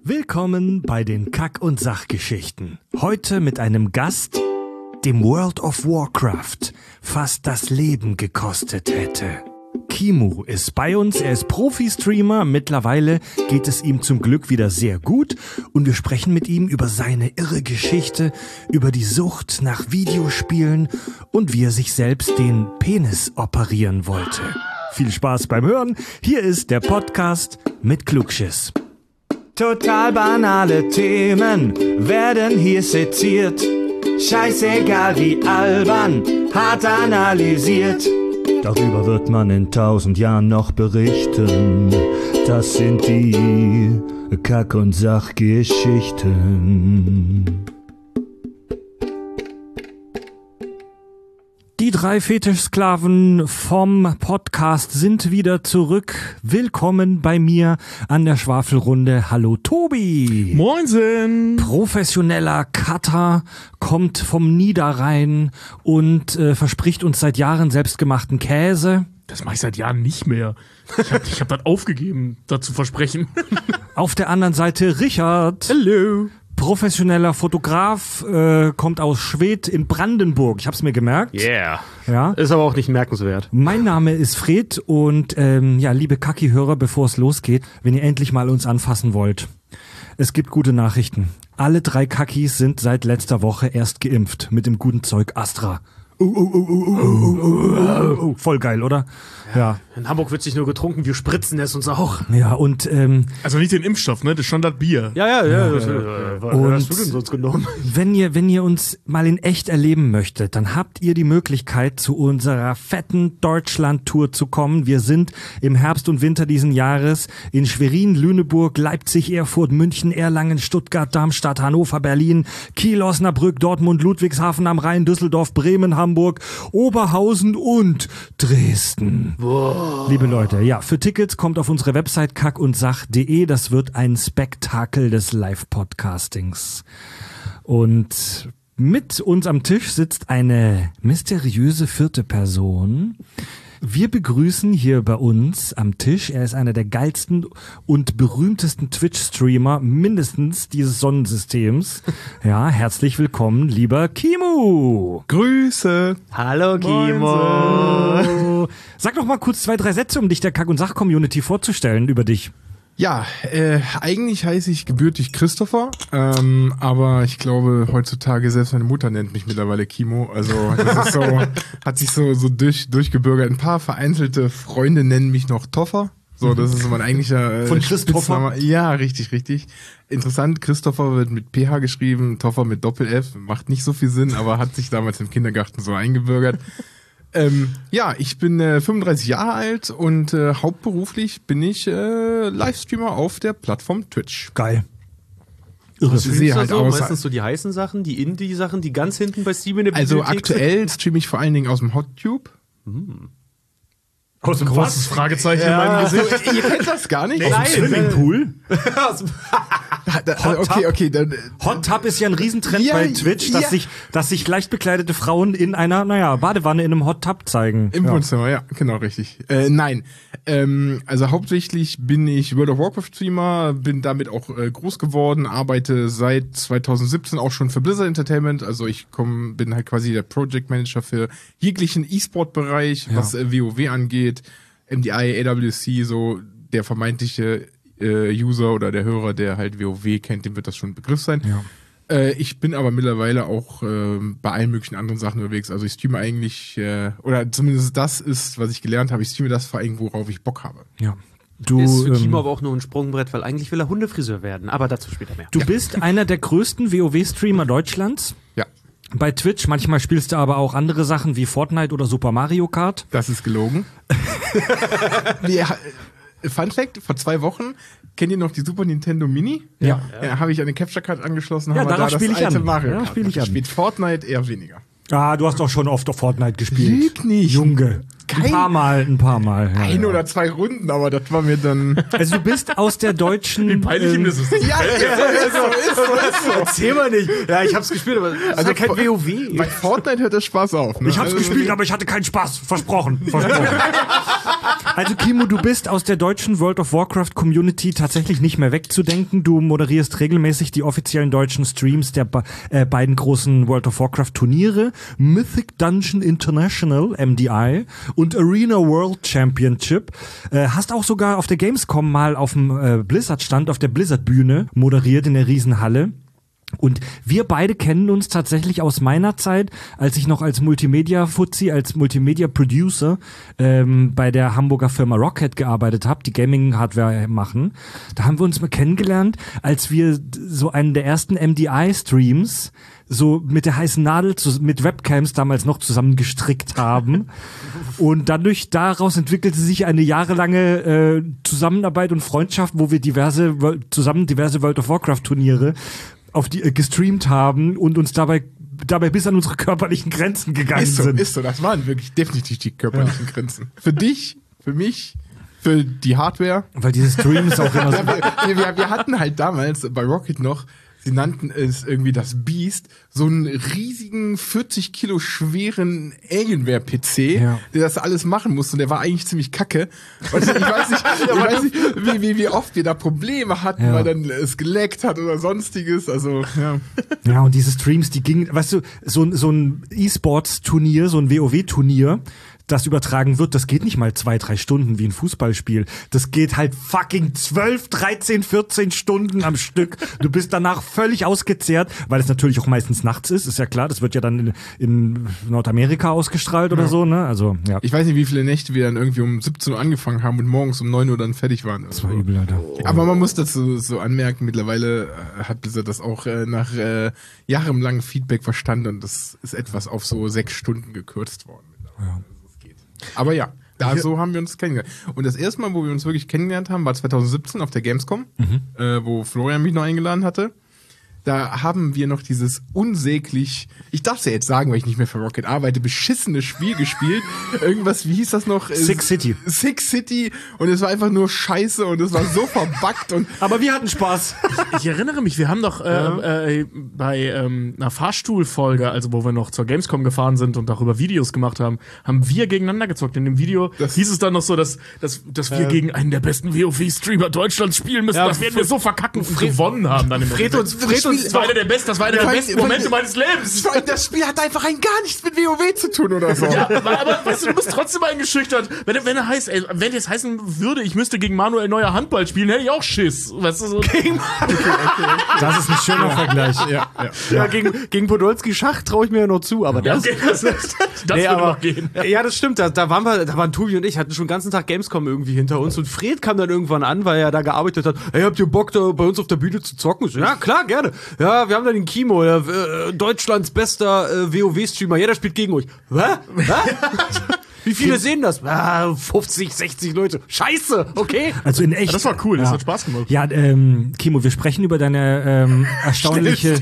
Willkommen bei den Kack- und Sachgeschichten. Heute mit einem Gast, dem World of Warcraft fast das Leben gekostet hätte. Kimu ist bei uns, er ist Profi-Streamer, mittlerweile geht es ihm zum Glück wieder sehr gut und wir sprechen mit ihm über seine irre Geschichte, über die Sucht nach Videospielen und wie er sich selbst den Penis operieren wollte. Viel Spaß beim Hören, hier ist der Podcast mit Klugschiss. Total banale Themen werden hier seziert. Scheißegal wie albern, hart analysiert. Darüber wird man in 1000 Jahren noch berichten. Das sind die Kack- und Sachgeschichten. Die 3 Fetischsklaven vom Podcast sind wieder zurück. Willkommen bei mir an der Schwafelrunde. Hallo Tobi. Moinsen. Professioneller Cutter, kommt vom Niederrhein und verspricht uns seit Jahren selbstgemachten Käse. Das mache ich seit Jahren nicht mehr. Ich hab das aufgegeben, das zu versprechen. Auf der anderen Seite Richard. Hallo. Professioneller Fotograf, kommt aus Schwedt in Brandenburg. Ich hab's mir gemerkt. Yeah. Ja. Ist aber auch nicht merkenswert. Mein Name ist Fred und liebe Kacki-Hörer, bevor es losgeht, wenn ihr endlich mal uns anfassen wollt. Es gibt gute Nachrichten. Alle 3 Kackis sind seit letzter Woche erst geimpft mit dem guten Zeug Astra. Voll geil, oder? Ja. In Hamburg wird sich nur getrunken, wir spritzen es uns auch. Ja, und Also nicht den Impfstoff, ne? Das ist schon das Bier. Ja. Was hast du denn sonst genommen? wenn ihr uns mal in echt erleben möchtet, dann habt ihr die Möglichkeit, zu unserer fetten Deutschland-Tour zu kommen. Wir sind im Herbst und Winter diesen Jahres in Schwerin, Lüneburg, Leipzig, Erfurt, München, Erlangen, Stuttgart, Darmstadt, Hannover, Berlin, Kiel, Osnabrück, Dortmund, Ludwigshafen am Rhein, Düsseldorf, Bremen, Hamburg, Oberhausen und Dresden. Wow. Liebe Leute, ja, für Tickets kommt auf unsere Website kackundsach.de. Das wird ein Spektakel des Live-Podcastings. Und mit uns am Tisch sitzt eine mysteriöse 4. Person. Wir begrüßen hier bei uns am Tisch, er ist einer der geilsten und berühmtesten Twitch-Streamer mindestens dieses Sonnensystems. Ja, herzlich willkommen, lieber Kimu. Grüße. Hallo, Kimo. Sag doch mal kurz 2, 3 Sätze, um dich der Kack- und Sach-Community vorzustellen über dich. Ja, eigentlich heiße ich gebürtig Christopher, aber ich glaube heutzutage selbst meine Mutter nennt mich mittlerweile Kimo. Also das ist so, hat sich so durchgebürgert. Ein paar vereinzelte Freunde nennen mich noch Toffer. So, das ist so mein eigentlicher Von Christopher? Spitzname. Ja, richtig. Interessant, Christopher wird mit PH geschrieben, Toffer mit Doppel-F. Macht nicht so viel Sinn, aber hat sich damals im Kindergarten so eingebürgert. Ich bin 35 Jahre alt und hauptberuflich bin ich Livestreamer auf der Plattform Twitch. Geil. Was Ich sehe halt so? aus. Meistens so die heißen Sachen, die Indie-Sachen, die ganz hinten bei Steam in der Also Bibliothek aktuell streame ich vor allen Dingen aus dem HotTube. Aus dem großes Fragezeichen in meinem Gesicht. Ihr kennt das gar nicht? Nein. Swimmingpool? Okay, dann. Hot Tub ist ja ein Riesentrend Ja, bei Twitch, dass sich leicht bekleidete Frauen in einer, Badewanne in einem Hot Tub zeigen. Im Wohnzimmer, ja, genau, richtig. Nein, also hauptsächlich bin ich World of Warcraft Streamer, bin damit auch groß geworden, arbeite seit 2017 auch schon für Blizzard Entertainment, also bin halt quasi der Project Manager für jeglichen E-Sport-Bereich, was WoW angeht, MDI, AWC, so der vermeintliche User oder der Hörer, der halt WoW kennt, dem wird das schon ein Begriff sein. Ja. Ich bin aber mittlerweile auch bei allen möglichen anderen Sachen unterwegs. Also ich streame eigentlich, oder zumindest das ist, was ich gelernt habe, ich streame das vor allem, worauf ich Bock habe. Ja. ist für Kimo aber auch nur ein Sprungbrett, weil eigentlich will er Hundefriseur werden. Aber dazu später mehr. Du bist einer der größten WoW-Streamer Deutschlands. Ja, Bei Twitch, manchmal spielst du aber auch andere Sachen wie Fortnite oder Super Mario Kart. das ist gelogen. Fun Fact, vor 2 Wochen, kennt ihr noch die Super Nintendo Mini? Ja. Habe ich eine Capture Card angeschlossen, Ja, haben wir darauf da spiel das ich alte an. Mario Ja, Kart. spiel ich an. Spielt Fortnite eher weniger. Ah, du hast doch schon oft auf Fortnite gespielt. Lüg nicht. Junge. Ein paar Mal. Ja, Ein oder 2 Runden, aber das war mir dann... Also du bist aus der deutschen... Wie peinlich ihm das ist. ja, ist so. Erzähl mal nicht. Ja, ich hab's gespielt, aber das ist ja kein Bei WoW. Fortnite hört der Spaß auf. Ne? Ich hab's Also, gespielt, aber ich hatte keinen Spaß. Versprochen. Also Kimo, du bist aus der deutschen World of Warcraft Community tatsächlich nicht mehr wegzudenken. Du moderierst regelmäßig die offiziellen deutschen Streams der beiden großen World of Warcraft Turniere, Mythic Dungeon International, MDI, und Arena World Championship. Hast auch sogar auf der Gamescom mal auf dem Blizzard-Stand, auf der Blizzard-Bühne moderiert in der Riesenhalle. Und wir beide kennen uns tatsächlich aus meiner Zeit, als ich noch als Multimedia-Fuzzi, als Multimedia-Producer bei der Hamburger Firma Rocket gearbeitet habe, die Gaming-Hardware machen. Da haben wir uns mal kennengelernt, als wir so einen der ersten MDI-Streams so mit der heißen Nadel mit Webcams damals noch zusammen gestrickt haben. Und daraus entwickelte sich eine jahrelange Zusammenarbeit und Freundschaft, wo wir diverse World of Warcraft-Turniere gestreamt haben und uns dabei bis an unsere körperlichen Grenzen gegangen sind. Ist so, das waren wirklich definitiv die körperlichen Grenzen. Für dich, für mich, für die Hardware. Weil diese Streams auch immer so... Wir hatten halt damals bei Rocket noch, sie nannten es irgendwie das Beast, so einen riesigen 40 Kilo schweren Alienware-PC, der das alles machen musste. Und der war eigentlich ziemlich kacke. Und ich weiß nicht, wie oft wir da Probleme hatten, weil dann es geleckt hat oder sonstiges. Also, ja. Ja, und diese Streams, die gingen, weißt du, so ein E-Sports-Turnier, so ein WoW-Turnier, das übertragen wird, das geht nicht mal 2-3 Stunden wie ein Fußballspiel. Das geht halt fucking 12, 13, 14 Stunden am Stück. Du bist danach völlig ausgezehrt, weil es natürlich auch meistens nachts ist ja klar. Das wird ja dann in Nordamerika ausgestrahlt oder so, ne? Also, ja. Ich weiß nicht, wie viele Nächte wir dann irgendwie um 17 Uhr angefangen haben und morgens um 9 Uhr dann fertig waren. Das war übel, Alter. Aber man muss dazu so anmerken, mittlerweile hat Blizzard das auch nach jahrelangem Feedback verstanden und das ist etwas auf so 6 Stunden gekürzt worden. Ja. Aber ja, so haben wir uns kennengelernt. Und das erste Mal, wo wir uns wirklich kennengelernt haben, war 2017 auf der Gamescom, wo Florian mich noch eingeladen hatte. Da haben wir noch dieses unsäglich, ich darf es ja jetzt sagen, weil ich nicht mehr für Rocket arbeite, beschissenes Spiel gespielt. Irgendwas, wie hieß das noch? Six City. Six City. Und es war einfach nur scheiße und es war so verbuggt. Aber wir hatten Spaß. Ich erinnere mich, wir haben doch bei einer Fahrstuhlfolge, also wo wir noch zur Gamescom gefahren sind und darüber Videos gemacht haben, haben wir gegeneinander gezockt. In dem Video hieß es dann noch so, dass wir gegen einen der besten WoW-Streamer Deutschlands spielen müssen. Das werden wir so verkacken und gewonnen haben dann im Das war einer der besten Momente meines Lebens. Das Spiel hat einfach gar nichts mit WoW zu tun oder so. Ja, aber weißt du bist trotzdem eingeschüchtert. Wenn es heißen würde, ich müsste gegen Manuel Neuer Handball spielen, hätte ich auch Schiss. Weißt du, so. Okay. Das ist ein schöner Vergleich. Ja, gegen Podolski Schach traue ich mir ja noch zu, aber das würde noch gehen. Ja, das stimmt. Da waren Tobi und ich, hatten schon den ganzen Tag Gamescom irgendwie hinter uns und Fred kam dann irgendwann an, weil er da gearbeitet hat. Hey, habt ihr Bock, da bei uns auf der Bühne zu zocken? So, ja, klar, gerne. Ja, wir haben da den Kimo, Deutschlands bester WoW-Streamer. Ja, der spielt gegen euch. Hä? Wie viele sehen das? 50, 60 Leute. Scheiße, okay. Also in echt. Ja, das war cool, das hat Spaß gemacht. Ja, Kimo, wir sprechen über deine erstaunliche...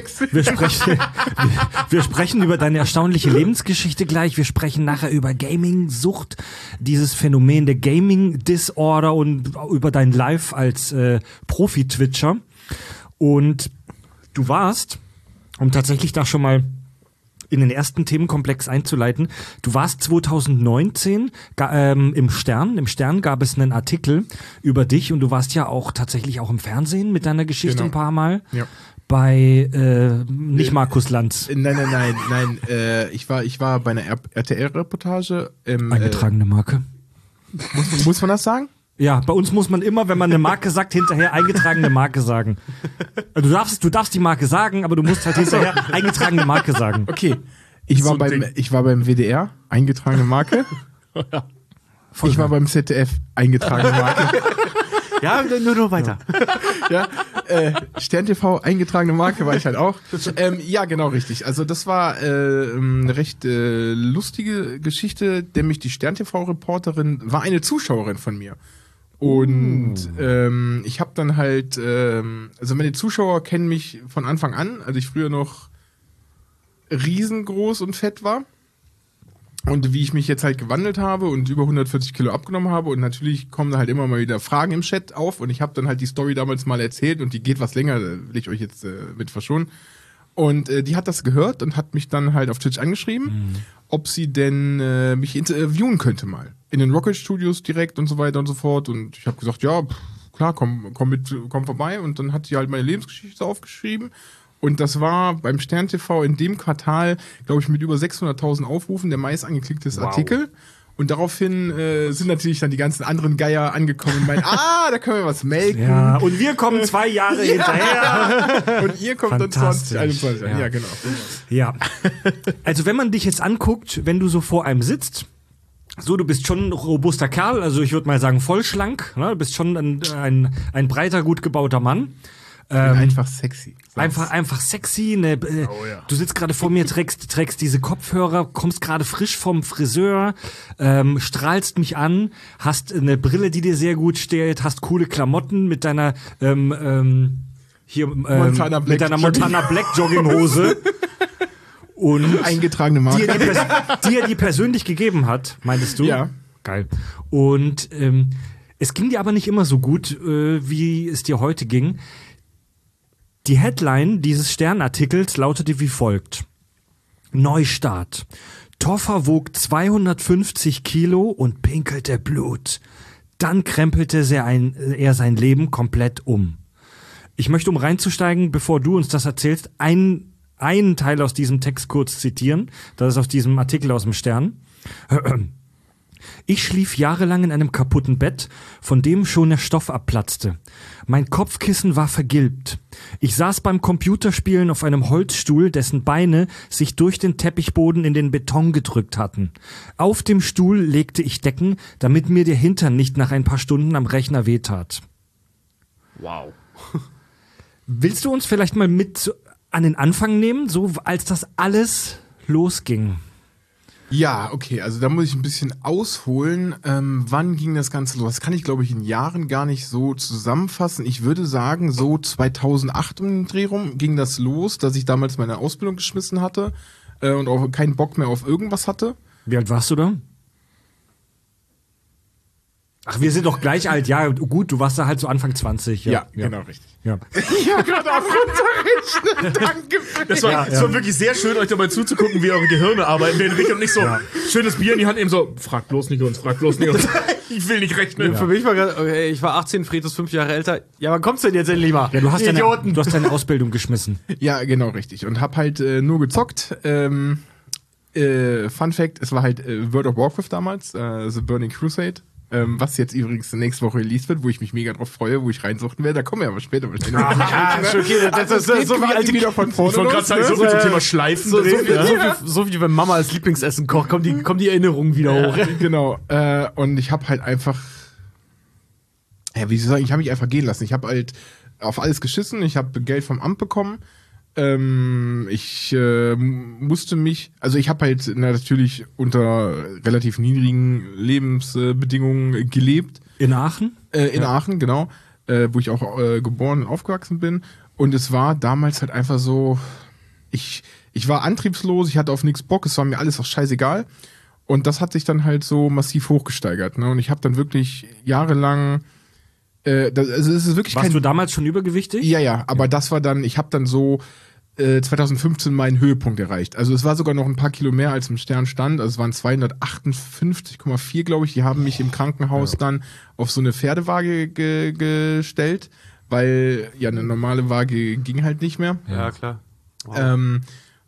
Wir sprechen über deine erstaunliche Lebensgeschichte gleich. Wir sprechen nachher über Gaming-Sucht, dieses Phänomen der Gaming-Disorder und über dein Life als Profi-Twitcher. Und du warst, um tatsächlich da schon mal in den ersten Themenkomplex einzuleiten, du warst 2019 im Stern gab es einen Artikel über dich und du warst ja auch tatsächlich auch im Fernsehen mit deiner Geschichte ein paar Mal. Ja. Bei nicht Markus Lanz. Nein. Ich war bei einer RTL-Reportage. Eingetragene Marke. Muss man das sagen? Ja, bei uns muss man immer, wenn man eine Marke sagt, hinterher eingetragene Marke sagen. Du darfst die Marke sagen, aber du musst halt hinterher eingetragene Marke sagen. Okay. Ich war beim WDR, eingetragene Marke. Ja. Ich war beim ZDF, eingetragene Marke. Ja, nur weiter. Ja, Stern TV, eingetragene Marke war ich halt auch. Ja, genau, richtig. Also das war eine recht lustige Geschichte, nämlich die Stern TV-Reporterin war eine Zuschauerin von mir. Und ich habe dann halt, also meine Zuschauer kennen mich von Anfang an, als ich früher noch riesengroß und fett war. Und wie ich mich jetzt halt gewandelt habe und über 140 Kilo abgenommen habe und natürlich kommen da halt immer mal wieder Fragen im Chat auf und ich habe dann halt die Story damals mal erzählt und die geht was länger, will ich euch jetzt mit verschonen. Und die hat das gehört und hat mich dann halt auf Twitch angeschrieben, ob sie denn mich interviewen könnte mal. in den Rocket Studios direkt und so weiter und so fort. Und ich habe gesagt, ja, klar, komm vorbei. Und dann hat sie halt meine Lebensgeschichte aufgeschrieben. Und das war beim Stern TV in dem Quartal, glaube ich, mit über 600.000 Aufrufen der meist angeklicktes Artikel. Und daraufhin sind natürlich dann die ganzen anderen Geier angekommen und meinen, da können wir was melken. Ja, und wir kommen 2 Jahre hinterher. Und ihr kommt dann 2021. Ja, genau. Ja. Also wenn man dich jetzt anguckt, wenn du so vor einem sitzt, so, du bist schon ein robuster Kerl, also ich würde mal sagen voll schlank, ne? Du bist schon ein breiter, gut gebauter Mann. Einfach sexy. Einfach sexy. Du sitzt gerade vor mir, trägst diese Kopfhörer, kommst gerade frisch vom Friseur, strahlst mich an, hast eine Brille, die dir sehr gut steht, hast coole Klamotten mit deiner Montana Black Jogginghose. Und eingetragene Marke. Die er dir persönlich gegeben hat, meintest du? Ja. Geil. Und es ging dir aber nicht immer so gut, wie es dir heute ging. Die Headline dieses Sternartikels lautete wie folgt. Neustart. Toffer wog 250 Kilo und pinkelte Blut. Dann krempelte er sein Leben komplett um. Ich möchte, um reinzusteigen, bevor du uns das erzählst, einen Teil aus diesem Text kurz zitieren. Das ist aus diesem Artikel aus dem Stern. Ich schlief jahrelang in einem kaputten Bett, von dem schon der Stoff abplatzte. Mein Kopfkissen war vergilbt. Ich saß beim Computerspielen auf einem Holzstuhl, dessen Beine sich durch den Teppichboden in den Beton gedrückt hatten. Auf dem Stuhl legte ich Decken, damit mir der Hintern nicht nach ein paar Stunden am Rechner wehtat. Wow. Willst du uns vielleicht mal mit an den Anfang nehmen, so als das alles losging? Ja, okay, also da muss ich ein bisschen ausholen. Wann ging das Ganze los? Das kann ich, glaube ich, in Jahren gar nicht so zusammenfassen. Ich würde sagen, so 2008 um den Dreh rum ging das los, dass ich damals meine Ausbildung geschmissen hatte und auch keinen Bock mehr auf irgendwas hatte. Wie alt warst du da? Ach, wir sind doch gleich alt. Ja, gut, du warst da halt so Anfang 20. Ja, genau, richtig. Ja. Ja, gerade auch runterrechnen. Danke. Das war wirklich sehr schön, euch dabei zuzugucken, wie eure Gehirne arbeiten. Während Rick und nicht so schönes Bier in die Hand nehmen, so, frag bloß nicht uns. Ich will nicht rechnen. Ja. Für mich war gerade, ich war 18, Fred ist 5 Jahre älter. Ja, wann kommst du denn jetzt endlich mal? Ja, du hast deine Ausbildung geschmissen. Ja, genau, richtig. Und hab halt nur gezockt. Fun Fact, es war halt World of Warcraft damals, The Burning Crusade. Was jetzt übrigens nächste Woche released wird, wo ich mich mega drauf freue, wo ich reinsuchten werde. Da kommen wir aber später. Okay, das ist so wie alte wieder von vorne. Ich wollte gerade sagen, so viel zum Thema Schleifen drehen. So wie wenn Mama als Lieblingsessen kocht, kommen die Erinnerungen wieder hoch. Genau. Und ich habe halt einfach, wie soll ich sagen, ich habe mich einfach gehen lassen. Ich habe halt auf alles geschissen. Ich habe Geld vom Amt bekommen. Ich musste mich, also ich habe halt natürlich unter relativ niedrigen Lebensbedingungen gelebt. In Aachen? In Aachen, genau. Wo ich auch geboren und aufgewachsen bin. Und es war damals halt einfach so, ich war antriebslos, ich hatte auf nichts Bock, es war mir alles auch scheißegal. Und das hat sich dann halt so massiv hochgesteigert. Ne? Und ich habe dann wirklich jahrelang also es ist wirklich Warst du damals schon übergewichtig? Ja, aber das war dann, ich habe dann so 2015 meinen Höhepunkt erreicht. Also es war sogar noch ein paar Kilo mehr als im Stern stand. Also es waren 258,4, glaube ich. Die haben mich im Krankenhaus dann auf so eine Pferdewaage gestellt, weil ja eine normale Waage ging halt nicht mehr. Ja, klar. Wow.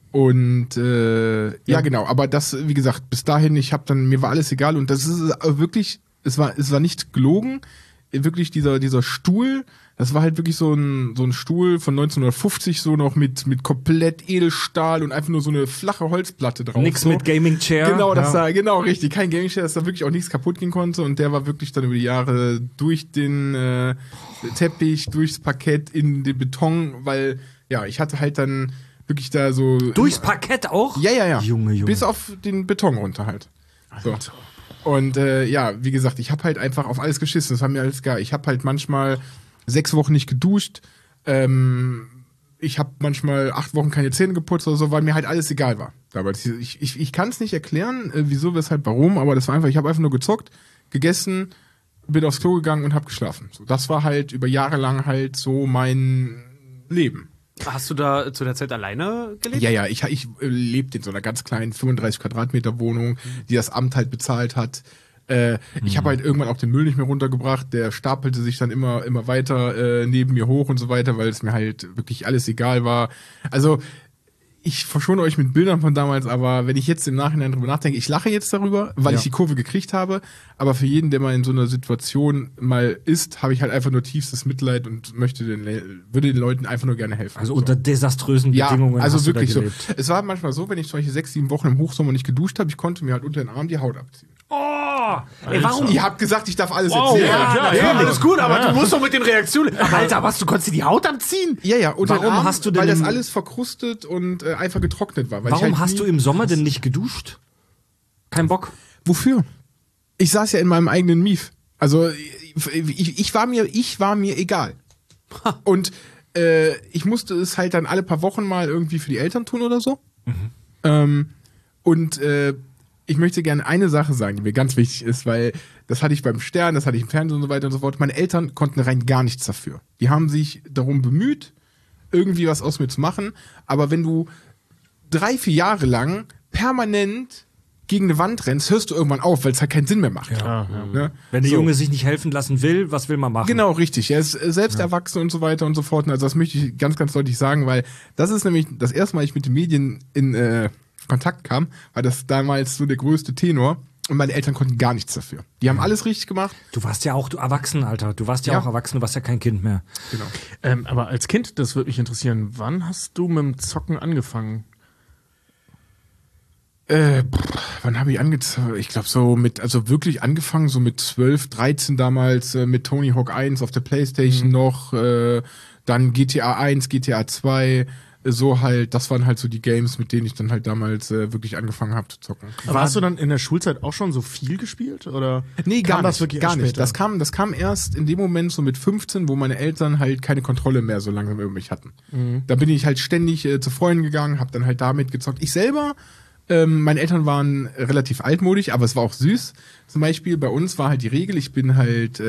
Ja, genau. Aber das, wie gesagt, bis dahin, mir war alles egal. Und das ist wirklich, es war nicht gelogen. Wirklich dieser Stuhl, das war halt wirklich so ein Stuhl von 1950, so noch mit komplett Edelstahl und einfach nur so eine flache Holzplatte drauf. Nix so. Mit Gaming Chair. Genau, genau richtig. Kein Gaming Chair, dass da wirklich auch nichts kaputt gehen konnte. Und der war wirklich dann über die Jahre durch den Teppich, durchs Parkett in den Beton, weil, ja, ich hatte halt dann wirklich da so. Durchs Parkett auch? Ja. Junge. Bis auf den Beton runter halt. So. Und wie gesagt, ich habe halt einfach auf alles geschissen. Das war mir alles geil. Ich habe halt manchmal 6 Wochen nicht geduscht. Ich habe manchmal 8 Wochen keine Zähne geputzt oder so, weil mir halt alles egal war. Aber ich kann es nicht erklären, wieso, weshalb, warum. Aber das war einfach, ich habe einfach nur gezockt, gegessen, bin aufs Klo gegangen und habe geschlafen. So, das war halt über Jahre lang halt so mein Leben. Hast du da zu der Zeit alleine gelebt? Ja, ich lebte in so einer ganz kleinen 35 Quadratmeter Wohnung, die das Amt halt bezahlt hat. Ich habe halt irgendwann auch den Müll nicht mehr runtergebracht, der stapelte sich dann immer weiter neben mir hoch und so weiter, weil es mir halt wirklich alles egal war. Also ich verschone euch mit Bildern von damals, aber wenn ich jetzt im Nachhinein drüber nachdenke, ich lache jetzt darüber, weil ich die Kurve gekriegt habe, aber für jeden, der mal in so einer Situation mal ist, habe ich halt einfach nur tiefstes Mitleid und würde den Leuten einfach nur gerne helfen. Also unter desaströsen Bedingungen. Ja, also hast wirklich du da so. Es war manchmal so, wenn ich solche 6-7 Wochen im Hochsommer nicht geduscht habe, ich konnte mir halt unter den Arm die Haut abziehen. Oh! Ey, warum? Ihr habt gesagt, ich darf alles erzählen. Ja, alles gut, aber du musst doch mit den Reaktionen. Alter, was, du konntest dir die Haut abziehen? Ja, unter den Warum Arm, hast du denn weil das alles verkrustet und einfach getrocknet war. Weil Warum ich halt hast du im Sommer denn nicht geduscht? Kein Bock? Wofür? Ich saß ja in meinem eigenen Mief. Also ich war mir egal. Und ich musste es halt dann alle paar Wochen mal irgendwie für die Eltern tun oder so. Ich möchte gerne eine Sache sagen, die mir ganz wichtig ist, weil das hatte ich beim Stern, das hatte ich im Fernsehen und so weiter und so fort. Meine Eltern konnten rein gar nichts dafür. Die haben sich darum bemüht, irgendwie was aus mir zu machen. Aber wenn du 3-4 Jahre lang permanent gegen eine Wand rennst, hörst du irgendwann auf, weil es halt keinen Sinn mehr macht. Ne? Wenn der Junge sich nicht helfen lassen will, was will man machen? Genau, richtig. Er ist selbst erwachsen und so weiter und so fort. Also das möchte ich ganz, ganz deutlich sagen, weil das ist nämlich das erste Mal, ich mit den Medien in Kontakt kam, war das damals so der größte Tenor. Und meine Eltern konnten gar nichts dafür. Die haben alles richtig gemacht. Du warst ja auch erwachsen, Alter. Du warst ja auch erwachsen, du warst ja kein Kind mehr. Genau. Aber als Kind, das würde mich interessieren, wann hast du mit dem Zocken angefangen? Wann habe ich angezogen? Ich glaube wirklich angefangen, so mit 12, 13 damals, mit Tony Hawk 1 auf der Playstation noch, dann GTA 1, GTA 2, so halt, das waren halt so die Games, mit denen ich dann halt damals wirklich angefangen habe zu zocken. Aber hast du dann in der Schulzeit auch schon so viel gespielt? Oder nee, gar das wirklich nicht. später? Das kam erst in dem Moment so mit 15, wo meine Eltern halt keine Kontrolle mehr so langsam über mich hatten. Da bin ich halt ständig zu Freunden gegangen, habe dann halt damit gezockt. Ich selber, meine Eltern waren relativ altmodisch, aber es war auch süß. Zum Beispiel bei uns war halt die Regel, ich bin halt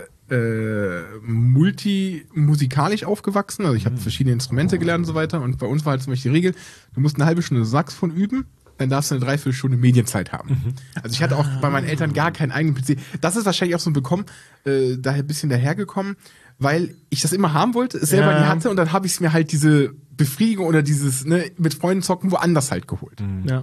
multimusikalisch aufgewachsen, also ich habe verschiedene Instrumente gelernt und so weiter, und bei uns war halt zum Beispiel die Regel, du musst eine halbe Stunde Saxophon üben, dann darfst du eine 3/4 Stunde Medienzeit haben. Also ich hatte auch bei meinen Eltern gar keinen eigenen PC. Das ist wahrscheinlich auch so daher ein bisschen dahergekommen, weil ich das immer haben wollte, es selber nie hatte, und dann habe ich es mir halt diese Befriedigung oder dieses mit Freunden zocken woanders halt geholt. Ja.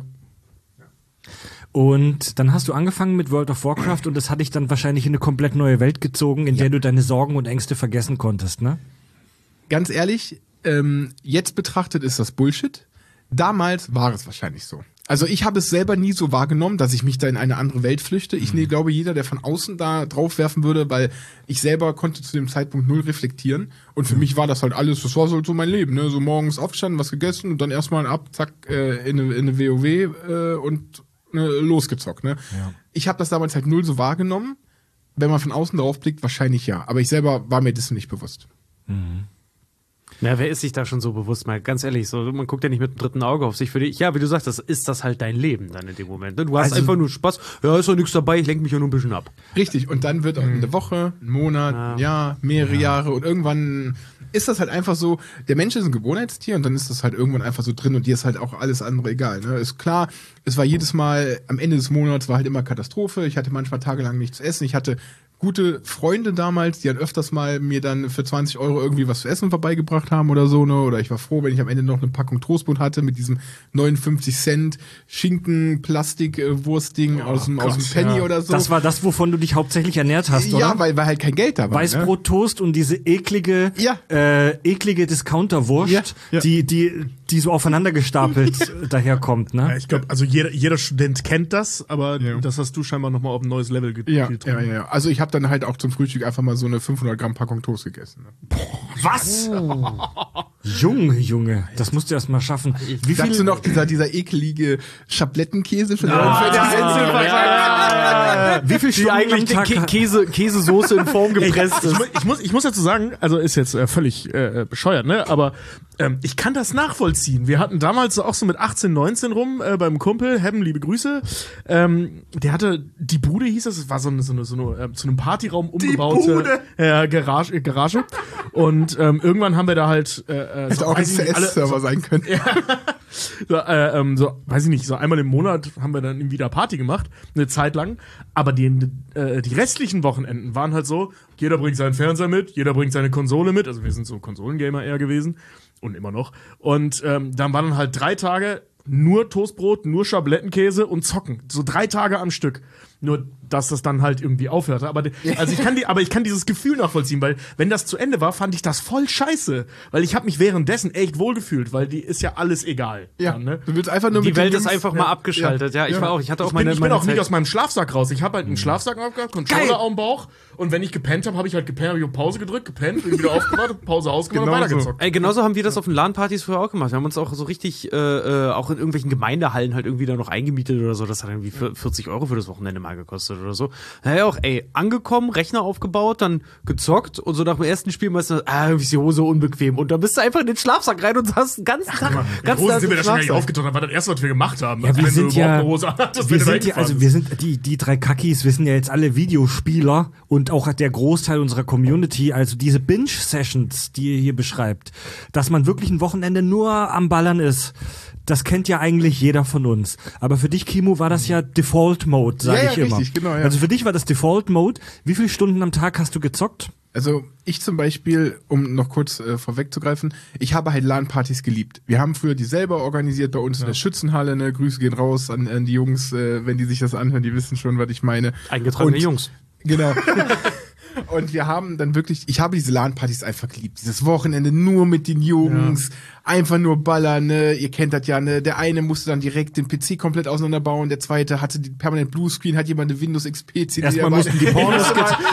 Und dann hast du angefangen mit World of Warcraft und das hat dich dann wahrscheinlich in eine komplett neue Welt gezogen, in der du deine Sorgen und Ängste vergessen konntest, ne? Ganz ehrlich, jetzt betrachtet ist das Bullshit. Damals war es wahrscheinlich so. Also ich habe es selber nie so wahrgenommen, dass ich mich da in eine andere Welt flüchte. Ich glaube, jeder, der von außen da drauf werfen würde, weil ich selber konnte zu dem Zeitpunkt null reflektieren. Und für mich war das halt alles, das war so mein Leben. Ne? So morgens aufgestanden, was gegessen und dann erstmal ab, zack, in eine WoW und losgezockt. Ne? Ja. Ich habe das damals halt null so wahrgenommen. Wenn man von außen drauf blickt, wahrscheinlich ja. Aber ich selber war mir das nicht bewusst. Na, wer ist sich da schon so bewusst? Mal ganz ehrlich, so, man guckt ja nicht mit dem dritten Auge auf sich. Für dich, ja, wie du sagst, ist das halt dein Leben dann in dem Moment. Ne? Du hast einfach nur Spaß. Ja, ist doch nichts dabei, ich lenke mich ja nur ein bisschen ab. Richtig, und dann wird auch eine Woche, ein Monat, ein Jahr, mehrere Jahre, und irgendwann ist das halt einfach so, der Mensch ist ein Gewohnheitstier, und dann ist das halt irgendwann einfach so drin, und dir ist halt auch alles andere egal. Ne? Ist klar, es war jedes Mal, am Ende des Monats war halt immer Katastrophe. Ich hatte manchmal tagelang nichts zu essen. Ich hatte gute Freunde damals, die dann öfters mal mir dann für 20 € irgendwie was zu essen vorbeigebracht haben oder so, ne? Oder ich war froh, wenn ich am Ende noch eine Packung Toastbrot hatte mit diesem 59 Cent Schinken Plastik Wurstding aus dem Penny oder so. Das war das, wovon du dich hauptsächlich ernährt hast, oder? Ja, weil halt kein Geld da war. Weißbrot-Toast und diese eklige Discounterwurst, die so aufeinander gestapelt daherkommt, ne? Ja, ich glaube, also jeder Student kennt das, aber das hast du scheinbar nochmal auf ein neues Level getrieben. Ja. Also ich habe dann halt auch zum Frühstück einfach mal so eine 500 Gramm Packung Toast gegessen. Ne? Was? Junge, das musst du erst mal schaffen. Wie viel noch dieser ekelige Schablettenkäse für Wie viel Stunden eigentlich Käsesoße in Form gepresst ist? Ich muss dazu sagen, also ist jetzt völlig bescheuert, ne? Aber ich kann das nachvollziehen. Wir hatten damals auch so mit 18, 19 rum beim Kumpel, Hebben, liebe Grüße. Der hatte, die Bude hieß das, es war so eine zu einem Partyraum umgebaute Garage. Und irgendwann haben wir da halt hätte auch ein CS-Server sein können. So, weiß ich nicht, so einmal im Monat haben wir dann wieder Party gemacht, eine Zeit lang. Aber die restlichen Wochenenden waren halt so, jeder bringt seinen Fernseher mit, jeder bringt seine Konsole mit. Also wir sind so Konsolengamer eher gewesen und immer noch. Und dann waren dann halt 3 Tage nur Toastbrot, nur Schablettenkäse und zocken. So 3 Tage am Stück. Nur, dass das dann halt irgendwie aufhörte. Aber ich kann dieses Gefühl nachvollziehen, weil wenn das zu Ende war, fand ich das voll scheiße. Weil ich habe mich währenddessen echt wohlgefühlt, weil die ist ja alles egal. Ja, dann, ne? Du willst einfach nur die mit Welt ist einfach mal abgeschaltet. Ja, ich hatte auch ich bin auch nicht aus meinem Schlafsack raus. Ich habe halt einen Schlafsack aufgehabt, Controller auf dem Bauch und wenn ich gepennt habe, habe ich halt gepennt, habe ich auf Pause gedrückt, gepennt, bin wieder aufgewacht, Pause ausgemacht und weitergezockt. Ey, genauso haben wir das auf den LAN-Partys früher auch gemacht. Wir haben uns auch so richtig auch in irgendwelchen Gemeindehallen halt irgendwie da noch eingemietet oder so. Das hat irgendwie 40 € für das Wochenende mal gekostet oder so. Naja, auch, angekommen, Rechner aufgebaut, dann gezockt und so nach dem ersten Spiel meistens, irgendwie ist die Hose unbequem. Und dann bist du einfach in den Schlafsack rein und hast den ganzen Tag. Die Hosen sind wir da schon gar nicht aufgetaucht, das war das erste, was wir gemacht haben. Ja, wir sind die 3 Kackis, wir sind ja jetzt alle Videospieler und auch der Großteil unserer Community, also diese Binge-Sessions, die ihr hier beschreibt, dass man wirklich ein Wochenende nur am Ballern ist. Das kennt ja eigentlich jeder von uns. Aber für dich, Kimo, war das ja Default-Mode, sage ich immer. Richtig, genau, ja. Also für dich war das Default-Mode. Wie viele Stunden am Tag hast du gezockt? Also ich zum Beispiel, um noch kurz vorwegzugreifen, ich habe halt LAN-Partys geliebt. Wir haben früher die selber organisiert bei uns in der Schützenhalle. Ne? Grüße gehen raus an die Jungs, wenn die sich das anhören, die wissen schon, was ich meine. Eingetragene Jungs. Genau. Und wir haben dann wirklich, ich habe diese LAN-Partys einfach geliebt. Dieses Wochenende nur mit den Jungs, einfach nur ballern, ne? Ihr kennt das ja, ne? Der eine musste dann direkt den PC komplett auseinanderbauen, der zweite hatte die permanent Bluescreen, hat jemand eine Windows XP CD. Erstmal mussten die Pornos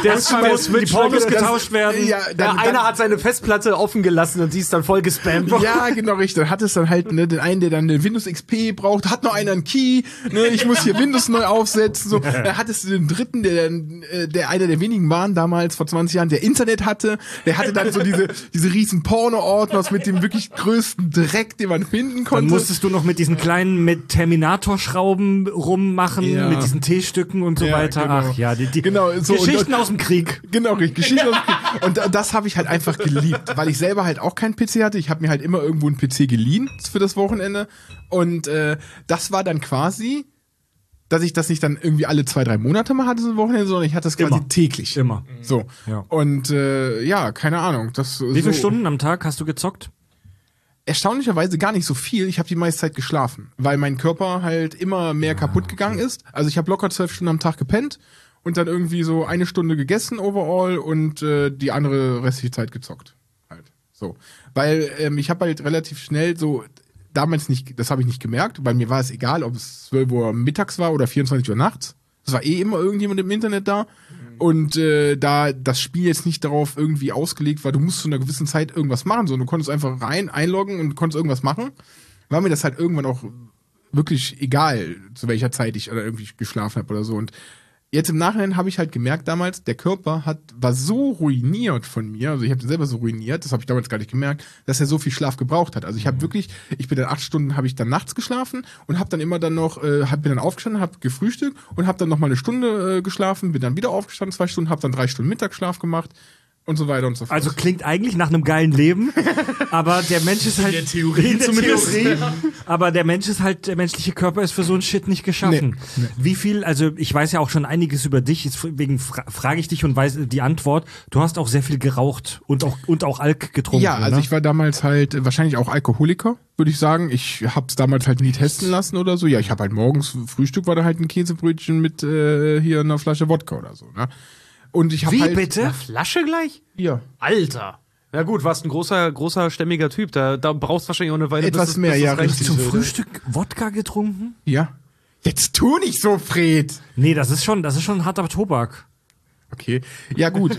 getauscht werden. Ja, der eine hat seine Festplatte offen gelassen und sie ist dann voll gespammt. Ja, genau, richtig. Dann hat es dann halt, ne, den einen, der dann eine Windows XP braucht, hat noch einer einen Key, ne? Ich muss hier Windows neu aufsetzen, so. Dann hattest du den dritten, der einer der wenigen waren damals, vor 20 Jahren, der Internet hatte, der hatte dann so diese riesen Porno-Ordners mit dem wirklich größten Dreck, den man finden konnte. Dann musstest du noch mit diesen kleinen mit Terminator-Schrauben rummachen, mit diesen T-Stücken und so weiter. Genau. Ach ja, die genau, so Geschichten aus dem Krieg. Genau, Geschichten aus dem Krieg. Und das habe ich halt einfach geliebt, weil ich selber halt auch keinen PC hatte. Ich habe mir halt immer irgendwo einen PC geliehen für das Wochenende. Und das war dann quasi, dass ich das nicht dann irgendwie alle 2-3 Monate mal hatte, so ein Wochenende, sondern ich hatte das quasi täglich. Immer. So. Ja. Und keine Ahnung. Wie viele Stunden am Tag hast du gezockt? Erstaunlicherweise gar nicht so viel. Ich habe die meiste Zeit geschlafen, weil mein Körper halt immer mehr kaputt gegangen ist. Also ich habe locker 12 Stunden am Tag gepennt und dann irgendwie so 1 Stunde gegessen overall und die andere restliche Zeit gezockt. Halt. So. Weil ich habe halt relativ schnell so, damals nicht, das habe ich nicht gemerkt, weil mir war es egal, ob es 12 Uhr mittags war oder 24 Uhr nachts. Es war immer irgendjemand im Internet da. Und da das Spiel jetzt nicht darauf irgendwie ausgelegt war, du musst zu einer gewissen Zeit irgendwas machen, sondern du konntest einfach einloggen und konntest irgendwas machen, war mir das halt irgendwann auch wirklich egal, zu welcher Zeit ich oder irgendwie geschlafen habe oder so. Und jetzt im Nachhinein habe ich halt gemerkt damals, der Körper war so ruiniert von mir, also ich habe den selber so ruiniert, das habe ich damals gar nicht gemerkt, dass er so viel Schlaf gebraucht hat. Also ich habe wirklich, ich bin dann 8 Stunden, habe ich dann nachts geschlafen und habe dann immer dann noch, bin dann aufgestanden, habe gefrühstückt und habe dann noch mal 1 Stunde geschlafen, bin dann wieder aufgestanden, 2 Stunden, habe dann 3 Stunden Mittagsschlaf gemacht. Und so weiter und so fort. Also klingt eigentlich nach einem geilen Leben, aber der Mensch ist halt in der Theorie zumindest. Aber der menschliche Körper ist für so ein Shit nicht geschaffen. Nee. Wie viel, also ich weiß ja auch schon einiges über dich, deswegen frage ich dich und weiß die Antwort. Du hast auch sehr viel geraucht und auch Alk getrunken. Ja, also ich war damals halt wahrscheinlich auch Alkoholiker, würde ich sagen. Ich hab's damals halt nie testen lassen oder so. Ja, ich habe halt morgens Frühstück war da halt ein Käsebrötchen mit hier einer Flasche Wodka oder so, ne? Und ich habe halt bitte? Eine Flasche gleich? Ja. Alter. Ja gut, warst ein großer, stämmiger Typ. Da brauchst du wahrscheinlich auch eine Weile. Etwas mehr, ja, richtig. Zum Frühstück Wodka getrunken? Ja. Jetzt tu nicht so, Fred. Nee, das ist schon harter Tobak. Okay. Ja, gut.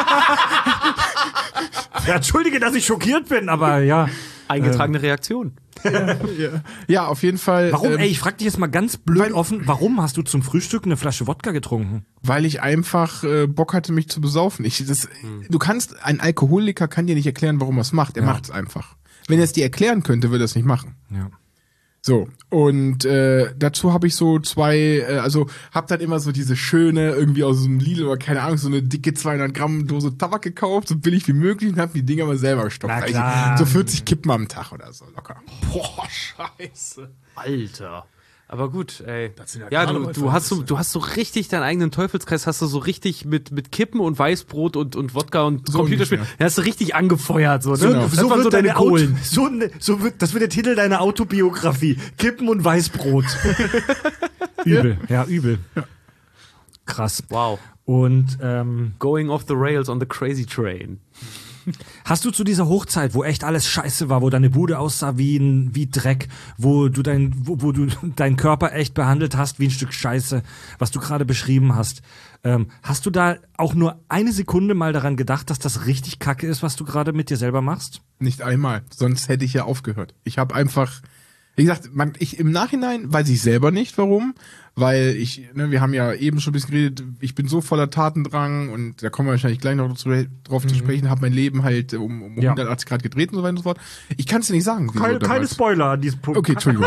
Ja, entschuldige, dass ich schockiert bin, aber ja. Eingetragene Reaktion. Ja, auf jeden Fall. Warum, ich frag dich jetzt mal ganz blöd offen, warum hast du zum Frühstück eine Flasche Wodka getrunken? Weil ich einfach Bock hatte, mich zu besaufen. Ein Alkoholiker kann dir nicht erklären, warum er es macht. Er macht es einfach. Wenn er es dir erklären könnte, würde er es nicht machen. Ja. So, und dazu habe ich so zwei, hab dann immer so diese schöne, irgendwie aus dem Lidl oder keine Ahnung, so eine dicke 200 Gramm Dose Tabak gekauft, so billig wie möglich und hab die Dinger mal selber gestopft. So 40 Kippen am Tag oder so, locker. Boah, scheiße. Alter. Aber gut, ey. Ja, du hast so richtig deinen eigenen Teufelskreis, hast du so richtig mit Kippen und Weißbrot und Wodka und So Computerspielen. ungefähr. Hast du richtig angefeuert. So, ne? Genau. Das waren so deine Kohlen. Das wird der Titel deiner Autobiografie. Kippen und Weißbrot. Übel, ja, übel. Krass. Wow. Und Going off the rails on the crazy train. hast du zu dieser Hochzeit, wo echt alles scheiße war, wo deine Bude aussah wie Dreck, wo du deinen Körper echt behandelt hast wie ein Stück Scheiße, was du gerade beschrieben hast, hast du da auch nur eine Sekunde mal daran gedacht, dass das richtig Kacke ist, was du gerade mit dir selber machst? Nicht einmal, sonst hätte ich ja aufgehört. Ich habe einfach, wie gesagt, im Nachhinein weiß ich selber nicht, warum, weil wir haben ja eben schon ein bisschen geredet, ich bin so voller Tatendrang und da kommen wir wahrscheinlich gleich noch drauf zu sprechen, habe mein Leben halt um 180 Grad gedreht und so weiter und so fort. Ich kann es dir nicht sagen. Keine Spoiler an diesem Punkt. Okay, Entschuldigung.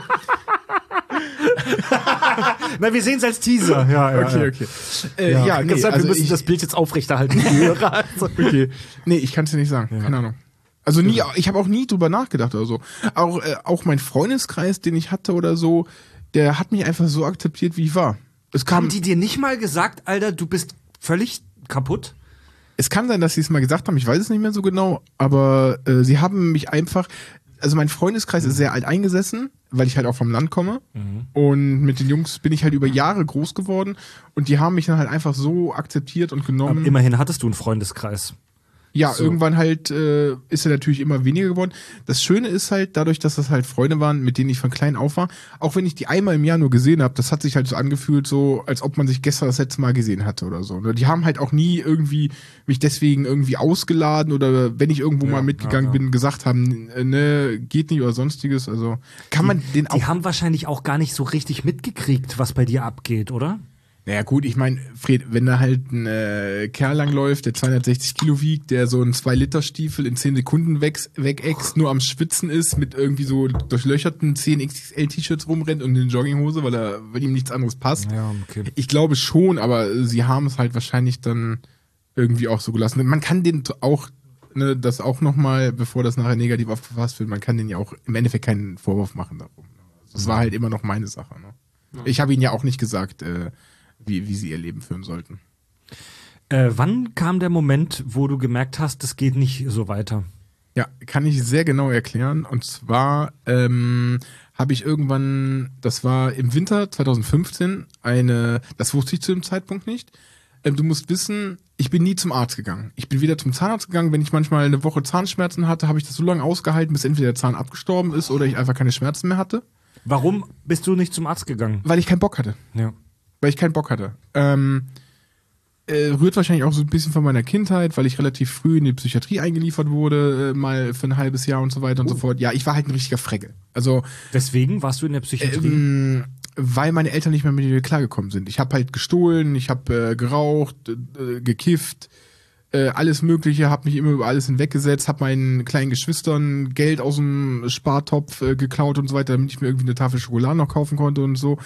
Na, wir sehen es als Teaser. Ja. Okay. Wir müssen das Bild jetzt aufrechterhalten. Okay. Nee, ich kann es dir nicht sagen. Keine Ahnung. Also ich habe auch nie drüber nachgedacht oder so. Auch mein Freundeskreis, den ich hatte oder so, der hat mich einfach so akzeptiert, wie ich war. Haben die dir nicht mal gesagt, Alter, du bist völlig kaputt? Es kann sein, dass sie es mal gesagt haben, ich weiß es nicht mehr so genau, aber sie haben mich einfach, also mein Freundeskreis ist sehr alt eingesessen, weil ich halt auch vom Land komme und mit den Jungs bin ich halt über Jahre groß geworden und die haben mich dann halt einfach so akzeptiert und genommen. Aber immerhin hattest du einen Freundeskreis. Ja, so. Irgendwann halt ist er natürlich immer weniger geworden. Das Schöne ist halt, dadurch, dass das halt Freunde waren, mit denen ich von klein auf war, auch wenn ich die einmal im Jahr nur gesehen habe, das hat sich halt so angefühlt, so als ob man sich gestern das letzte Mal gesehen hatte oder so. Die haben halt auch nie irgendwie mich deswegen irgendwie ausgeladen oder wenn ich irgendwo mal mitgegangen bin, gesagt haben, ne, geht nicht oder sonstiges. Also kann man den auch. Die haben wahrscheinlich auch gar nicht so richtig mitgekriegt, was bei dir abgeht, oder? Naja gut, ich meine, Fred, wenn da halt ein Kerl langläuft, der 260 Kilo wiegt, der so einen 2-Liter-Stiefel in 10 Sekunden wegäxt, nur am Schwitzen ist, mit irgendwie so durchlöcherten 10XL-T-Shirts rumrennt und in Jogginghose, weil ihm nichts anderes passt. Ja, okay. Ich glaube schon, aber sie haben es halt wahrscheinlich dann irgendwie auch so gelassen. Man kann den auch, ne, das auch nochmal, bevor das nachher negativ aufgefasst wird, man kann den ja auch im Endeffekt keinen Vorwurf machen darum. Das war halt immer noch meine Sache. Ne? Ich habe ihnen ja auch nicht gesagt, wie sie ihr Leben führen sollten. Wann kam der Moment, wo du gemerkt hast, das geht nicht so weiter? Ja, kann ich sehr genau erklären. Und zwar habe ich irgendwann, das war im Winter 2015, das wusste ich zu dem Zeitpunkt nicht. Du musst wissen, ich bin nie zum Arzt gegangen. Ich bin wieder zum Zahnarzt gegangen. Wenn ich manchmal eine Woche Zahnschmerzen hatte, habe ich das so lange ausgehalten, bis entweder der Zahn abgestorben ist oder ich einfach keine Schmerzen mehr hatte. Warum bist du nicht zum Arzt gegangen? Weil ich keinen Bock hatte. Ja. Weil ich keinen Bock hatte. Rührt wahrscheinlich auch so ein bisschen von meiner Kindheit, weil ich relativ früh in die Psychiatrie eingeliefert wurde, mal für ein halbes Jahr und so weiter und so fort. Ja, ich war halt ein richtiger Fregel. Also deswegen warst du in der Psychiatrie? Weil meine Eltern nicht mehr mit mir klargekommen sind. Ich habe halt gestohlen, ich habe geraucht, gekifft, alles Mögliche, habe mich immer über alles hinweggesetzt, habe meinen kleinen Geschwistern Geld aus dem Spartopf geklaut und so weiter, damit ich mir irgendwie eine Tafel Schokolade noch kaufen konnte und so.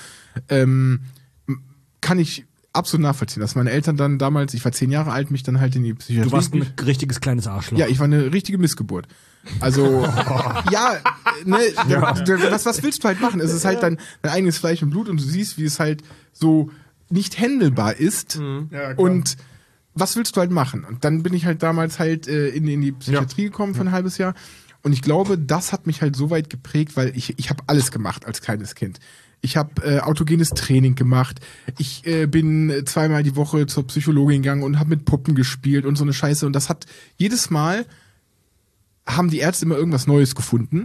Kann ich absolut nachvollziehen, dass meine Eltern dann damals, ich war 10 Jahre alt, mich dann halt in die Psychiatrie... Du warst ein richtiges kleines Arschloch. Ja, ich war eine richtige Missgeburt. Also, was willst du halt machen? Es ist halt dein eigenes Fleisch und Blut und du siehst, wie es halt so nicht händelbar ist. Ja, und was willst du halt machen? Und dann bin ich halt damals halt in die Psychiatrie gekommen für ein halbes Jahr. Und ich glaube, das hat mich halt so weit geprägt, weil ich habe alles gemacht als kleines Kind. Ich habe autogenes Training gemacht. Ich bin 2-mal die Woche zur Psychologin gegangen und habe mit Puppen gespielt und so eine Scheiße. Und das hat jedes Mal haben die Ärzte immer irgendwas Neues gefunden,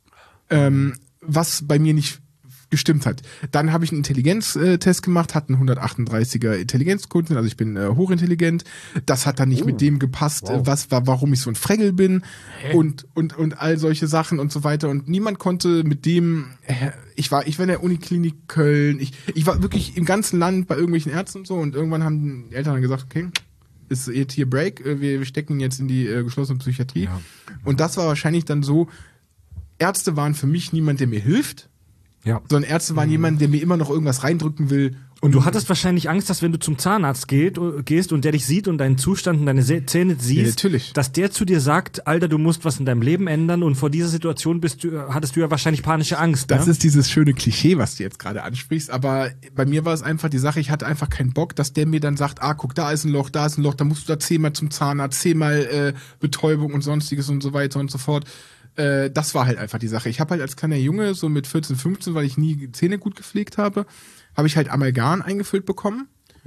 was bei mir nicht gestimmt hat. Dann habe ich einen Intelligenztest gemacht, hatte einen 138er Intelligenzquotient, also ich bin hochintelligent. Das hat dann nicht mit dem gepasst, warum ich so ein Fregel bin und all solche Sachen und so weiter. Und niemand konnte mit dem, ich war in der Uniklinik Köln, ich war wirklich im ganzen Land bei irgendwelchen Ärzten und so und irgendwann haben die Eltern dann gesagt, okay, ist jetzt hier Break, wir stecken ihn jetzt in die geschlossene Psychiatrie. Ja. Und das war wahrscheinlich dann so, Ärzte waren für mich niemand, der mir hilft, sondern Ärzte waren jemand, der mir immer noch irgendwas reindrücken will. Und du hattest wahrscheinlich Angst, dass wenn du zum Zahnarzt gehst und der dich sieht und deinen Zustand und deine Zähne siehst, dass der zu dir sagt, Alter, du musst was in deinem Leben ändern und vor dieser Situation hattest du ja wahrscheinlich panische Angst. Das ist dieses schöne Klischee, was du jetzt gerade ansprichst, aber bei mir war es einfach die Sache, ich hatte einfach keinen Bock, dass der mir dann sagt, guck, da ist ein Loch, da musst du da 10-mal zum Zahnarzt, 10-mal Betäubung und sonstiges und so weiter und so fort. Das war halt einfach die Sache. Ich habe halt als kleiner Junge, so mit 14, 15, weil ich nie Zähne gut gepflegt habe ich halt Amalgam eingefüllt bekommen.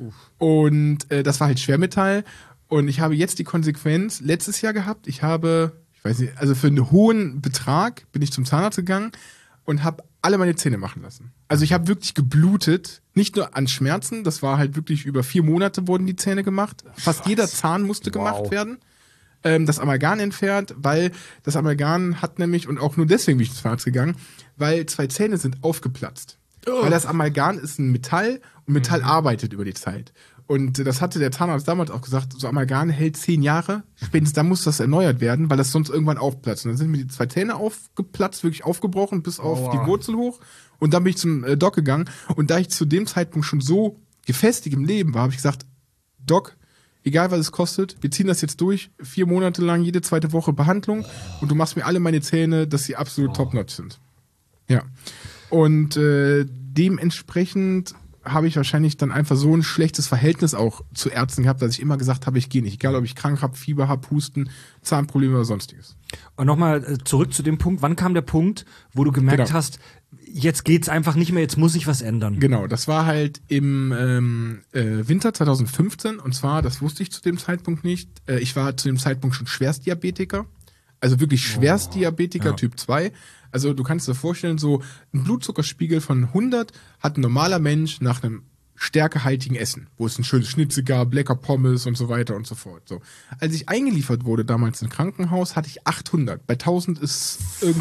Und das war halt Schwermetall. Und ich habe jetzt die Konsequenz letztes Jahr gehabt. Ich weiß nicht, also für einen hohen Betrag bin ich zum Zahnarzt gegangen und habe alle meine Zähne machen lassen. Also ich habe wirklich geblutet, nicht nur an Schmerzen, das war halt wirklich über 4 Monate wurden die Zähne gemacht. Fast jeder Zahn musste gemacht werden. Das Amalgam entfernt, weil das Amalgam hat nämlich, und auch nur deswegen bin ich zum Zahnarzt gegangen, weil 2 Zähne sind aufgeplatzt. Weil das Amalgam ist ein Metall und Metall arbeitet über die Zeit. Und das hatte der Zahnarzt damals auch gesagt, so Amalgam hält 10 Jahre, spätestens dann muss das erneuert werden, weil das sonst irgendwann aufplatzt. Und dann sind mir die 2 Zähne aufgeplatzt, wirklich aufgebrochen, bis auf die Wurzel hoch. Und dann bin ich zum Doc gegangen. Und da ich zu dem Zeitpunkt schon so gefestigt im Leben war, habe ich gesagt, Doc, egal was es kostet, wir ziehen das jetzt durch, 4 Monate lang, jede 2. Woche Behandlung und du machst mir alle meine Zähne, dass sie absolut top-notch sind. Ja. Und dementsprechend habe ich wahrscheinlich dann einfach so ein schlechtes Verhältnis auch zu Ärzten gehabt, dass ich immer gesagt habe, ich gehe nicht. Egal, ob ich krank habe, Fieber habe, Husten, Zahnprobleme oder sonstiges. Und nochmal zurück zu dem Punkt, wann kam der Punkt, wo du gemerkt hast, jetzt geht's einfach nicht mehr, jetzt muss ich was ändern? Genau, das war halt im Winter 2015 und zwar, das wusste ich zu dem Zeitpunkt nicht, ich war zu dem Zeitpunkt schon Schwerstdiabetiker, also wirklich Schwerstdiabetiker Typ 2. Also du kannst dir vorstellen, so ein Blutzuckerspiegel von 100 hat ein normaler Mensch nach einem stärkehaltigen Essen, wo es ein schönes Schnitzel gab, lecker Pommes und so weiter und so fort. So. Als ich eingeliefert wurde damals im Krankenhaus, hatte ich 800. Bei 1000 ist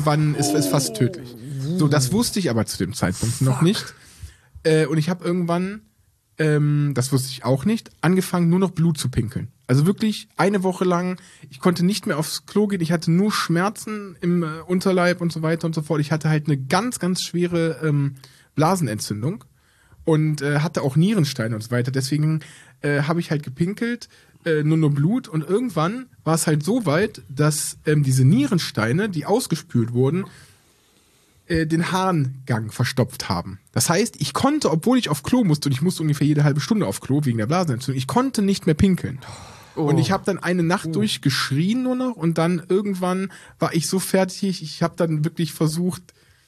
fast tödlich. So, das wusste ich aber zu dem Zeitpunkt noch nicht. Und ich habe irgendwann, das wusste ich auch nicht, angefangen nur noch Blut zu pinkeln. Also wirklich 1 Woche lang, ich konnte nicht mehr aufs Klo gehen, ich hatte nur Schmerzen im Unterleib und so weiter und so fort. Ich hatte halt eine ganz, ganz schwere Blasenentzündung und hatte auch Nierensteine und so weiter. Deswegen habe ich halt gepinkelt, nur Blut und irgendwann war es halt so weit, dass diese Nierensteine, die ausgespült wurden, den Harngang verstopft haben. Das heißt, ich konnte, obwohl ich auf Klo musste, und ich musste ungefähr jede halbe Stunde auf Klo wegen der Blasenentzündung, ich konnte nicht mehr pinkeln. Und ich habe dann eine Nacht durchgeschrien nur noch und dann irgendwann war ich so fertig, ich habe dann wirklich versucht,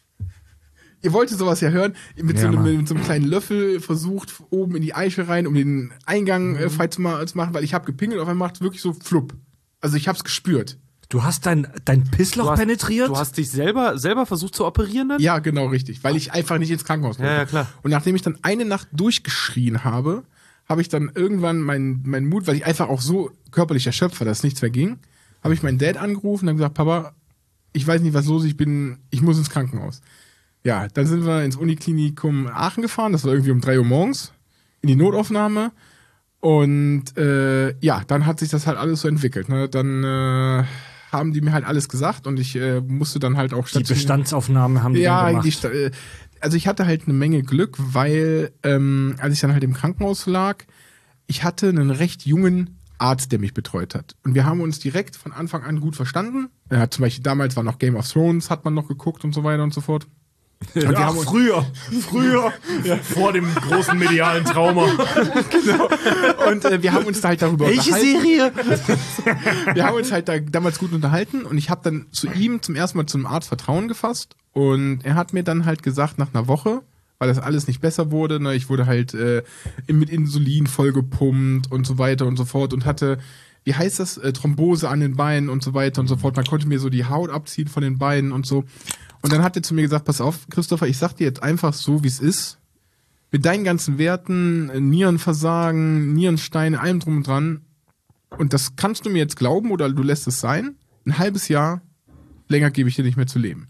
ihr wolltet sowas ja hören, mit so einem kleinen Löffel versucht, oben in die Eiche rein, um den Eingang frei zu machen, weil ich habe gepinkelt und auf einmal macht es wirklich so flupp. Also ich habe es gespürt. Du hast dein Pissloch penetriert? Du hast dich selber versucht zu operieren dann? Ja, genau, richtig. Weil ich einfach nicht ins Krankenhaus wollte. Ja, klar. Und nachdem ich dann eine Nacht durchgeschrien habe ich dann irgendwann meinen Mut, weil ich einfach auch so körperlich erschöpft war, dass nichts mehr ging, habe ich meinen Dad angerufen und dann gesagt, Papa, ich weiß nicht, was los ist, ich muss ins Krankenhaus. Ja, dann sind wir ins Uniklinikum Aachen gefahren, das war irgendwie um 3 Uhr morgens, in die Notaufnahme. Und dann hat sich das halt alles so entwickelt. Ne? Dann haben die mir halt alles gesagt und ich musste dann halt auch die Bestandsaufnahmen haben die dann gemacht. Also ich hatte halt eine Menge Glück, weil als ich dann halt im Krankenhaus lag, ich hatte einen recht jungen Arzt, der mich betreut hat. Und wir haben uns direkt von Anfang an gut verstanden. Er hat zum Beispiel, damals war noch Game of Thrones, hat man noch geguckt und so weiter und so fort. Und wir haben früher, ja, vor dem großen medialen Trauma. Genau. Und wir haben uns da halt darüber unterhalten. Welche Serie? Wir haben uns halt da damals gut unterhalten und ich habe dann zu ihm zum ersten Mal zum Arzt Vertrauen gefasst und er hat mir dann halt gesagt, nach einer Woche, weil das alles nicht besser wurde, ne, ich wurde halt mit Insulin vollgepumpt und so weiter und so fort und hatte, wie heißt das, Thrombose an den Beinen und so weiter und so fort. Man konnte mir so die Haut abziehen von den Beinen und so. Und dann hat er zu mir gesagt, pass auf, Christopher, ich sag dir jetzt einfach so, wie es ist. Mit deinen ganzen Werten, Nierenversagen, Nierensteine, allem drum und dran. Und das kannst du mir jetzt glauben oder du lässt es sein. Ein halbes Jahr, länger gebe ich dir nicht mehr zu leben.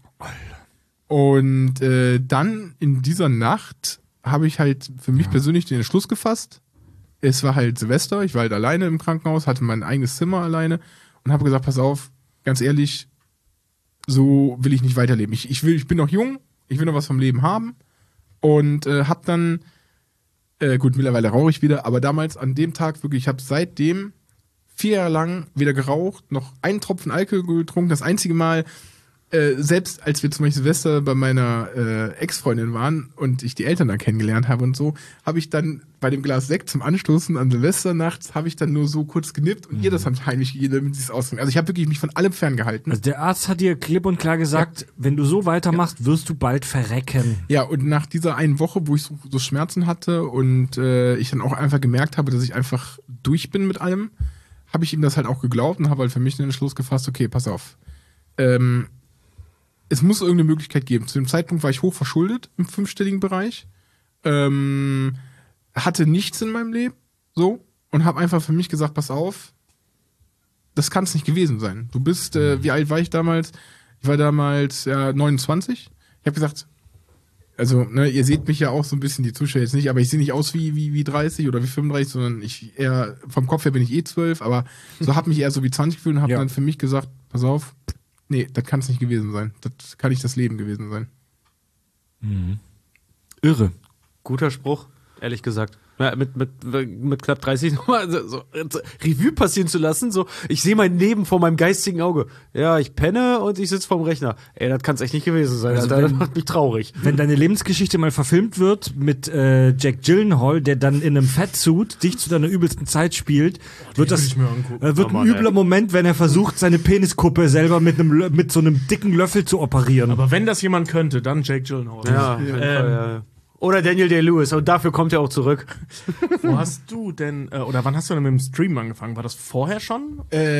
Und dann in dieser Nacht habe ich halt für mich persönlich den Entschluss gefasst. Es war halt Silvester, ich war halt alleine im Krankenhaus, hatte mein eigenes Zimmer alleine und habe gesagt, pass auf, ganz ehrlich, so will ich nicht weiterleben. Ich bin noch jung, ich will noch was vom Leben haben und hab dann, gut, mittlerweile rauche ich wieder, aber damals an dem Tag wirklich, ich habe seitdem 4 Jahre lang weder geraucht, noch einen Tropfen Alkohol getrunken. Das einzige Mal, selbst als wir zum Beispiel Silvester bei meiner Ex-Freundin waren und ich die Eltern dann kennengelernt habe und so, habe ich dann bei dem Glas Sekt zum Anstoßen an Silvester nachts, habe ich dann nur so kurz genippt und ihr das dann heimlich gegeben, damit sie es ausdrücken. Also ich habe wirklich mich von allem ferngehalten. Also der Arzt hat dir klipp und klar gesagt, wenn du so weitermachst, wirst du bald verrecken. Ja, und nach dieser einen Woche, wo ich so Schmerzen hatte und ich dann auch einfach gemerkt habe, dass ich einfach durch bin mit allem, habe ich ihm das halt auch geglaubt und habe halt für mich den Entschluss gefasst, okay, pass auf. Es muss irgendeine Möglichkeit geben. Zu dem Zeitpunkt war ich hoch verschuldet im 5-stelligen Bereich. Hatte nichts in meinem Leben. So. Und habe einfach für mich gesagt, pass auf, das kann es nicht gewesen sein. Du bist, wie alt war ich damals? Ich war damals 29. Ich habe gesagt, also, ne, ihr seht mich ja auch so ein bisschen, die Zuschauer jetzt nicht, aber ich sehe nicht aus wie 30 oder wie 35, sondern ich eher, vom Kopf her bin ich 12, aber so habe mich eher so wie 20 gefühlt und habe dann für mich gesagt, pass auf, nee, das kann es nicht gewesen sein. Das kann nicht das Leben gewesen sein. Mhm. Irre. Guter Spruch, ehrlich gesagt. Ja, mit knapp 30 nochmal so Revue passieren zu lassen. So, ich sehe mein Leben vor meinem geistigen Auge. Ja, ich penne und ich sitze vorm Rechner. Ey, das kann es echt nicht gewesen sein. Also das macht mich traurig. Wenn deine Lebensgeschichte mal verfilmt wird mit Jack Gyllenhaal, der dann in einem Fettsuit dich zu deiner übelsten Zeit spielt, wird das wird ein übler Moment, wenn er versucht, seine Peniskuppe selber mit so einem dicken Löffel zu operieren. Aber wenn das jemand könnte, dann Jake Gyllenhaal. Ja. Oder Daniel Day-Lewis, und dafür kommt er auch zurück. Wo hast du denn, oder wann hast du denn mit dem Stream angefangen? War das vorher schon?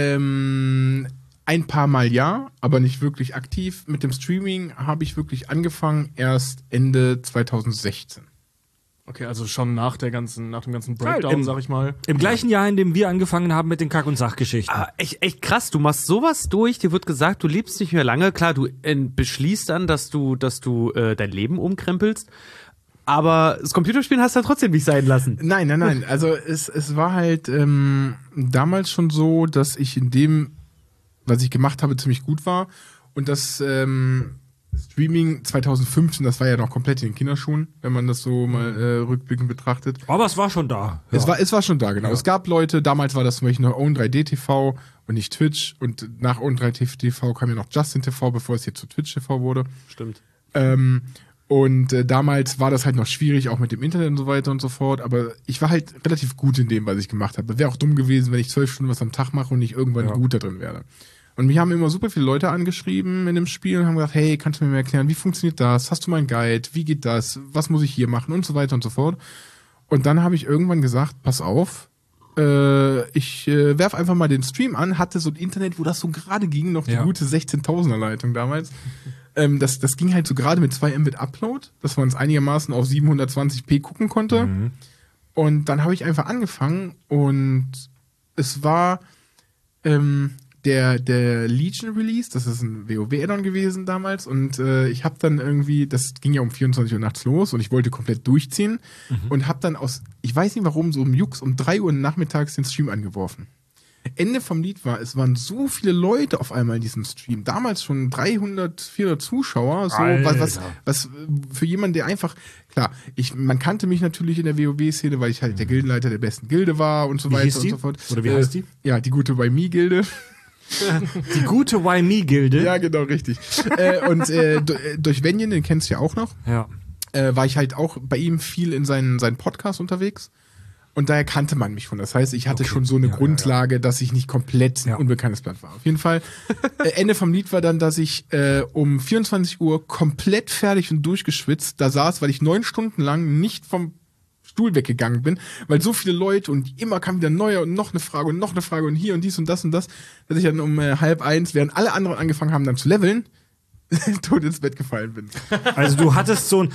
Ein paar Mal ja, aber nicht wirklich aktiv. Mit dem Streaming habe ich wirklich angefangen erst Ende 2016. Okay, also schon nach dem ganzen Breakdown, sag ich mal. Im gleichen Jahr, in dem wir angefangen haben mit den Kack- und Sachgeschichten. Echt krass, du machst sowas durch, dir wird gesagt, du lebst nicht mehr lange. Klar, du beschließt dann, dass du dein Leben umkrempelst. Aber das Computerspielen hast du ja trotzdem nicht sein lassen. Nein. Also es war halt damals schon so, dass ich in dem, was ich gemacht habe, ziemlich gut war. Und das Streaming 2015, das war ja noch komplett in den Kinderschuhen, wenn man das so mal rückblickend betrachtet. Aber es war schon da. Ja. Es war schon da, genau. Ja. Es gab Leute, damals war das zum Beispiel noch Own3D-TV und nicht Twitch. Und nach Own3D-TV kam ja noch Justin TV, bevor es jetzt zu Twitch TV wurde. Stimmt. Und damals war das halt noch schwierig, auch mit dem Internet und so weiter und so fort. Aber ich war halt relativ gut in dem, was ich gemacht habe. Wäre auch dumm gewesen, wenn ich 12 Stunden was am Tag mache und nicht irgendwann gut da drin werde. Und mich haben immer super viele Leute angeschrieben in dem Spiel und haben gesagt, hey, kannst du mir erklären, wie funktioniert das? Hast du mal einen Guide? Wie geht das? Was muss ich hier machen? Und so weiter und so fort. Und dann habe ich irgendwann gesagt, pass auf, ich werf einfach mal den Stream an, hatte so ein Internet, wo das so gerade ging, noch die gute 16.000er Leitung damals. Das ging halt so gerade mit 2 Mbit Upload, dass man es einigermaßen auf 720p gucken konnte. Mhm. Und dann habe ich einfach angefangen und es war der Legion Release, das ist ein WoW-Add-on gewesen damals und ich habe dann irgendwie, das ging ja um 24 Uhr nachts los und ich wollte komplett durchziehen und habe dann ich weiß nicht warum, so um Jux um 3 Uhr nachmittags den Stream angeworfen. Ende vom Lied war, es waren so viele Leute auf einmal in diesem Stream. Damals schon 300, 400 Zuschauer. So, was für jemanden, der einfach, klar, man kannte mich natürlich in der WoW-Szene, weil ich halt der Gildenleiter der besten Gilde war und so weiter und so fort. Oder wie heißt die? Ja, die gute Why Me-Gilde. Die gute Why Me-Gilde? Ja, genau, richtig. Und durch Venjen, den kennst du ja auch noch, war ich halt auch bei ihm viel in seinen Podcast unterwegs. Und daher kannte man mich schon. Das heißt, ich hatte schon so eine Grundlage, dass ich nicht komplett ein unbekanntes Blatt war. Auf jeden Fall, Ende vom Lied war dann, dass ich um 24 Uhr komplett fertig und durchgeschwitzt da saß, weil ich 9 Stunden lang nicht vom Stuhl weggegangen bin, weil so viele Leute und immer kam wieder neuer und noch eine Frage und hier und dies und das, dass ich dann um 12:30, während alle anderen angefangen haben dann zu leveln, tot ins Bett gefallen bin. Also du hattest so ein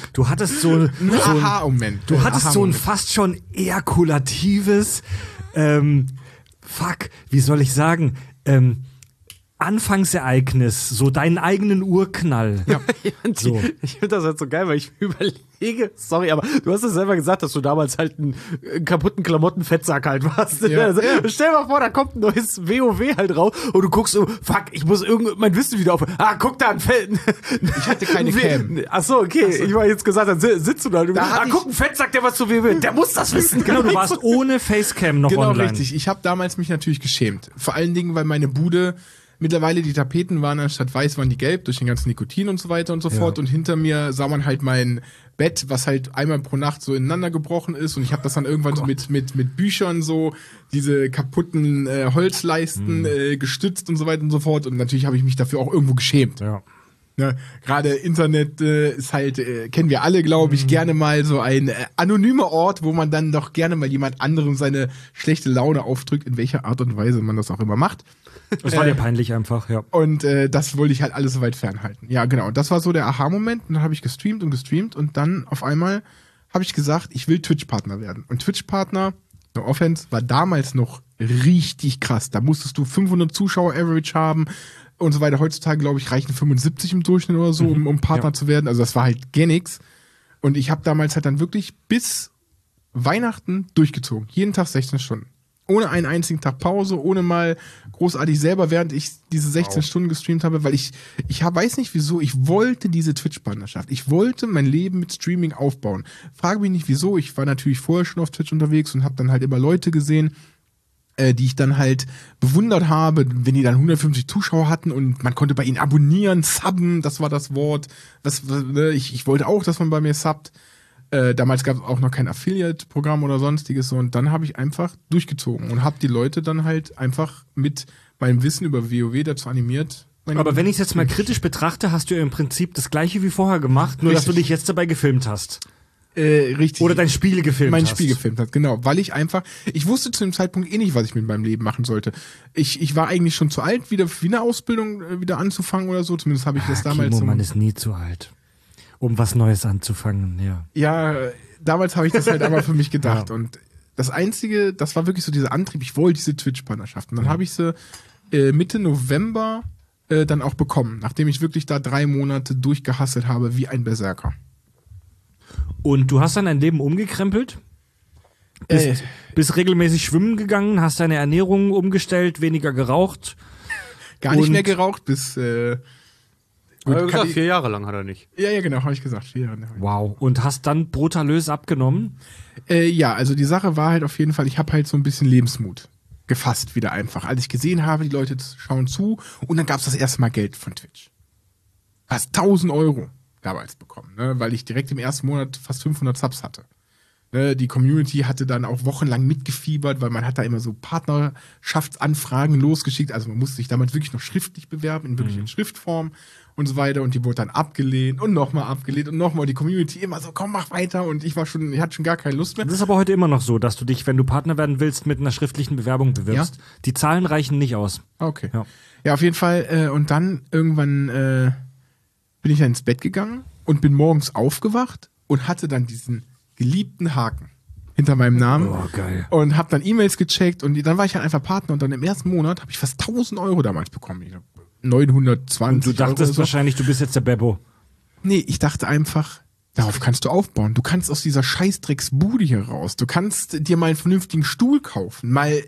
Aha-Moment. Du hattest so ein fast schon ejakulatives, wie soll ich sagen, Anfangsereignis, so deinen eigenen Urknall. Ja. So. Ich finde das halt so geil, weil ich mir überlege, sorry, aber du hast es selber gesagt, dass du damals halt einen kaputten Klamottenfettsack halt warst. Ja. Also, stell dir mal vor, da kommt ein neues WoW halt raus und du guckst so, fuck, ich muss mein Wissen wieder auf. Guck da, ein Fett. Ich hatte keine Cam. Achso, okay. Ich war jetzt gesagt, dann sitzt du da. Guck, ein Fettsack, der was zu WoW, der muss das wissen. Genau, du warst ohne Facecam noch online. Genau, richtig. Ich habe damals mich natürlich geschämt. Vor allen Dingen, weil meine Bude mittlerweile die Tapeten waren anstatt weiß, waren die gelb durch den ganzen Nikotin und so weiter und so fort. Und hinter mir sah man halt mein Bett, was halt einmal pro Nacht so ineinander gebrochen ist. Und ich habe das dann irgendwann so mit Büchern so, diese kaputten Holzleisten gestützt und so weiter und so fort. Und natürlich habe ich mich dafür auch irgendwo geschämt. Ja. Ne, gerade Internet ist halt, kennen wir alle, glaube ich, gerne mal so ein anonymer Ort, wo man dann doch gerne mal jemand anderem seine schlechte Laune aufdrückt, in welcher Art und Weise man das auch immer macht. Das war dir peinlich einfach, ja. Und das wollte ich halt alles so weit fernhalten. Ja, genau. Das war so der Aha-Moment. Und dann habe ich gestreamt und dann auf einmal habe ich gesagt, ich will Twitch-Partner werden. Und Twitch-Partner, no offense, war damals noch richtig krass. Da musstest du 500 Zuschauer-Average haben und so weiter. Heutzutage, glaube ich, reichen 75 im Durchschnitt oder so, um Partner zu werden. Also das war halt gar nix. Und ich habe damals halt dann wirklich bis Weihnachten durchgezogen. Jeden Tag 16 Stunden. Ohne einen einzigen Tag Pause, ohne mal großartig selber, während ich diese 16 Stunden gestreamt habe, weil ich weiß nicht wieso, ich wollte diese Twitch-Partnerschaft. Ich wollte mein Leben mit Streaming aufbauen. Frage mich nicht wieso, ich war natürlich vorher schon auf Twitch unterwegs und habe dann halt immer Leute gesehen, die ich dann halt bewundert habe, wenn die dann 150 Zuschauer hatten und man konnte bei ihnen abonnieren, subben, das war das Wort. Ich wollte auch, dass man bei mir subbt. Damals gab es auch noch kein Affiliate-Programm oder sonstiges so und dann habe ich einfach durchgezogen und habe die Leute dann halt einfach mit meinem Wissen über WoW dazu animiert. Aber wenn ich es jetzt mal kritisch betrachte, hast du ja im Prinzip das Gleiche wie vorher gemacht, nur dass du dich jetzt dabei gefilmt hast. Richtig. Oder dein Spiel gefilmt hast. Mein Spiel gefilmt hat, genau. Weil ich wusste zu dem Zeitpunkt nicht, was ich mit meinem Leben machen sollte. Ich war eigentlich schon zu alt, wieder wie eine Ausbildung wieder anzufangen oder so. Zumindest habe ich das damals so. Man ist nie zu alt, um was Neues anzufangen, ja. Ja, damals habe ich das halt aber für mich gedacht. Ja. Und das Einzige, das war wirklich so dieser Antrieb, ich wollte diese Twitch-Partnerschaft. Und dann habe ich sie Mitte November dann auch bekommen, nachdem ich wirklich da 3 Monate durchgehasselt habe wie ein Berserker. Und du hast dann dein Leben umgekrempelt? Bist regelmäßig schwimmen gegangen, hast deine Ernährung umgestellt, weniger geraucht? Gar nicht mehr geraucht, bis... gesagt, 4 Jahre lang hat er nicht. Ja, genau, habe ich gesagt, 4 Jahre. Wow. Und hast dann brutalös abgenommen? Ja, also die Sache war halt auf jeden Fall, ich habe halt so ein bisschen Lebensmut gefasst wieder einfach. Als ich gesehen habe, die Leute schauen zu und dann gab es das erste Mal Geld von Twitch. Fast 1.000 € damals bekommen, ne? Weil ich direkt im ersten Monat fast 500 Subs hatte. Ne? Die Community hatte dann auch wochenlang mitgefiebert, weil man hat da immer so Partnerschaftsanfragen losgeschickt. Also man musste sich damals wirklich noch schriftlich bewerben, in Schriftform und so weiter. Und die wurde dann abgelehnt und nochmal abgelehnt und nochmal. Die Community immer so, komm, mach weiter. Und ich hatte schon gar keine Lust mehr. Das ist aber heute immer noch so, dass du dich, wenn du Partner werden willst, mit einer schriftlichen Bewerbung bewirbst. Ja? Die Zahlen reichen nicht aus. Okay. Ja, auf jeden Fall. Und dann irgendwann bin ich dann ins Bett gegangen und bin morgens aufgewacht und hatte dann diesen geliebten Haken hinter meinem Namen. Oh, geil. Und habe dann E-Mails gecheckt und dann war ich halt einfach Partner und dann im ersten Monat habe ich fast 1.000 € damals bekommen. 920 Und du dachtest so. Wahrscheinlich, du bist jetzt der Beppo. Nee, ich dachte einfach, darauf kannst du aufbauen. Du kannst aus dieser Scheißdrecksbude hier raus. Du kannst dir mal einen vernünftigen Stuhl kaufen, mal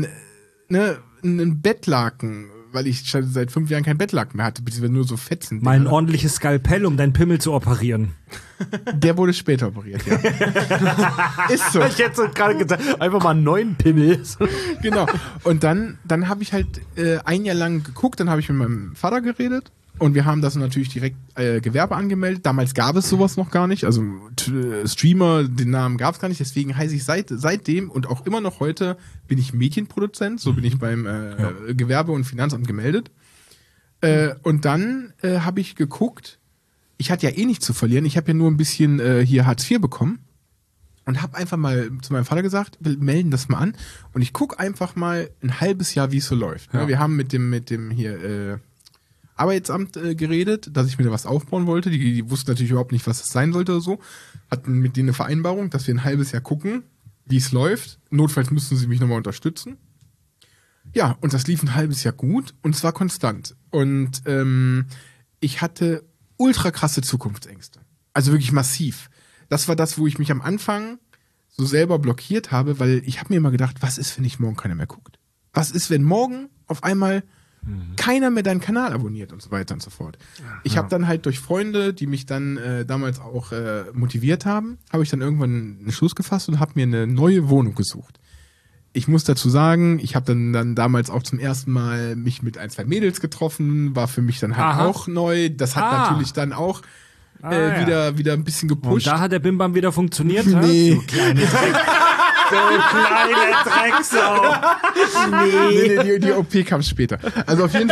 einen Bettlaken, weil ich schon seit 5 Jahren kein Bettlaken mehr hatte, beziehungsweise nur so Fetzen. Mal ein ordentliches Skalpell, um deinen Pimmel zu operieren. Der wurde später operiert, ja. Ist so. Ich hätte so gerade gedacht, einfach mal einen neuen Pimmel. Genau. Und dann habe ich halt 1 Jahr lang geguckt, dann habe ich mit meinem Vater geredet und wir haben das natürlich direkt Gewerbe angemeldet. Damals gab es sowas noch gar nicht, also Streamer, den Namen gab es gar nicht, deswegen heiße ich seitdem und auch immer noch heute bin ich Medienproduzent, so bin ich beim Gewerbe- und Finanzamt gemeldet. Und dann habe ich geguckt, ich hatte ja eh nichts zu verlieren, ich habe ja nur ein bisschen hier Hartz IV bekommen und habe einfach mal zu meinem Vater gesagt, wir melden das mal an und ich gucke einfach mal ein halbes Jahr, wie es so läuft. Ja. Wir haben mit dem hier Arbeitsamt geredet, dass ich mir was aufbauen wollte. Die wussten natürlich überhaupt nicht, was es sein sollte oder so. Hatten mit denen eine Vereinbarung, dass wir ein halbes Jahr gucken, wie es läuft. Notfalls müssten sie mich nochmal unterstützen. Ja, und das lief ein halbes Jahr gut und zwar konstant. Und ich hatte ultra krasse Zukunftsängste. Also wirklich massiv. Das war das, wo ich mich am Anfang so selber blockiert habe, weil ich habe mir immer gedacht, was ist, wenn nicht morgen keiner mehr guckt? Was ist, wenn morgen auf einmal keiner mehr deinen Kanal abonniert und so weiter und so fort. Ich habe dann halt durch Freunde, die mich dann damals auch motiviert haben, habe ich dann irgendwann einen Schluss gefasst und habe mir eine neue Wohnung gesucht. Ich muss dazu sagen, ich habe dann damals auch zum ersten Mal mich mit 1, 2 Mädels getroffen, war für mich dann halt auch neu. Das hat natürlich dann auch wieder ein bisschen gepusht. Und da hat der Bimbam wieder funktioniert, Nee. Du kleine Drecksau. Nee, die OP kam später. Also auf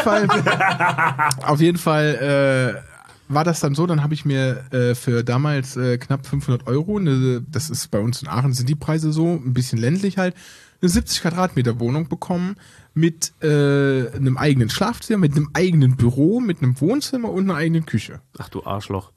jeden Fall war das dann so, dann habe ich mir für damals knapp 500 €, das ist bei uns in Aachen, sind die Preise so, ein bisschen ländlich halt, eine 70 Quadratmeter Wohnung bekommen mit einem eigenen Schlafzimmer, mit einem eigenen Büro, mit einem Wohnzimmer und einer eigenen Küche. Ach du Arschloch.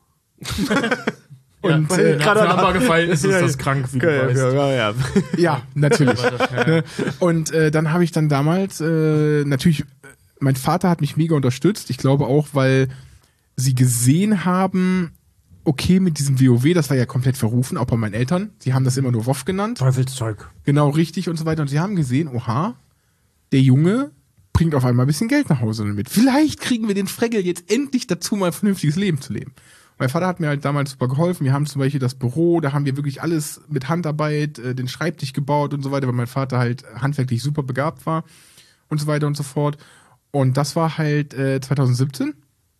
Und gerade an gefallen ist das krank, wie du weißt. Ja, natürlich. Und dann habe ich dann damals natürlich, mein Vater hat mich mega unterstützt. Ich glaube auch, weil sie gesehen haben, okay, mit diesem WoW, das war ja komplett verrufen, auch bei meinen Eltern. Sie haben das immer nur WoW genannt. Teufelszeug. Genau, richtig und so weiter. Und sie haben gesehen, oha, der Junge bringt auf einmal ein bisschen Geld nach Hause mit. Vielleicht kriegen wir den Fregel jetzt endlich dazu, mal ein vernünftiges Leben zu leben. Mein Vater hat mir halt damals super geholfen. Wir haben zum Beispiel das Büro, da haben wir wirklich alles mit Handarbeit, den Schreibtisch gebaut und so weiter, weil mein Vater halt handwerklich super begabt war und so weiter und so fort. Und das war halt 2017.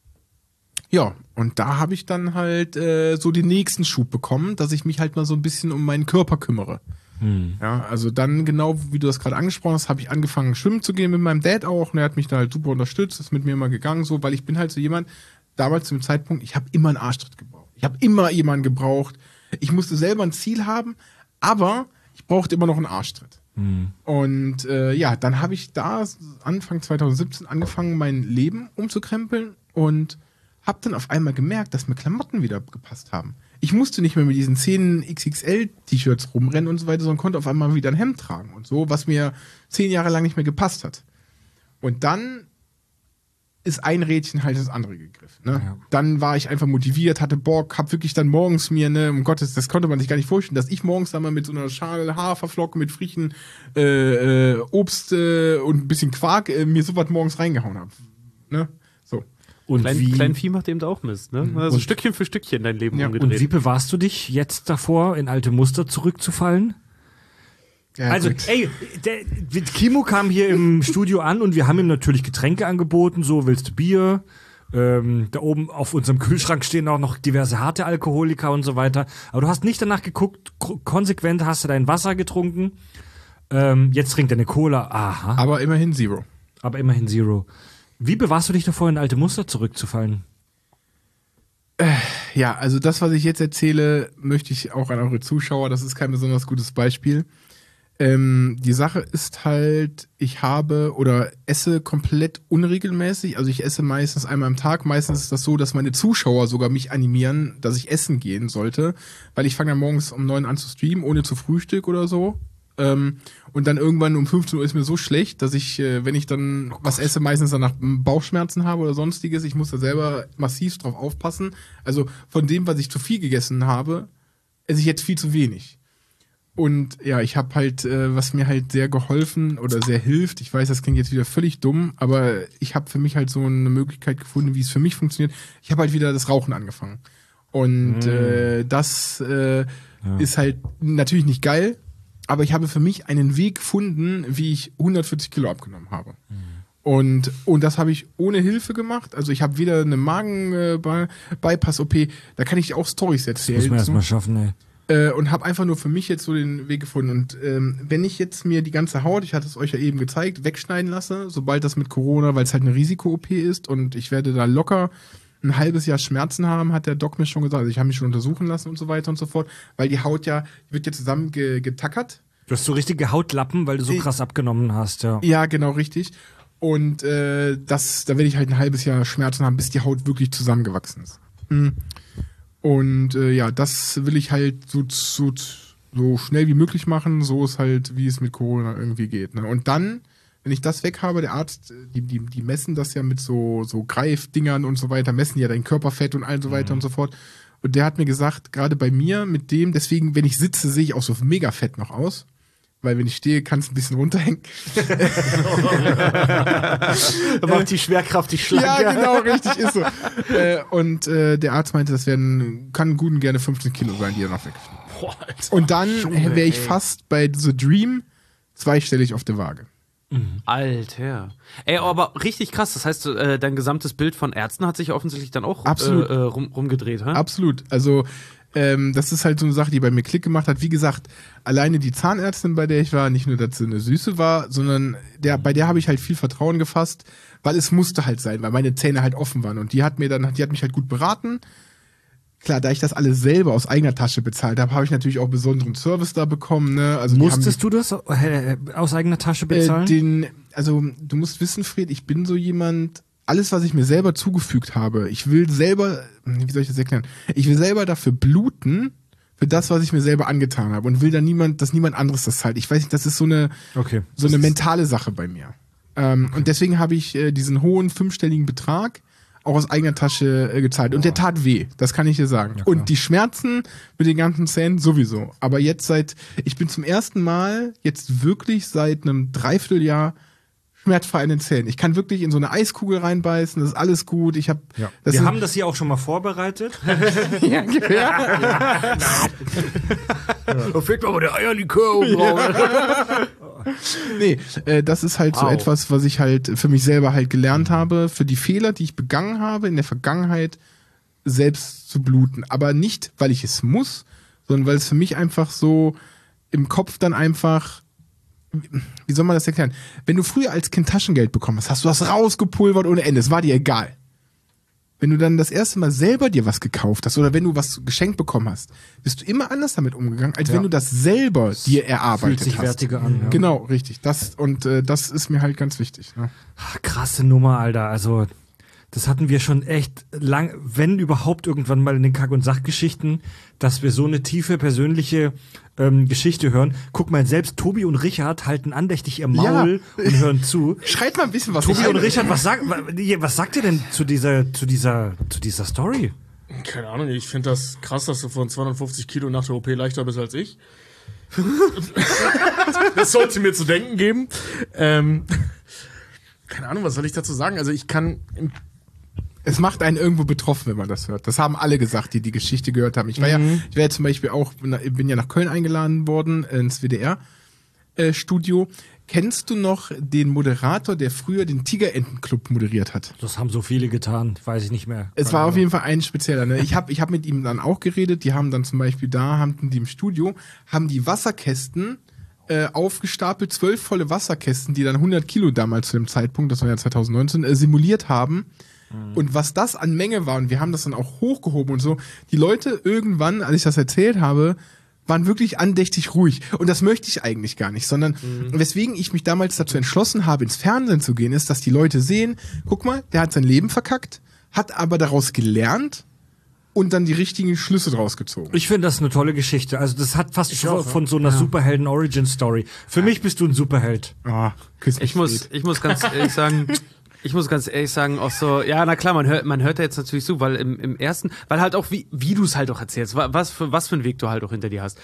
Ja, und da habe ich dann halt so den nächsten Schub bekommen, dass ich mich halt mal so ein bisschen um meinen Körper kümmere. Ja, also dann genau, wie du das gerade angesprochen hast, habe ich angefangen schwimmen zu gehen mit meinem Dad auch und er hat mich da halt super unterstützt, ist mit mir immer gegangen so, weil ich bin halt so jemand, damals zu dem Zeitpunkt, ich habe immer einen Arschtritt gebraucht. Ich habe immer jemanden gebraucht. Ich musste selber ein Ziel haben, aber ich brauchte immer noch einen Arschtritt. Und dann habe ich da Anfang 2017 angefangen, mein Leben umzukrempeln und habe dann auf einmal gemerkt, dass mir Klamotten wieder gepasst haben. Ich musste nicht mehr mit diesen 10 XXL-T-Shirts rumrennen und so weiter, sondern konnte auf einmal wieder ein Hemd tragen und so, was mir 10 Jahre lang nicht mehr gepasst hat. Und dann ist ein Rädchen halt ins andere gegriffen. Ne? Ja. Dann war ich einfach motiviert, hatte Bock, hab wirklich dann morgens mir, um Gottes, das konnte man sich gar nicht vorstellen, dass ich morgens dann mal mit so einer Schale Haferflocken mit frischen Obst und ein bisschen Quark mir sowas morgens reingehauen habe. Ne? So. Und Kleinvieh macht eben auch Mist, ne? Also Stückchen für Stückchen dein Leben umgedreht. Und wie bewahrst du dich jetzt davor, in alte Muster zurückzufallen? Ja, also, gut. Kimo kam hier im Studio an und wir haben ihm natürlich Getränke angeboten, so, willst du Bier? Da oben auf unserem Kühlschrank stehen auch noch diverse harte Alkoholiker und so weiter. Aber du hast nicht danach geguckt, konsequent hast du dein Wasser getrunken. Jetzt trinkt er eine Cola. Aha. Aber immerhin Zero. Wie bewahrst du dich davor, in alte Muster zurückzufallen? Ja, also das, was ich jetzt erzähle, möchte ich auch an eure Zuschauer, das ist kein besonders gutes Beispiel. Die Sache ist halt, ich esse komplett unregelmäßig, also ich esse meistens einmal am Tag, meistens ist das so, dass meine Zuschauer sogar mich animieren, dass ich essen gehen sollte, weil ich fange dann morgens um 9 an zu streamen, ohne zu Frühstück oder so. Und dann irgendwann um 15 Uhr ist mir so schlecht, dass ich, wenn ich dann was esse, meistens danach Bauchschmerzen habe oder sonstiges. Ich muss da selber massiv drauf aufpassen. Also von dem, was ich zu viel gegessen habe, esse ich jetzt viel zu wenig. Und ja, ich habe halt, was mir halt sehr geholfen oder sehr hilft, ich weiß, das klingt jetzt wieder völlig dumm, aber ich habe für mich halt so eine Möglichkeit gefunden, wie es für mich funktioniert. Ich habe halt wieder das Rauchen angefangen. Und das ist halt natürlich nicht geil, aber ich habe für mich einen Weg gefunden, wie ich 140 Kilo abgenommen habe. Und das habe ich ohne Hilfe gemacht. Also ich habe wieder eine Magen-Bypass-OP, da kann ich auch Storys erzählen. Das muss man erstmal schaffen, ey. Und habe einfach nur für mich jetzt so den Weg gefunden. Und wenn ich jetzt mir die ganze Haut, ich hatte es euch ja eben gezeigt, wegschneiden lasse, sobald das mit Corona, weil es halt eine Risiko-OP ist und ich werde da locker ein halbes Jahr Schmerzen haben, hat der Doc mir schon gesagt. Also ich habe mich schon untersuchen lassen und so weiter und so fort, weil die Haut wird ja zusammen getackert. Du hast so richtige Hautlappen, weil du so krass abgenommen hast, ja. Ja, genau, richtig. Und da werde ich halt ein halbes Jahr Schmerzen haben, bis die Haut wirklich zusammengewachsen ist. Und das will ich halt so schnell wie möglich machen, so ist halt, wie es mit Corona irgendwie geht. Ne? Und dann Wenn ich das weg habe, der Arzt, die messen das ja mit so Greifdingern und so weiter, messen ja dein Körperfett und all so weiter und so fort. Und der hat mir gesagt, gerade bei mir mit dem, deswegen, wenn ich sitze, sehe ich auch so mega fett noch aus. Weil wenn ich stehe, kann es ein bisschen runterhängen. Da macht die Schwerkraft dich schlank. Ja, genau, richtig, ist so. Und der Arzt meinte, das kann gut und gerne 15 Kilo sein, die er noch wegfliegen. Boah, Alter. Und dann wäre ich fast bei The Dream zweistellig auf der Waage. Alter. Ey, aber richtig krass. Das heißt, dein gesamtes Bild von Ärzten hat sich offensichtlich dann auch Absolut. rumgedreht, hä? Absolut. Also, das ist halt so eine Sache, die bei mir Klick gemacht hat. Wie gesagt, alleine die Zahnärztin, bei der ich war, nicht nur, dass sie eine Süße war, sondern bei der habe ich halt viel Vertrauen gefasst, weil es musste halt sein, weil meine Zähne halt offen waren. Und die hat mich halt gut beraten. Klar, da ich das alles selber aus eigener Tasche bezahlt habe, habe ich natürlich auch besonderen Service da bekommen. Ne? Also musstest du das aus eigener Tasche bezahlen? Du musst wissen, Fred, ich bin so jemand, alles, was ich mir selber zugefügt habe, ich will selber, wie soll ich das erklären? Ich will selber dafür bluten, für das, was ich mir selber angetan habe und will dann dass niemand anderes das zahlt. Ich weiß nicht, das ist so eine mentale Sache bei mir. Und deswegen habe ich diesen hohen 5-stelligen Betrag auch aus eigener Tasche gezahlt. Und der tat weh, das kann ich dir sagen. Ja, und die Schmerzen mit den ganzen Zähnen sowieso. Aber jetzt ich bin zum ersten Mal jetzt wirklich seit einem Dreivierteljahr schmerzfrei in den Zähnen. Ich kann wirklich in so eine Eiskugel reinbeißen, das ist alles gut. Wir haben das hier auch schon mal vorbereitet. Ja, ungefähr. Da fehlt aber der Eierlikör oben drauf. Nee, das ist halt so etwas, was ich halt für mich selber halt gelernt habe, für die Fehler, die ich begangen habe in der Vergangenheit, selbst zu bluten. Aber nicht, weil ich es muss, sondern weil es für mich einfach so im Kopf dann einfach, wie soll man das erklären? Wenn du früher als Kind Taschengeld bekommen hast du das rausgepulvert ohne Ende, es war dir egal. Wenn du dann das erste Mal selber dir was gekauft hast oder wenn du was geschenkt bekommen hast, bist du immer anders damit umgegangen, als wenn du das selber dir erarbeitet hast. Fühlt sich wertiger an. Ja. Genau, richtig. Das ist mir halt ganz wichtig. Ne? Krasse Nummer, Alter. Also, das hatten wir schon echt lang, wenn überhaupt irgendwann mal in den Kack- und Sachgeschichten, dass wir so eine tiefe persönliche Geschichte hören. Guck mal, selbst Tobi und Richard halten andächtig ihr Maul und hören zu. Schreit mal ein bisschen was. Tobi und Richard, was sagt ihr denn zu dieser Story? Keine Ahnung, ich finde das krass, dass du von 250 Kilo nach der OP leichter bist als ich. Das sollte mir zu denken geben. Keine Ahnung, was soll ich dazu sagen? Also ich kann... Es macht einen irgendwo betroffen, wenn man das hört. Das haben alle gesagt, die Geschichte gehört haben. Ich war ja zum Beispiel bin ja nach Köln eingeladen worden, ins WDR-Studio. Kennst du noch den Moderator, der früher den Tigerentenclub moderiert hat? Das haben so viele getan, weiß ich nicht mehr. Es war auf jeden Fall ein spezieller. Ne? Ich hab mit ihm dann auch geredet. Die haben dann zum Beispiel die im Studio, haben die Wasserkästen aufgestapelt, 12 volle Wasserkästen, die dann 100 Kilo damals zu dem Zeitpunkt, das war ja 2019, simuliert haben. Und was das an Menge war, und wir haben das dann auch hochgehoben und so, die Leute irgendwann, als ich das erzählt habe, waren wirklich andächtig ruhig. Und das möchte ich eigentlich gar nicht, sondern weswegen ich mich damals dazu entschlossen habe, ins Fernsehen zu gehen, ist, dass die Leute sehen, guck mal, der hat sein Leben verkackt, hat aber daraus gelernt und dann die richtigen Schlüsse draus gezogen. Ich finde das eine tolle Geschichte. Also das hat fast von so einer Superhelden-Origin-Story. Für mich bist du ein Superheld. Ich muss ganz ehrlich sagen... Ich muss ganz ehrlich sagen, auch so, ja, na klar, man hört da jetzt natürlich zu, weil im ersten, weil halt auch, wie du es halt auch erzählst, was für einen Weg du halt auch hinter dir hast.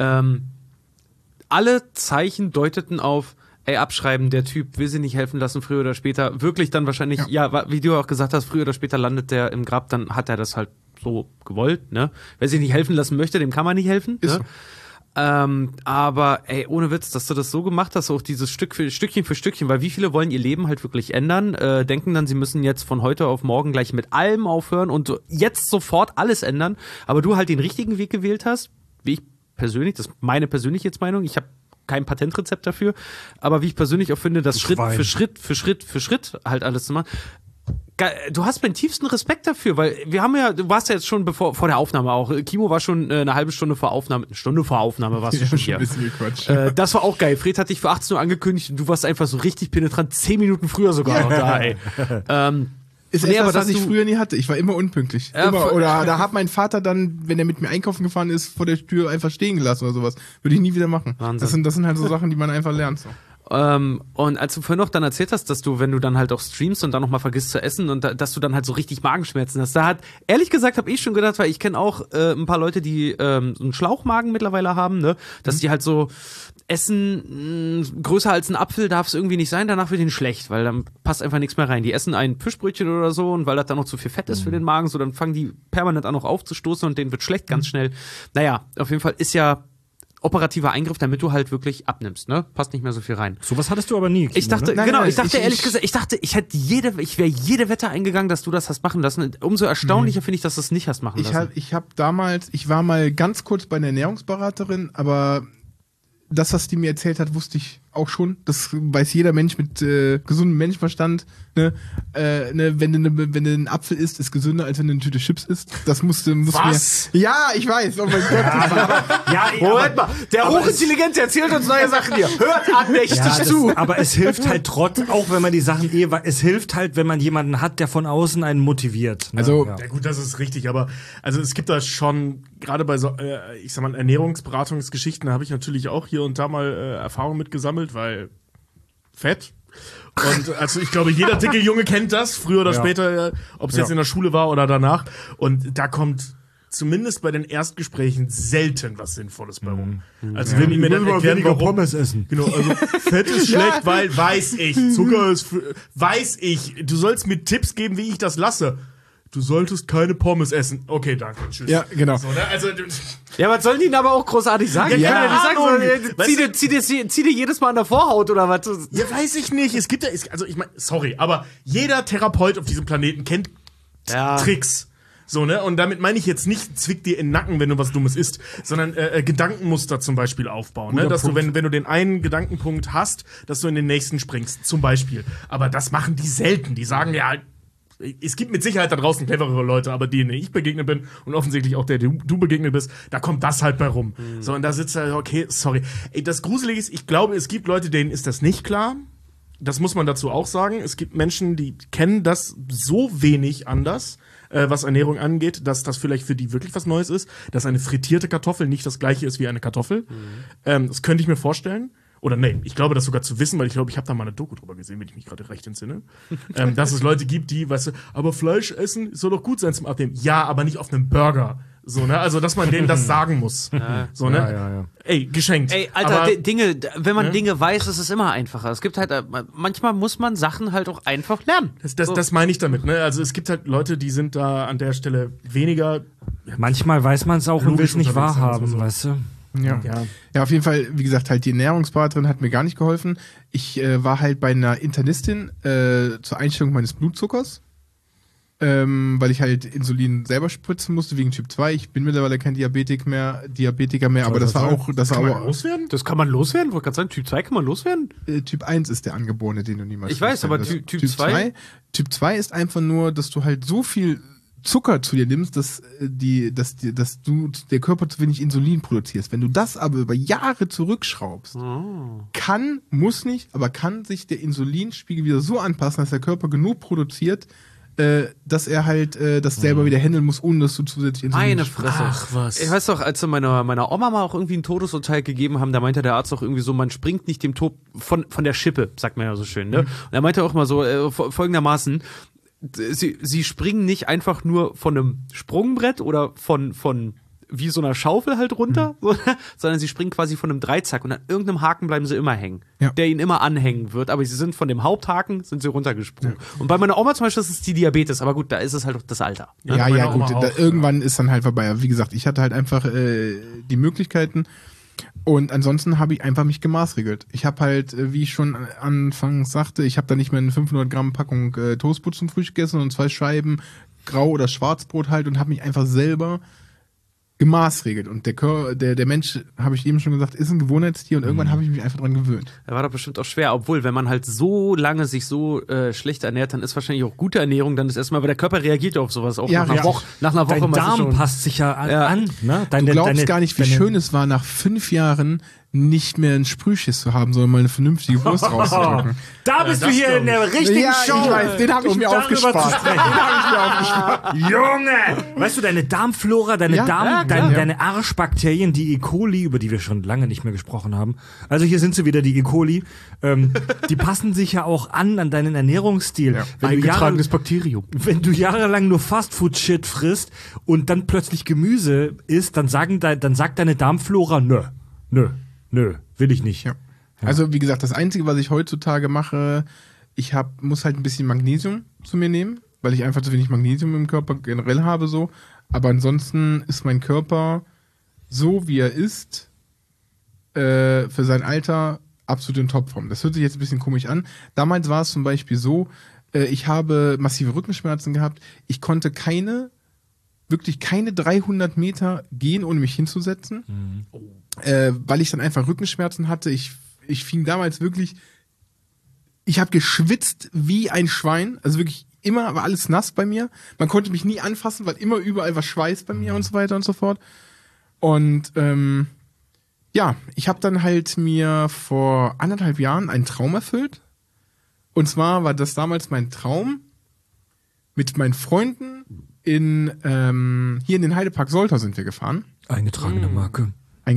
Alle Zeichen deuteten auf, abschreiben, der Typ will sie nicht helfen lassen, früher oder später, wirklich dann wahrscheinlich, wie du auch gesagt hast, früher oder später landet der im Grab, dann hat er das halt so gewollt, ne? Wer sich nicht helfen lassen möchte, dem kann man nicht helfen, ist ne? So. Aber ohne Witz, dass du das so gemacht hast, auch dieses Stückchen für Stückchen, weil wie viele wollen ihr Leben halt wirklich ändern, denken dann, sie müssen jetzt von heute auf morgen gleich mit allem aufhören und jetzt sofort alles ändern, aber du halt den richtigen Weg gewählt hast, wie ich persönlich, das ist meine persönliche jetzt Meinung, ich habe kein Patentrezept dafür, aber wie ich persönlich auch finde, das Schritt für Schritt halt alles zu machen. Du hast meinen tiefsten Respekt dafür, weil du warst ja jetzt schon vor der Aufnahme auch. Kimo war schon eine halbe Stunde vor Aufnahme, eine Stunde vor Aufnahme warst du schon hier. Ein bisschen Quatsch. Das war auch geil. Fred hat dich für 18 Uhr angekündigt und du warst einfach so richtig penetrant, 10 Minuten früher sogar noch da, ey. Ist etwas, was ich früher nie hatte. Ich war immer unpünktlich. Oder da hat mein Vater dann, wenn er mit mir einkaufen gefahren ist, vor der Tür einfach stehen gelassen oder sowas. Würde ich nie wieder machen. Wahnsinn. Das sind halt so Sachen, die man einfach lernt. So. Und als du vorhin noch dann erzählt hast, dass du, wenn du dann halt auch streamst und dann noch mal vergisst zu essen und dass du dann halt so richtig Magenschmerzen hast, ehrlich gesagt, habe ich schon gedacht, weil ich kenne auch ein paar Leute, die so einen Schlauchmagen mittlerweile haben, ne, dass die halt so Essen größer als ein Apfel darf es irgendwie nicht sein, danach wird ihnen schlecht, weil dann passt einfach nichts mehr rein. Die essen ein Fischbrötchen oder so und weil das dann noch zu viel Fett ist für den Magen, so dann fangen die permanent an noch aufzustoßen und denen wird schlecht ganz schnell. Naja, auf jeden Fall ist ja operativer Eingriff, damit du halt wirklich abnimmst, ne? Passt nicht mehr so viel rein. Sowas hattest du aber nie. Ich dachte, ehrlich gesagt, ich wäre jede Wette eingegangen, dass du das hast machen lassen. Umso erstaunlicher finde ich, dass du es nicht hast machen lassen. Ich war mal ganz kurz bei einer Ernährungsberaterin, aber das, was die mir erzählt hat, wusste ich auch schon. Das weiß jeder Mensch mit gesundem Menschenverstand. Ne? Wenn du einen Apfel isst, ist gesünder, als wenn du eine Tüte Chips isst. Das musste Was? mir... Ja, ich weiß. Oh mein Gott. Moment mal. Der Hochintelligente erzählt uns neue Sachen hier. Hört andächtig zu. Aber es hilft halt auch wenn man die Sachen es hilft halt, wenn man jemanden hat, der von außen einen motiviert. Ne? Also, ja gut, das ist richtig, aber also es gibt da schon, gerade bei so, ich sag mal, Ernährungsberatungsgeschichten, da habe ich natürlich auch hier und da mal Erfahrung mitgesammelt, weil Fett. Und also ich glaube, jeder dicke Junge kennt das, früher oder später, ob es jetzt in der Schule war oder danach. Und da kommt zumindest bei den Erstgesprächen selten was Sinnvolles bei rum. Also wenn ich mir dann erklären, warum Pommes essen. Genau, also Fett ist schlecht, weil weiß ich, Zucker ist weiß ich. Du sollst mir Tipps geben, wie ich das lasse. Du solltest keine Pommes essen. Okay, danke. Tschüss. Ja, genau. So, ne? Also, ja, was sollen die denn aber auch großartig sagen? Ja, Zieh dir jedes Mal an der Vorhaut oder was? Ja, weiß ich nicht. Es gibt ja, also ich meine, sorry, aber jeder Therapeut auf diesem Planeten kennt Tricks. So, ne? Und damit meine ich jetzt nicht, zwick dir in den Nacken, wenn du was Dummes isst, sondern Gedankenmuster zum Beispiel aufbauen. Ne? Dass du, wenn du den einen Gedankenpunkt hast, dass du in den nächsten springst, zum Beispiel. Aber das machen die selten. Die sagen ja, es gibt mit Sicherheit da draußen cleverere Leute, aber denen ich begegnet bin und offensichtlich auch der du begegnet bist, da kommt das halt bei rum. So, und da sitzt er, okay, sorry. Ey, das Gruselige ist, ich glaube, es gibt Leute, denen ist das nicht klar. Das muss man dazu auch sagen. Es gibt Menschen, die kennen das so wenig anders, was Ernährung angeht, dass das vielleicht für die wirklich was Neues ist, dass eine frittierte Kartoffel nicht das gleiche ist wie eine Kartoffel. Das könnte ich mir vorstellen. Oder nee, ich glaube das sogar zu wissen, weil ich glaube, ich habe da mal eine Doku drüber gesehen, wenn ich mich gerade recht entsinne. Dass es Leute gibt, die, weißt du, aber Fleisch essen soll doch gut sein zum Abnehmen. Ja, aber nicht auf einem Burger. So, ne? Also, dass man denen das sagen muss. So, ne? Ja. Ey, geschenkt. Ey, Alter, aber, wenn man Dinge weiß, ist es immer einfacher. Es gibt halt, manchmal muss man Sachen halt auch einfach lernen. Das meine ich damit, ne? Also, es gibt halt Leute, die sind da an der Stelle weniger. Manchmal weiß man es auch und will es nicht wahrhaben, weißt du? Ja, auf jeden Fall, wie gesagt, halt die Ernährungsberaterin hat mir gar nicht geholfen. Ich war halt bei einer Internistin zur Einstellung meines Blutzuckers, weil ich halt Insulin selber spritzen musste wegen Typ 2. Ich bin mittlerweile kein Diabetiker mehr, aber das war auch... Das kann war man loswerden? Das kann man loswerden? Wollte gerade sagen, Typ 2 kann man loswerden? Typ 1 ist der Angeborene, den du niemals... Ich weiß, aber Typ 2? Typ 2 ist einfach nur, dass du halt so viel Zucker zu dir nimmst, dass der Körper zu wenig Insulin produzierst. Wenn du das aber über Jahre zurückschraubst, kann sich der Insulinspiegel wieder so anpassen, dass der Körper genug produziert, dass er halt das selber wieder handeln muss, ohne dass du zusätzlich Insulin... Meine Fresse. Ach was. Ich weiß doch, als sie meiner Oma mal auch irgendwie ein Todesurteil gegeben haben, da meinte der Arzt auch irgendwie so, man springt nicht dem Tod von der Schippe, sagt man ja so schön, ne? Und er meinte auch mal so, folgendermaßen, sie springen nicht einfach nur von einem Sprungbrett oder von wie so einer Schaufel halt runter, sondern sie springen quasi von einem Dreizack und an irgendeinem Haken bleiben sie immer hängen, der ihnen immer anhängen wird, aber sie sind von dem Haupthaken, sind sie runtergesprungen. Ja. Und bei meiner Oma zum Beispiel ist es die Diabetes, aber gut, da ist es halt auch das Alter. Ja, gut, irgendwann ist dann halt vorbei. Wie gesagt, ich hatte halt einfach die Möglichkeiten. Und ansonsten habe ich einfach mich gemaßregelt. Ich habe halt, wie ich schon anfangs sagte, ich habe da nicht mehr eine 500 Gramm Packung Toastbrot zum Frühstück gegessen und 2 Scheiben Grau- oder Schwarzbrot halt und habe mich einfach selber gemaßregelt. Und der Mensch, habe ich eben schon gesagt, ist ein Gewohnheitstier und irgendwann habe ich mich einfach dran gewöhnt. Da war doch bestimmt auch schwer, obwohl, wenn man halt so lange sich so schlecht ernährt, dann ist wahrscheinlich auch gute Ernährung, dann ist erstmal, weil der Körper reagiert ja auf sowas auch nach einer Woche. Dein Darm passt sich ja an. Ne? Du glaubst gar nicht, wie schön es war, nach 5 Jahren nicht mehr einen Sprühschiss zu haben, sondern mal eine vernünftige Wurst rauszudrücken. Da bist du hier in der richtigen Show. Ich weiß, den habe ich mir aufgespart. Junge! Weißt du, deine Darmflora, deine deine Arschbakterien, die E. coli, über die wir schon lange nicht mehr gesprochen haben. Also hier sind sie wieder, die E. coli. Die passen sich ja auch an deinen Ernährungsstil. Ja. Eingetragenes Bakterium. Wenn du jahrelang nur Fastfood-Shit frisst und dann plötzlich Gemüse isst, dann sagt deine Darmflora, nö, will ich nicht. Ja. Also wie gesagt, das Einzige, was ich heutzutage mache, muss halt ein bisschen Magnesium zu mir nehmen, weil ich einfach zu wenig Magnesium im Körper generell habe so. Aber ansonsten ist mein Körper so, wie er ist, für sein Alter absolut in Topform. Das hört sich jetzt ein bisschen komisch an. Damals war es zum Beispiel so, ich habe massive Rückenschmerzen gehabt. Ich konnte wirklich keine 300 Meter gehen, ohne mich hinzusetzen. Weil ich dann einfach Rückenschmerzen hatte. Ich fing damals wirklich, ich habe geschwitzt wie ein Schwein, also wirklich immer war alles nass bei mir. Man konnte mich nie anfassen, weil immer überall war Schweiß bei mir und so weiter und so fort. Und ich habe dann halt mir vor 1,5 Jahren einen Traum erfüllt. Und zwar war das damals mein Traum, mit meinen Freunden hier in den Heidepark Soltau sind wir gefahren. Eingetragene Marke.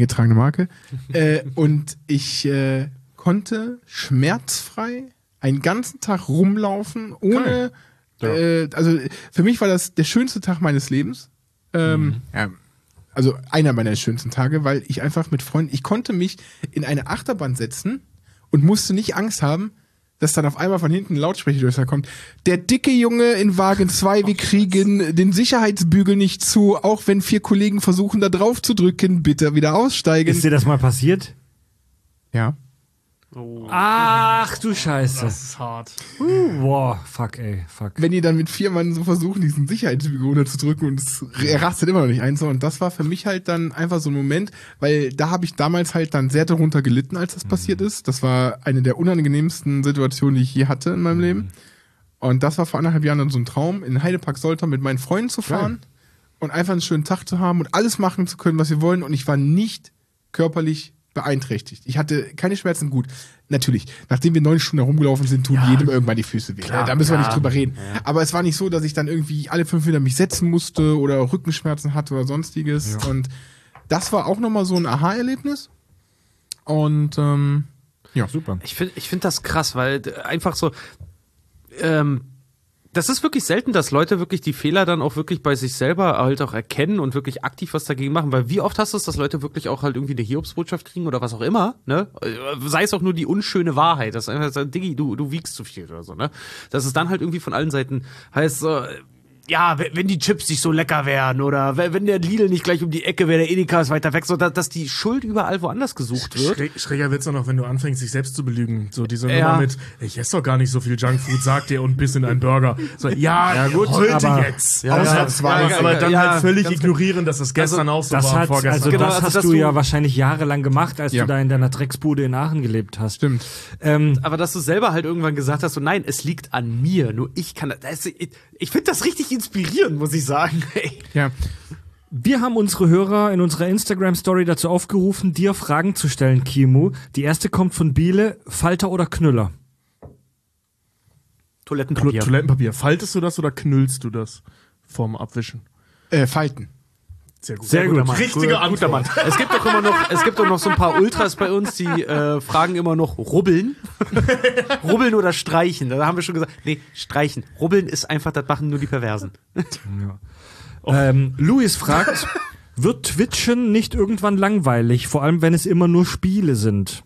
Und ich konnte schmerzfrei einen ganzen Tag rumlaufen, ohne, also für mich war das der schönste Tag meines Lebens. Also einer meiner schönsten Tage, weil ich einfach mit Freunden, ich konnte mich in eine Achterbahn setzen und musste nicht Angst haben, dass dann auf einmal von hinten ein Lautsprecher kommt. Der dicke Junge in Wagen 2, wir kriegen den Sicherheitsbügel nicht zu, auch wenn 4 Kollegen versuchen, da drauf zu drücken, bitte wieder aussteigen. Ist dir das mal passiert? Ja. Oh. Ach du Scheiße. Das ist hart. Boah, fuck. Wenn die dann mit 4 Mann so versuchen, diesen Sicherheitsbügel runterzudrücken und er rastet immer noch nicht ein. So. Und das war für mich halt dann einfach so ein Moment, weil da habe ich damals halt dann sehr darunter gelitten, als das passiert ist. Das war eine der unangenehmsten Situationen, die ich je hatte in meinem Leben. Und das war vor 1,5 Jahren dann so ein Traum, in Heidepark Soltau mit meinen Freunden zu fahren und einfach einen schönen Tag zu haben und alles machen zu können, was wir wollen. Und ich war nicht körperlich beeinträchtigt. Ich hatte keine Schmerzen, gut. Natürlich, nachdem wir 9 Stunden herumgelaufen sind, tun jedem irgendwann die Füße weh. Klar, da müssen wir nicht drüber reden. Ja. Aber es war nicht so, dass ich dann irgendwie alle 5 Meter mich setzen musste oder Rückenschmerzen hatte oder sonstiges. Ja. Und das war auch nochmal so ein Aha-Erlebnis. Und super. Ich find das krass, weil einfach so das ist wirklich selten, dass Leute wirklich die Fehler dann auch wirklich bei sich selber halt auch erkennen und wirklich aktiv was dagegen machen, weil wie oft hast du es, dass Leute wirklich auch halt irgendwie eine Hiobsbotschaft kriegen oder was auch immer, ne? Sei es auch nur die unschöne Wahrheit, das ist einfach so, Diggi, du wiegst zu viel oder so, ne? Dass es dann halt irgendwie von allen Seiten heißt so, ja, wenn die Chips nicht so lecker wären oder wenn der Lidl nicht gleich um die Ecke wäre, der Edeka ist weiter weg, so dass die Schuld überall woanders gesucht wird. Schräger wird's noch, wenn du anfängst, sich selbst zu belügen. So diese Nummer mit, ich esse doch gar nicht so viel Junkfood, sagt dir, und biss in einen Burger. So, gut, heute aber, jetzt. Aber dann halt völlig ignorieren, dass es gestern auch so war, vorgestern. Also das hast du ja wahrscheinlich jahrelang gemacht, als du da in deiner Drecksbude in Aachen gelebt hast. Stimmt. Aber dass du selber halt irgendwann gesagt hast, so nein, es liegt an mir, nur ich kann das. Ich finde das richtig inspirierend, muss ich sagen. Ja. Wir haben unsere Hörer in unserer Instagram-Story dazu aufgerufen, dir Fragen zu stellen, Kimu. Die erste kommt von Biele. Falter oder Knüller? Toilettenpapier. Faltest du das oder knüllst du das vorm Abwischen? Falten. Sehr gut. Richtige Antwort. Mann. Es gibt doch noch so ein paar Ultras bei uns, die fragen immer noch rubbeln. Rubbeln oder streichen. Da haben wir schon gesagt, nee, streichen. Rubbeln ist einfach, das machen nur die Perversen. Ja. Luis fragt, wird Twitchen nicht irgendwann langweilig, vor allem wenn es immer nur Spiele sind?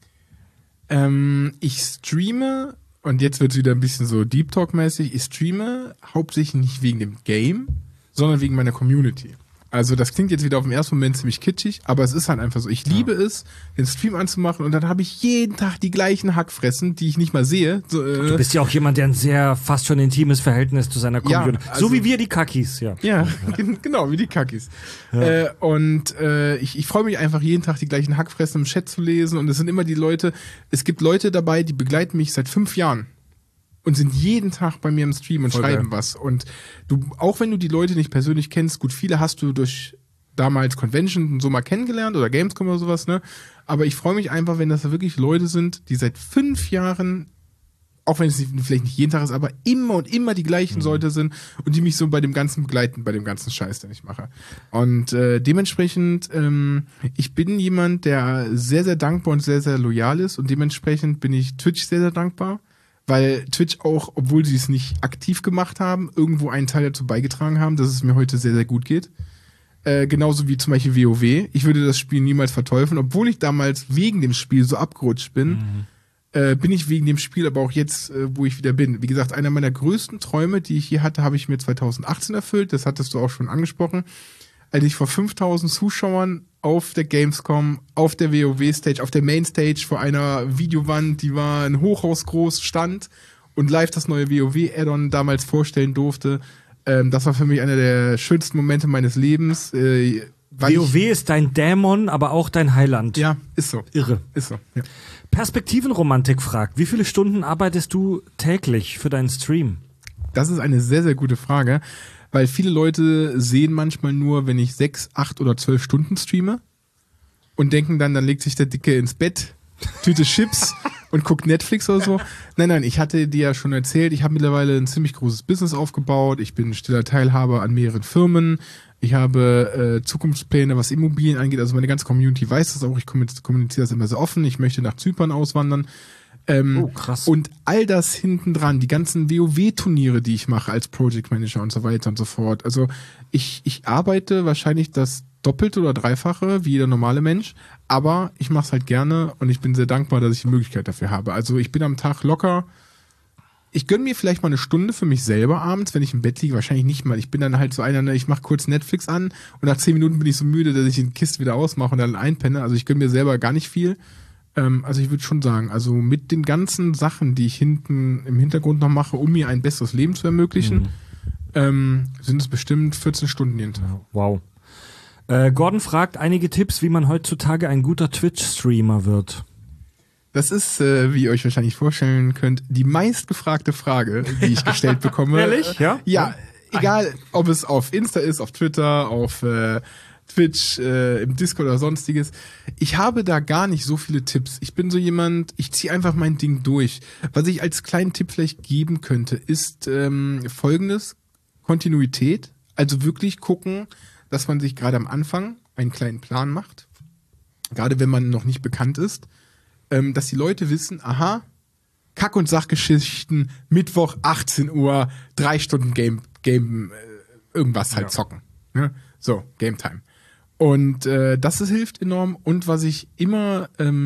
Ich streame, und jetzt wird es wieder ein bisschen so Deep Talk-mäßig, ich streame hauptsächlich nicht wegen dem Game, sondern wegen meiner Community. Also das klingt jetzt wieder auf den ersten Moment ziemlich kitschig, aber es ist halt einfach so. Ich liebe es, den Stream anzumachen und dann habe ich jeden Tag die gleichen Hackfressen, die ich nicht mal sehe. So, du bist ja auch jemand, der ein sehr fast schon intimes Verhältnis zu seiner Community hat. So wie wir die Kackis, ja. Ja, genau, wie die Kackis. Ja. Ich freue mich einfach jeden Tag die gleichen Hackfressen im Chat zu lesen und es sind immer die Leute, es gibt Leute dabei, die begleiten mich seit 5 Jahren. Und sind jeden Tag bei mir im Stream und schreiben was. Und du, auch wenn du die Leute nicht persönlich kennst, gut, viele hast du durch damals Convention und so mal kennengelernt oder Gamescom oder sowas, ne? Aber ich freue mich einfach, wenn das da wirklich Leute sind, die seit 5 Jahren, auch wenn es vielleicht nicht jeden Tag ist, aber immer und immer die gleichen Leute sind und die mich so bei dem Ganzen begleiten, bei dem ganzen Scheiß, den ich mache. Und dementsprechend, ich bin jemand, der sehr, sehr dankbar und sehr, sehr loyal ist und dementsprechend bin ich Twitch sehr, sehr dankbar, weil Twitch auch, obwohl sie es nicht aktiv gemacht haben, irgendwo einen Teil dazu beigetragen haben, dass es mir heute sehr, sehr gut geht. Genauso wie zum Beispiel WoW. Ich würde das Spiel niemals verteufeln, obwohl ich damals wegen dem Spiel so abgerutscht bin. Bin ich wegen dem Spiel, aber auch jetzt, wo ich wieder bin. Wie gesagt, einer meiner größten Träume, die ich hier hatte, habe ich mir 2018 erfüllt. Das hattest du auch schon angesprochen. Als ich vor 5000 Zuschauern auf der Gamescom, auf der WoW-Stage, auf der Mainstage vor einer Videowand, die war ein Hochhaus groß, stand und live das neue WoW-Add-on damals vorstellen durfte. Das war für mich einer der schönsten Momente meines Lebens. WoW ist dein Dämon, aber auch dein Heiland. Ja, ist so. Irre. Ist so, ja. Perspektivenromantik fragt, wie viele Stunden arbeitest du täglich für deinen Stream? Das ist eine sehr, sehr gute Frage, weil viele Leute sehen manchmal nur, wenn ich 6, 8 oder 12 Stunden streame und denken dann legt sich der Dicke ins Bett, Tüte Chips und guckt Netflix oder so. Nein, ich hatte dir ja schon erzählt, ich habe mittlerweile ein ziemlich großes Business aufgebaut, ich bin stiller Teilhaber an mehreren Firmen, ich habe Zukunftspläne, was Immobilien angeht, also meine ganze Community weiß das auch, ich kommuniziere das immer sehr offen, ich möchte nach Zypern auswandern. Krass. Und all das hinten dran, die ganzen WoW-Turniere, die ich mache als Project Manager und so weiter und so fort. Also ich arbeite wahrscheinlich das Doppelte oder Dreifache wie jeder normale Mensch, aber ich mache es halt gerne und ich bin sehr dankbar, dass ich die Möglichkeit dafür habe. Also ich bin am Tag locker, ich gönne mir vielleicht mal eine Stunde für mich selber abends, wenn ich im Bett liege, wahrscheinlich nicht mal. Ich bin dann halt so einer, ich mache kurz Netflix an und nach 10 Minuten bin ich so müde, dass ich die Kiste wieder ausmache und dann einpenne. Also ich gönne mir selber gar nicht viel. Also ich würde schon sagen, also mit den ganzen Sachen, die ich hinten im Hintergrund noch mache, um mir ein besseres Leben zu ermöglichen, sind es bestimmt 14 Stunden jeden Tag. Wow. Gordon fragt einige Tipps, wie man heutzutage ein guter Twitch-Streamer wird. Das ist, wie ihr euch wahrscheinlich vorstellen könnt, die meistgefragte Frage, die ich gestellt bekomme. Ehrlich? Ja? Ja, egal, ob es auf Insta ist, auf Twitter, auf Twitch, im Discord oder sonstiges. Ich habe da gar nicht so viele Tipps. Ich bin so jemand, ich ziehe einfach mein Ding durch. Was ich als kleinen Tipp vielleicht geben könnte, ist folgendes: Kontinuität. Also wirklich gucken, dass man sich gerade am Anfang einen kleinen Plan macht. Gerade wenn man noch nicht bekannt ist. Dass die Leute wissen, aha, Kack- und Sachgeschichten, Mittwoch, 18 Uhr, 3 Stunden Game irgendwas halt zocken. Ne? So, Game Time. Und das hilft enorm. Und was ich immer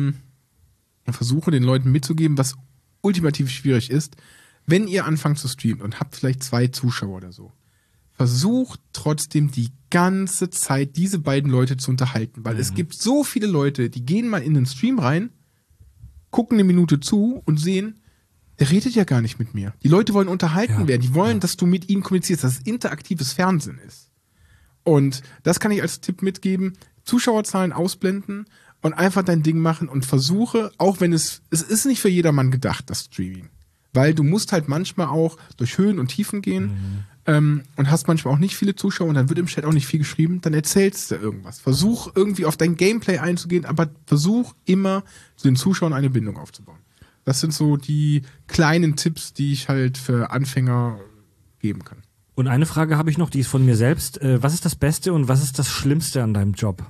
versuche, den Leuten mitzugeben, was ultimativ schwierig ist, wenn ihr anfangt zu streamen und habt vielleicht 2 Zuschauer oder so, versucht trotzdem die ganze Zeit diese beiden Leute zu unterhalten. Weil es gibt so viele Leute, die gehen mal in den Stream rein, gucken eine Minute zu und sehen, der redet ja gar nicht mit mir. Die Leute wollen unterhalten werden. Die wollen, dass du mit ihnen kommunizierst, dass es interaktives Fernsehen ist. Und das kann ich als Tipp mitgeben. Zuschauerzahlen ausblenden und einfach dein Ding machen und versuche, auch wenn es ist nicht für jedermann gedacht, das Streaming. Weil du musst halt manchmal auch durch Höhen und Tiefen gehen und hast manchmal auch nicht viele Zuschauer und dann wird im Chat auch nicht viel geschrieben, dann erzählst du irgendwas. Versuch irgendwie auf dein Gameplay einzugehen, aber versuch immer zu den Zuschauern eine Bindung aufzubauen. Das sind so die kleinen Tipps, die ich halt für Anfänger geben kann. Und eine Frage habe ich noch, die ist von mir selbst. Was ist das Beste und was ist das Schlimmste an deinem Job?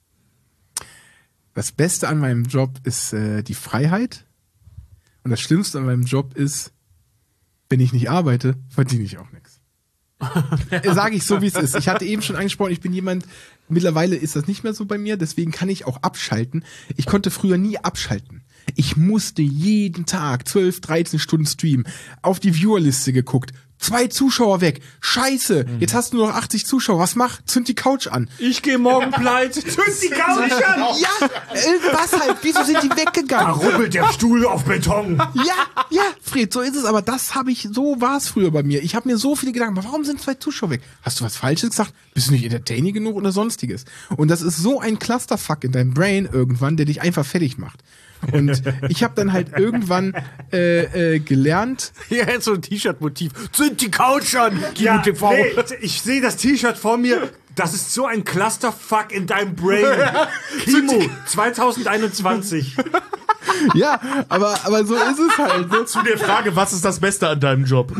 Das Beste an meinem Job ist die Freiheit. Und das Schlimmste an meinem Job ist, wenn ich nicht arbeite, verdiene ich auch nichts. Sage ich so, wie es ist. Ich hatte eben schon angesprochen, ich bin jemand, mittlerweile ist das nicht mehr so bei mir, deswegen kann ich auch abschalten. Ich konnte früher nie abschalten. Ich musste jeden Tag 12, 13 Stunden streamen, auf die Viewerliste geguckt, 2 Zuschauer weg. Scheiße, jetzt hast du nur noch 80 Zuschauer. Was mach? Zünd die Couch an. Ich gehe morgen pleite. Zünd die Couch an. Ja, was halt? Wieso sind die weggegangen? Da rubbelt der Stuhl auf Beton. Ja, Fred, so ist es. Aber so war es früher bei mir. Ich habe mir so viele Gedanken gemacht. Warum sind 2 Zuschauer weg? Hast du was Falsches gesagt? Bist du nicht entertaining genug oder sonstiges? Und das ist so ein Clusterfuck in deinem Brain irgendwann, der dich einfach fertig macht. Und ich habe dann halt irgendwann gelernt. Hier jetzt so ein T-Shirt-Motiv. Zünd die Couch an! Ja, nee, ich sehe das T-Shirt vor mir. Das ist so ein Clusterfuck in deinem Brain. Kimo, 2021. Ja, aber so ist es halt. Ne? Zu der Frage, was ist das Beste an deinem Job?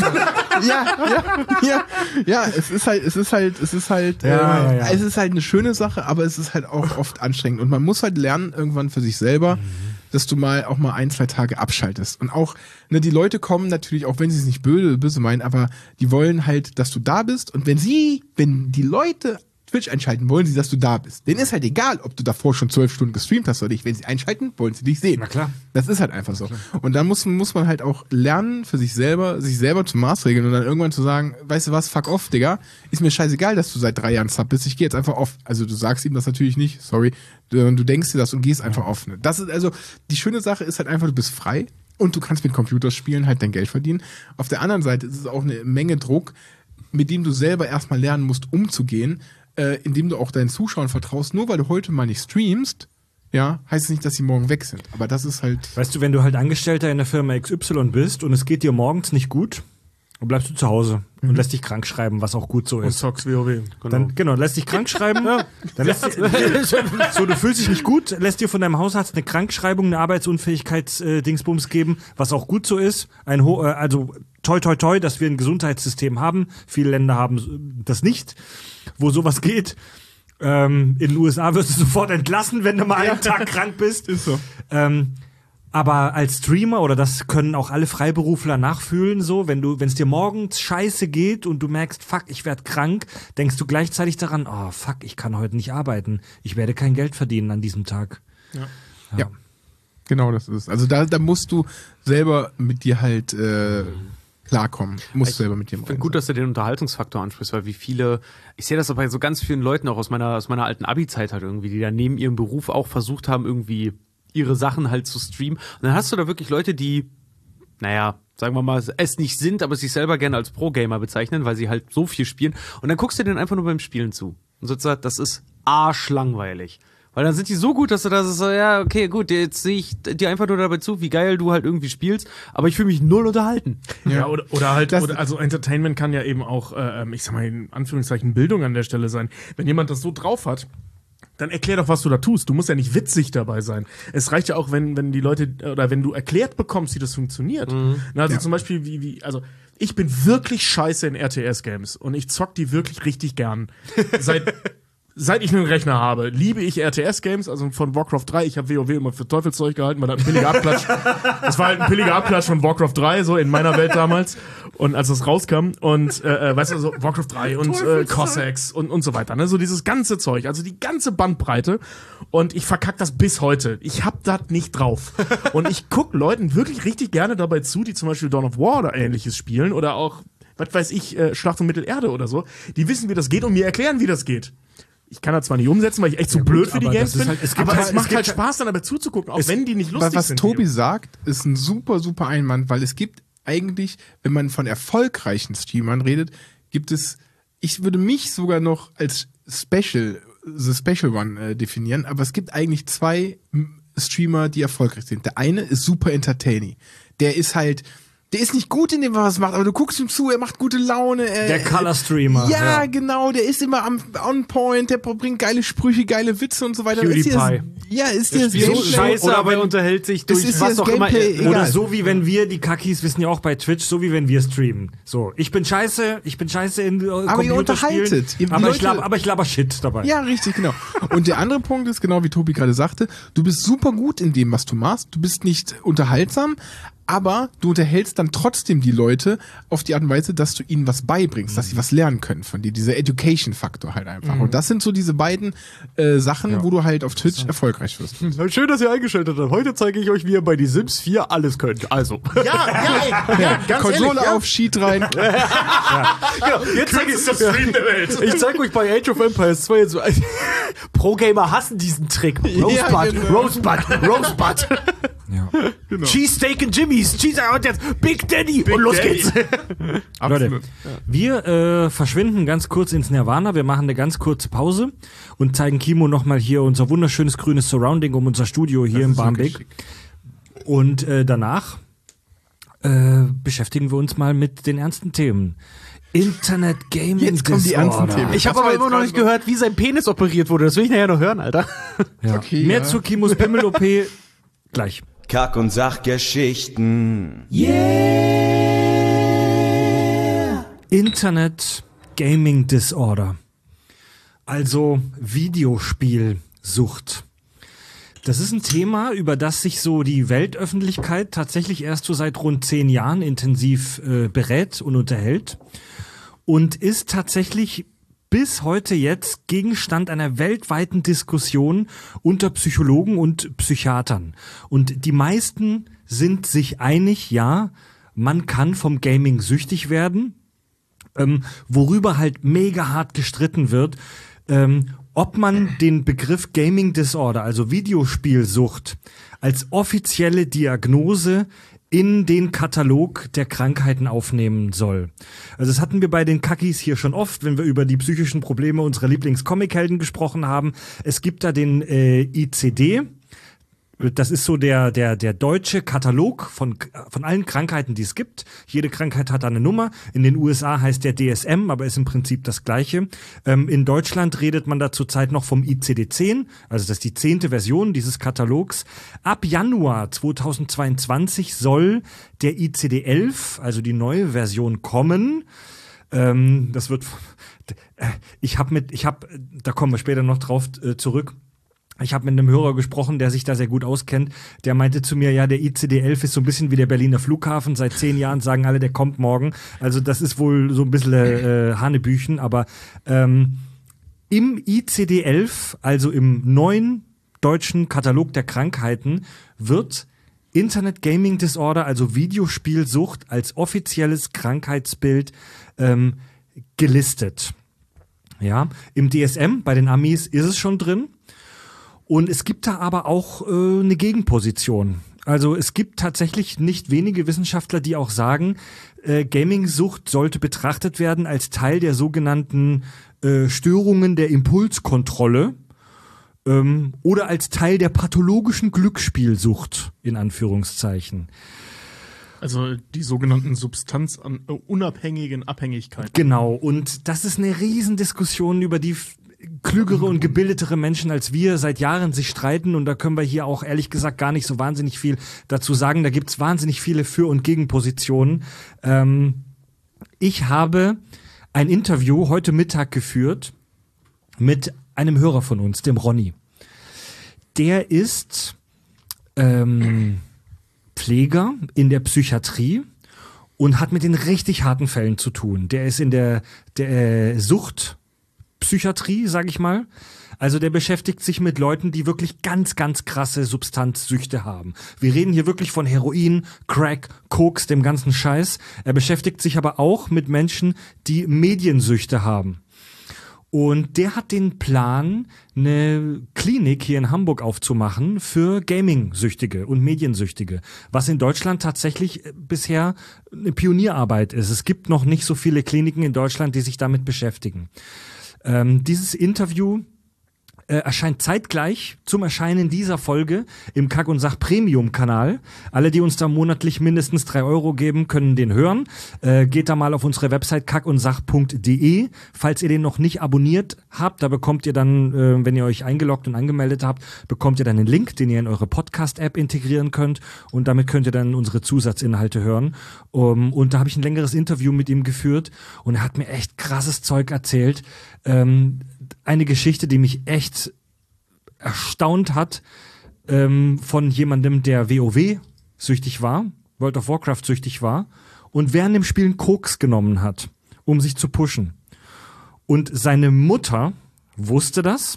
Ja, es ist halt eine schöne Sache, aber es ist halt auch oft anstrengend. Und man muss halt lernen, irgendwann für sich selber, dass du auch mal 1-2 Tage abschaltest. Und auch, ne, die Leute kommen natürlich, auch wenn sie es nicht böse meinen, aber die wollen halt, dass du da bist. Und wenn die Leute Twitch einschalten, wollen sie, dass du da bist. Denen ist halt egal, ob du davor schon 12 Stunden gestreamt hast oder nicht. Wenn sie einschalten, wollen sie dich sehen. Na klar. Das ist halt einfach so. Und dann muss man halt auch lernen, für sich selber zu maßregeln und dann irgendwann zu sagen, weißt du was, fuck off, Digga. Ist mir scheißegal, dass du seit 3 Jahren Sub bist. Ich gehe jetzt einfach off. Also du sagst ihm das natürlich nicht, sorry. Du denkst dir das und gehst einfach off. Ne? Das ist also, die schöne Sache ist halt einfach, du bist frei und du kannst mit Computerspielen halt dein Geld verdienen. Auf der anderen Seite ist es auch eine Menge Druck, mit dem du selber erstmal lernen musst, umzugehen, indem du auch deinen Zuschauern vertraust. Nur weil du heute mal nicht streamst, ja, heißt es nicht, dass sie morgen weg sind. Aber das ist halt... Weißt du, wenn du halt Angestellter in der Firma XY bist und es geht dir morgens nicht gut, dann bleibst du zu Hause und lässt dich krank schreiben, was auch gut so ist. Und zockst WoW. Genau, lässt dich krank schreiben. Dann so, du fühlst dich nicht gut, lässt dir von deinem Hausarzt eine Krankschreibung, eine Arbeitsunfähigkeits-Dingsbums geben, was auch gut so ist. Also toi, toi, toi, dass wir ein Gesundheitssystem haben. Viele Länder haben das nicht, wo sowas geht. In den USA wirst du sofort entlassen, wenn du mal einen Tag krank bist. Ist so. Aber als Streamer, oder das können auch alle Freiberufler nachfühlen, so, wenn es dir morgens scheiße geht und du merkst, fuck, ich werde krank, denkst du gleichzeitig daran, oh, fuck, ich kann heute nicht arbeiten. Ich werde kein Geld verdienen an diesem Tag. Ja. Genau, das ist es. Also da musst du selber mit dir halt klarkommen. Musst selber mit dir Ich finde gut, dass du den Unterhaltungsfaktor ansprichst, weil wie viele, ich sehe das aber bei so ganz vielen Leuten auch aus meiner alten Abi-Zeit halt irgendwie, die dann neben ihrem Beruf auch versucht haben, irgendwie ihre Sachen halt zu streamen. Und dann hast du da wirklich Leute, die, naja, sagen wir mal, es nicht sind, aber sich selber gerne als Pro-Gamer bezeichnen, weil sie halt so viel spielen. Und dann guckst du denen einfach nur beim Spielen zu. Und sozusagen, das ist arschlangweilig. Weil dann sind die so gut, dass du das so, ja, okay, gut, jetzt sehe ich dir einfach nur dabei zu, wie geil du halt irgendwie spielst, aber ich fühle mich null unterhalten. Ja, also Entertainment kann ja eben auch, ich sag mal in Anführungszeichen, Bildung an der Stelle sein. Wenn jemand das so drauf hat, dann erklär doch, was du da tust. Du musst ja nicht witzig dabei sein. Es reicht ja auch, wenn die Leute, oder wenn du erklärt bekommst, wie das funktioniert. Also zum Beispiel, also ich bin wirklich scheiße in RTS-Games und ich zock die wirklich richtig gern. Seit ich einen Rechner habe, liebe ich RTS-Games, also von Warcraft 3. Ich habe WoW immer für Teufelszeug gehalten, weil das ein billiger Abklatsch. Das war halt ein billiger Abklatsch von Warcraft 3, so in meiner Welt damals. Und als das rauskam und, weißt du, so Warcraft 3 und Cossacks und so weiter, ne? So dieses ganze Zeug, also die ganze Bandbreite. Und ich verkack das bis heute. Ich hab das nicht drauf. Und ich guck Leuten wirklich richtig gerne dabei zu, die zum Beispiel Dawn of War oder ähnliches spielen oder auch, was weiß ich, Schlacht um Mittelerde oder so. Die wissen, wie das geht und mir erklären, wie das geht. Ich kann das zwar nicht umsetzen, weil ich echt zu blöd für die Games bin, aber es macht halt Spaß, dann dabei zuzugucken, auch wenn die nicht lustig sind. Was Tobi sagt, ist ein super, super Einwand, weil es gibt eigentlich, wenn man von erfolgreichen Streamern redet, gibt es, ich würde mich sogar noch als the Special One definieren, aber es gibt eigentlich 2 Streamer, die erfolgreich sind. Der eine ist super entertaining. Der ist nicht gut in dem, was er macht, aber du guckst ihm zu, er macht gute Laune. Der Color-Streamer. Ja, genau, der ist immer on point, der bringt geile Sprüche, geile Witze und so weiter. PewDiePie. Ist dir das so scheiße, oder aber er unterhält sich durch was auch immer. Oder so wie wenn wir, die Kakis wissen ja auch bei Twitch, so wie wenn wir streamen. So, ich bin scheiße in aber ihr unterhaltet. Aber ich laber Shit dabei. Ja, richtig, genau. Und der andere Punkt ist, genau wie Tobi gerade sagte, du bist super gut in dem, was du machst. Du bist nicht unterhaltsam, aber du unterhältst dann trotzdem die Leute auf die Art und Weise, dass du ihnen was beibringst, dass sie was lernen können von dir. Dieser Education-Faktor halt einfach. Und das sind so diese beiden Sachen, wo du halt auf Twitch erfolgreich wirst. Schön, dass ihr eingeschaltet habt. Heute zeige ich euch, wie ihr bei die Sims 4 alles könnt. Also. Ganz Konsole ehrlich, auf, Sheet rein. Genau. Jetzt zeige ich das Stream der Welt. Ich zeige euch bei Age of Empires 2 so. Pro-Gamer hassen diesen Trick. Rosebud. Ja. Genau. Cheesesteak and Jimmy's. Und jetzt Big Daddy. Und los geht's. Leute, wir verschwinden ganz kurz ins Nirvana. Wir machen eine ganz kurze Pause und zeigen Kimo nochmal hier unser wunderschönes grünes Surrounding um unser Studio hier in Barmbek. Und danach beschäftigen wir uns mal mit den ernsten Themen. Internet Gaming Jetzt kommen die ernsten Themen. Ich habe aber immer noch nicht gehört, wie sein Penis operiert wurde. Das will ich nachher noch hören, Alter. Ja. Okay, Mehr zu Kimus Pimmel-OP gleich. Kack- und Sachgeschichten. Internet Gaming Disorder. Also Videospielsucht. Das ist ein Thema, über das sich so die Weltöffentlichkeit tatsächlich erst so seit rund 10 Jahren intensiv berät und unterhält und ist tatsächlich bis heute jetzt Gegenstand einer weltweiten Diskussion unter Psychologen und Psychiatern. Und die meisten sind sich einig, ja, man kann vom Gaming süchtig werden, worüber halt mega hart gestritten wird, ob man den Begriff Gaming Disorder, also Videospielsucht, als offizielle Diagnose in den Katalog der Krankheiten aufnehmen soll. Also das hatten wir bei den Kackis hier schon oft, wenn wir über die psychischen Probleme unserer Lieblings-Comic-Helden gesprochen haben. Es gibt da den ICD. Das ist so der deutsche Katalog von allen Krankheiten, die es gibt. Jede Krankheit hat eine Nummer. In den USA heißt der DSM, aber ist im Prinzip das Gleiche. In Deutschland redet man da zurzeit noch vom ICD-10, also das ist die 10. Version dieses Katalogs. Ab Januar 2022 soll der ICD-11, also die neue Version, kommen. Das wird, da kommen wir später noch drauf zurück. Ich habe mit einem Hörer gesprochen, der sich da sehr gut auskennt. Der meinte zu mir, ja, der ICD-11 ist so ein bisschen wie der Berliner Flughafen. Seit 10 Jahren sagen alle, der kommt morgen. Also das ist wohl so ein bisschen Hanebüchen. Aber im ICD-11, also im neuen deutschen Katalog der Krankheiten, wird Internet Gaming Disorder, also Videospielsucht, als offizielles Krankheitsbild gelistet. Ja, im DSM, bei den Amis, ist es schon drin. Und es gibt da aber auch eine Gegenposition. Also es gibt tatsächlich nicht wenige Wissenschaftler, die auch sagen, Gaming-Sucht sollte betrachtet werden als Teil der sogenannten Störungen der Impulskontrolle oder als Teil der pathologischen Glücksspielsucht, in Anführungszeichen. Also die sogenannten substanzunabhängigen Abhängigkeiten. Genau, und das ist eine Riesendiskussion, über die klügere und gebildetere Menschen als wir seit Jahren sich streiten, und da können wir hier auch ehrlich gesagt gar nicht so wahnsinnig viel dazu sagen. Da gibt's wahnsinnig viele Für- und Gegenpositionen. Ich habe ein Interview heute Mittag geführt mit einem Hörer von uns, dem Ronny. Der ist Pfleger in der Psychiatrie und hat mit den richtig harten Fällen zu tun. Der ist in der Suchtpsychiatrie, sag ich mal. Also der beschäftigt sich mit Leuten, die wirklich ganz, ganz krasse Substanzsüchte haben. Wir reden hier wirklich von Heroin, Crack, Koks, dem ganzen Scheiß. Er beschäftigt sich aber auch mit Menschen, die Mediensüchte haben. Und der hat den Plan, eine Klinik hier in Hamburg aufzumachen für Gaming-Süchtige und Mediensüchtige, was in Deutschland tatsächlich bisher eine Pionierarbeit ist. Es gibt noch nicht so viele Kliniken in Deutschland, die sich damit beschäftigen. Dieses Interview erscheint zeitgleich zum Erscheinen dieser Folge im Kack und Sach Premium-Kanal. Alle, die uns da monatlich mindestens 3 € geben, können den hören. Geht da mal auf unsere Website kackundsach.de. Falls ihr den noch nicht abonniert habt, da bekommt ihr dann, wenn ihr euch eingeloggt und angemeldet habt, bekommt ihr dann einen Link, den ihr in eure Podcast-App integrieren könnt, und damit könnt ihr dann unsere Zusatzinhalte hören. Und da habe ich ein längeres Interview mit ihm geführt, und er hat mir echt krasses Zeug erzählt. Eine Geschichte, die mich echt erstaunt hat, von jemandem, der WoW-süchtig war, World of Warcraft-süchtig war und während dem Spielen Koks genommen hat, um sich zu pushen. Und seine Mutter wusste das,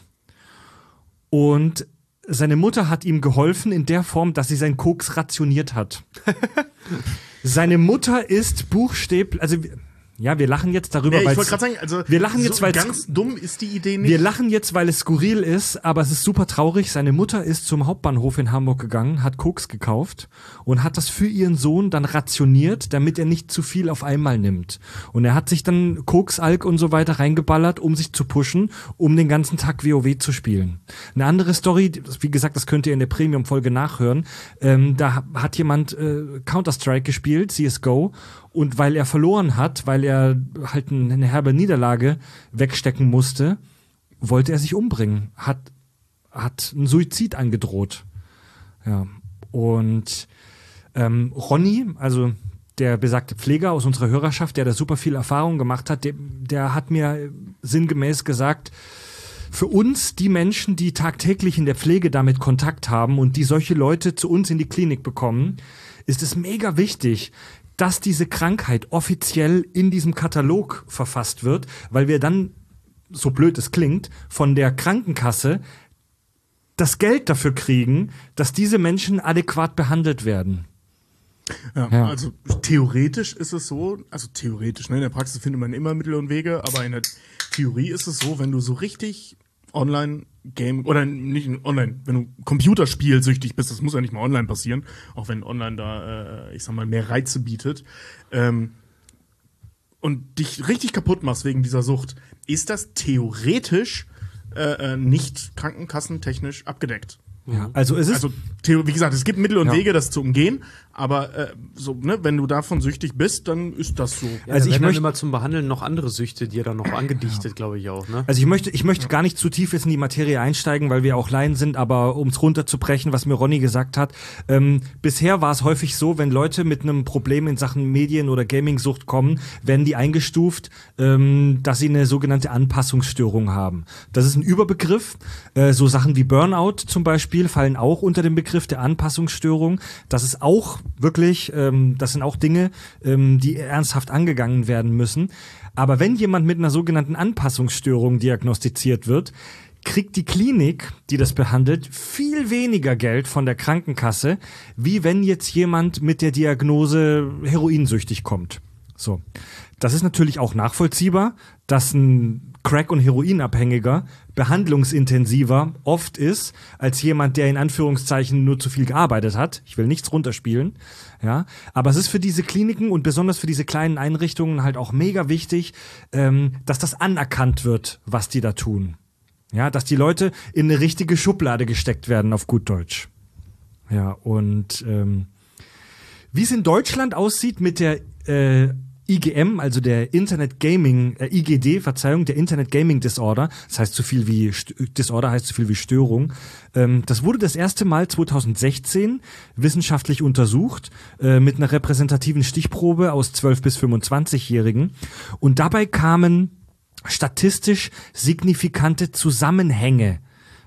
und seine Mutter hat ihm geholfen in der Form, dass sie seinen Koks rationiert hat. Seine Mutter ist buchstäblich, also ja, wir lachen jetzt darüber, ich weil wollte gerade sagen, also wir lachen jetzt, weil ganz dumm ist die Idee nicht. Wir lachen jetzt, weil es skurril ist, aber es ist super traurig. Seine Mutter ist zum Hauptbahnhof in Hamburg gegangen, hat Koks gekauft und hat das für ihren Sohn dann rationiert, damit er nicht zu viel auf einmal nimmt. Und er hat sich dann Koks, Alk und so weiter reingeballert, um sich zu pushen, um den ganzen Tag WoW zu spielen. Eine andere Story, wie gesagt, das könnt ihr in der Premium-Folge nachhören. Da hat jemand Counter-Strike gespielt, CSGO, und weil er verloren hat, weil er halt eine herbe Niederlage wegstecken musste, wollte er sich umbringen, hat einen Suizid angedroht. Ja. Und Ronny, also der besagte Pfleger aus unserer Hörerschaft, der da super viel Erfahrung gemacht hat, der hat mir sinngemäß gesagt, für uns, die Menschen, die tagtäglich in der Pflege damit Kontakt haben und die solche Leute zu uns in die Klinik bekommen, ist es mega wichtig, dass diese Krankheit offiziell in diesem Katalog verfasst wird, weil wir dann, so blöd es klingt, von der Krankenkasse das Geld dafür kriegen, dass diese Menschen adäquat behandelt werden. Ja, also theoretisch ist es so, in der Praxis findet man immer Mittel und Wege, aber in der Theorie ist es so, wenn du so richtig Online-Game, oder nicht online, wenn du Computerspielsüchtig bist, das muss ja nicht mal online passieren, auch wenn online da, ich sag mal, mehr Reize bietet, und dich richtig kaputt machst wegen dieser Sucht, ist das theoretisch nicht krankenkassentechnisch abgedeckt. Ja, also es ist, wie gesagt, es gibt Mittel und Wege, das zu umgehen, aber wenn du davon süchtig bist, dann ist das so. Ja, also ich möchte immer zum Behandeln noch andere Süchte, die er dann noch angedichtet, glaube ich auch. Ne? Also ich möchte gar nicht zu tief jetzt in die Materie einsteigen, weil wir auch Laien sind, aber um es runterzubrechen, was mir Ronny gesagt hat, bisher war es häufig so, wenn Leute mit einem Problem in Sachen Medien- oder Gaming-Sucht kommen, werden die eingestuft, dass sie eine sogenannte Anpassungsstörung haben. Das ist ein Überbegriff, so Sachen wie Burnout zum Beispiel fallen auch unter den Begriff der Anpassungsstörung. Das ist auch wirklich, das sind auch Dinge, die ernsthaft angegangen werden müssen. Aber wenn jemand mit einer sogenannten Anpassungsstörung diagnostiziert wird, kriegt die Klinik, die das behandelt, viel weniger Geld von der Krankenkasse, wie wenn jetzt jemand mit der Diagnose heroinsüchtig kommt. So. Das ist natürlich auch nachvollziehbar, dass ein Crack- und Heroinabhängiger behandlungsintensiver oft ist, als jemand, der in Anführungszeichen nur zu viel gearbeitet hat. Ich will nichts runterspielen. Ja, aber es ist für diese Kliniken und besonders für diese kleinen Einrichtungen halt auch mega wichtig, dass das anerkannt wird, was die da tun. Ja, dass die Leute in eine richtige Schublade gesteckt werden, auf gut Deutsch. Ja, und wie es in Deutschland aussieht mit der IGM, also der Internet Gaming, IGD, Verzeihung, der Internet Gaming Disorder, das heißt so viel wie, Disorder heißt so viel wie Störung, das wurde das erste Mal 2016 wissenschaftlich untersucht, mit einer repräsentativen Stichprobe aus 12- bis 25-Jährigen, und dabei kamen statistisch signifikante Zusammenhänge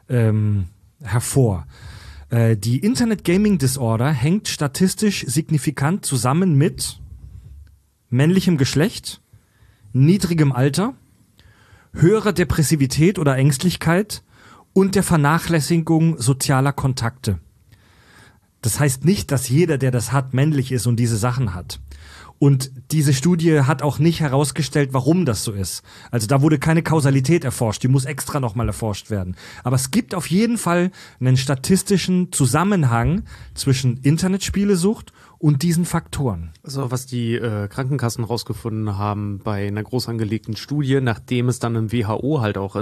hervor. Die Internet Gaming Disorder hängt statistisch signifikant zusammen mit männlichem Geschlecht, niedrigem Alter, höherer Depressivität oder Ängstlichkeit und der Vernachlässigung sozialer Kontakte. Das heißt nicht, dass jeder, der das hat, männlich ist und diese Sachen hat. Und diese Studie hat auch nicht herausgestellt, warum das so ist. Also da wurde keine Kausalität erforscht, die muss extra nochmal erforscht werden. Aber es gibt auf jeden Fall einen statistischen Zusammenhang zwischen Internetspielesucht und diesen Faktoren. Also was die Krankenkassen rausgefunden haben bei einer groß angelegten Studie, nachdem es dann im WHO halt auch,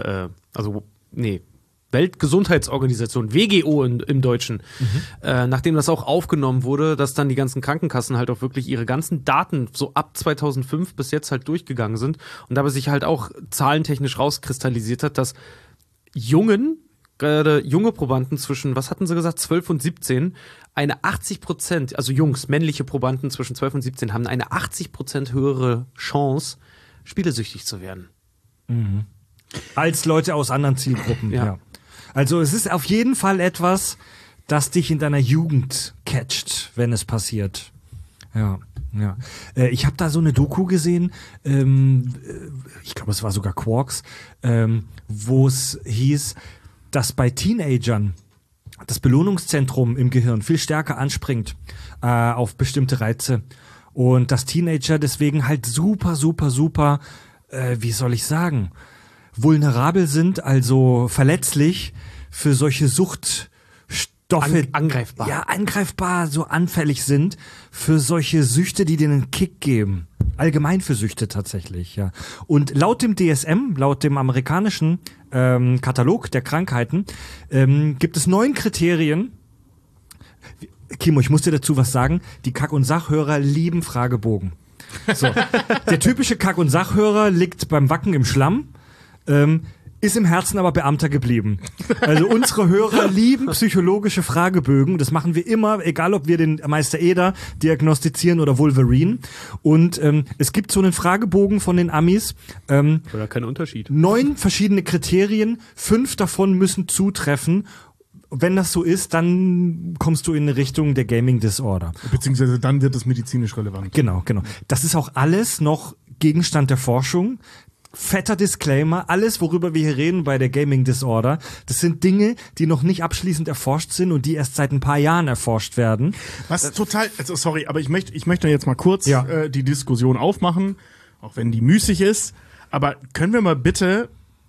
Weltgesundheitsorganisation, WGO im Deutschen, nachdem das auch aufgenommen wurde, dass dann die ganzen Krankenkassen halt auch wirklich ihre ganzen Daten so ab 2005 bis jetzt halt durchgegangen sind und dabei sich halt auch zahlentechnisch rauskristallisiert hat, dass gerade junge Probanden zwischen, was hatten sie gesagt, 12 und 17, eine 80%, also Jungs, männliche Probanden zwischen 12 und 17 haben eine 80% höhere Chance, spielesüchtig zu werden. Mhm. Als Leute aus anderen Zielgruppen, ja. Also es ist auf jeden Fall etwas, das dich in deiner Jugend catcht, wenn es passiert. Ja. Ich habe da so eine Doku gesehen, ich glaube, es war sogar Quarks, wo es hieß, dass bei Teenagern das Belohnungszentrum im Gehirn viel stärker anspringt auf bestimmte Reize. Und dass Teenager deswegen halt super, wie soll ich sagen, vulnerabel sind, also verletzlich für solche Suchtstoffe. Angreifbar. Ja, angreifbar, so anfällig sind für solche Süchte, die denen einen Kick geben. Allgemein für Süchte tatsächlich, ja. Und laut dem DSM, laut dem amerikanischen Katalog der Krankheiten, gibt es 9 Kriterien. Kimo, ich muss dir dazu was sagen. Die Kack- und Sachhörer lieben Fragebogen. So. Der typische Kack- und Sachhörer liegt beim Wacken im Schlamm, ist im Herzen aber Beamter geblieben. Also unsere Hörer lieben psychologische Fragebögen. Das machen wir immer, egal ob wir den Meister Eder diagnostizieren oder Wolverine. Und es gibt so einen Fragebogen von den Amis. Oder kein Unterschied. 9 verschiedene Kriterien, 5 davon müssen zutreffen. Wenn das so ist, dann kommst du in eine Richtung der Gaming Disorder. Beziehungsweise dann wird es medizinisch relevant. Genau. Das ist auch alles noch Gegenstand der Forschung. Fetter Disclaimer, alles, worüber wir hier reden bei der Gaming Disorder, das sind Dinge, die noch nicht abschließend erforscht sind und die erst seit ein paar Jahren erforscht werden. Was total, also sorry, aber ich möchte jetzt mal kurz die Diskussion aufmachen, auch wenn die müßig ist, aber können wir mal bitte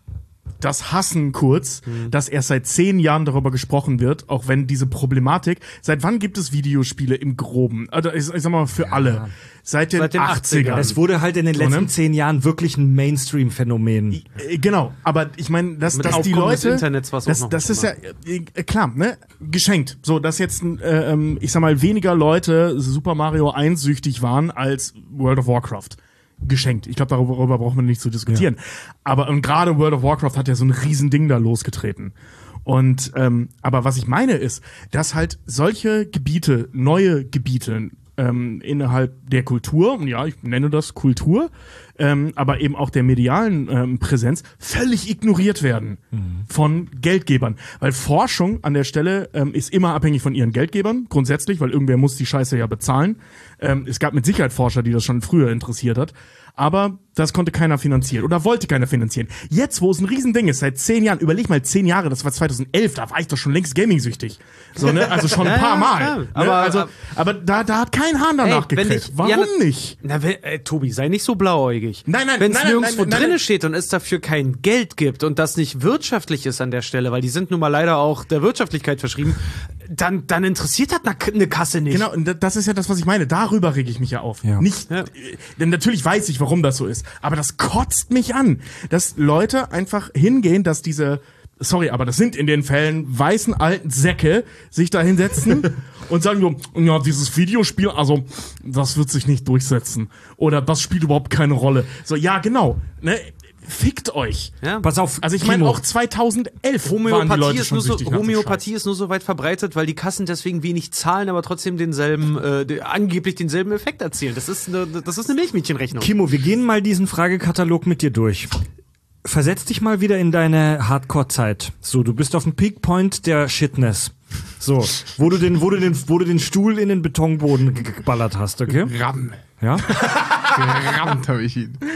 das hassen kurz, dass erst seit 10 Jahren darüber gesprochen wird, auch wenn diese Problematik, seit wann gibt es Videospiele im Groben? Also ich sag mal für alle. Seit den 80ern. Es wurde halt in den letzten 10 Jahren wirklich ein Mainstream-Phänomen. Genau, aber ich meine, dass die Leute, Internets, was das ist ja klar, ne, geschenkt. So, dass jetzt, ich sag mal, weniger Leute Super Mario 1 süchtig waren als World of Warcraft. Geschenkt. Ich glaube, darüber braucht man nicht zu diskutieren. Ja. Aber gerade World of Warcraft hat ja so ein Riesending da losgetreten. Und aber was ich meine ist, dass halt solche Gebiete, neue Gebiete innerhalb der Kultur, und ja, ich nenne das Kultur, aber eben auch der medialen Präsenz, völlig ignoriert werden von Geldgebern. Weil Forschung an der Stelle ist immer abhängig von ihren Geldgebern, grundsätzlich, weil irgendwer muss die Scheiße ja bezahlen. Es gab mit Sicherheit Forscher, die das schon früher interessiert hat. Aber das konnte keiner finanzieren oder wollte keiner finanzieren. Jetzt, wo es ein Riesending ist, seit 10 Jahren, überleg mal 10 Jahre, das war 2011, da war ich doch schon längst Gaming-süchtig. So, ne? Also schon ein paar Mal. Ne? Aber da hat kein Hahn danach gekriegt. Warum nicht? Na, Tobi, sei nicht so blauäugig. Nein, wenn es nirgendwo drinne steht und es dafür kein Geld gibt und das nicht wirtschaftlich ist an der Stelle, weil die sind nun mal leider auch der Wirtschaftlichkeit verschrieben, dann interessiert das eine Kasse nicht. Genau, und das ist ja das, was ich meine. Darüber rege ich mich ja auf. Ja. Nicht, denn natürlich weiß ich, warum das so ist. Aber das kotzt mich an, dass Leute einfach hingehen, dass diese, sorry, aber das sind in den Fällen weißen alten Säcke, sich da hinsetzen und sagen so, ja, dieses Videospiel, also, das wird sich nicht durchsetzen. Oder das spielt überhaupt keine Rolle. So, ja, genau, ne? Fickt euch. Ja. Pass auf. Also ich meine auch 2011 waren die Leute schon süchtig. Homöopathie ist nur so weit verbreitet, weil die Kassen deswegen wenig zahlen, aber trotzdem angeblich denselben Effekt erzielen. Das ist eine Milchmädchenrechnung. Kimo, wir gehen mal diesen Fragekatalog mit dir durch. Versetz dich mal wieder in deine Hardcore-Zeit. So, du bist auf dem Peakpoint der Shitness. So, wo du den Stuhl in den Betonboden geballert hast, okay? Ramm. Ja? Gerammt habe ich ihn.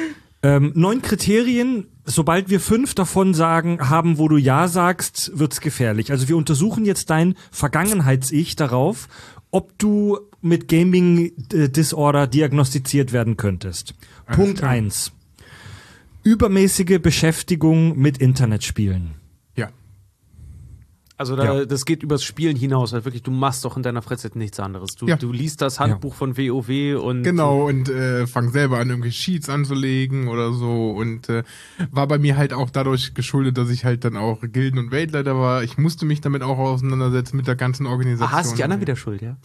9 Kriterien, sobald wir 5 davon haben, wo du Ja sagst, wird's gefährlich. Also wir untersuchen jetzt dein Vergangenheits-Ich darauf, ob du mit Gaming Disorder diagnostiziert werden könntest. Punkt 1. Übermäßige Beschäftigung mit Internetspielen. Ja. Also das geht übers Spielen hinaus, halt wirklich, du machst doch in deiner Freizeit nichts anderes. Du liest das Handbuch von WoW und... Genau, und fang selber an, irgendwelche Sheets anzulegen oder so und war bei mir halt auch dadurch geschuldet, dass ich halt dann auch Gilden- und Weltleiter war. Ich musste mich damit auch auseinandersetzen mit der ganzen Organisation. Hast die anderen wieder schuld, ja?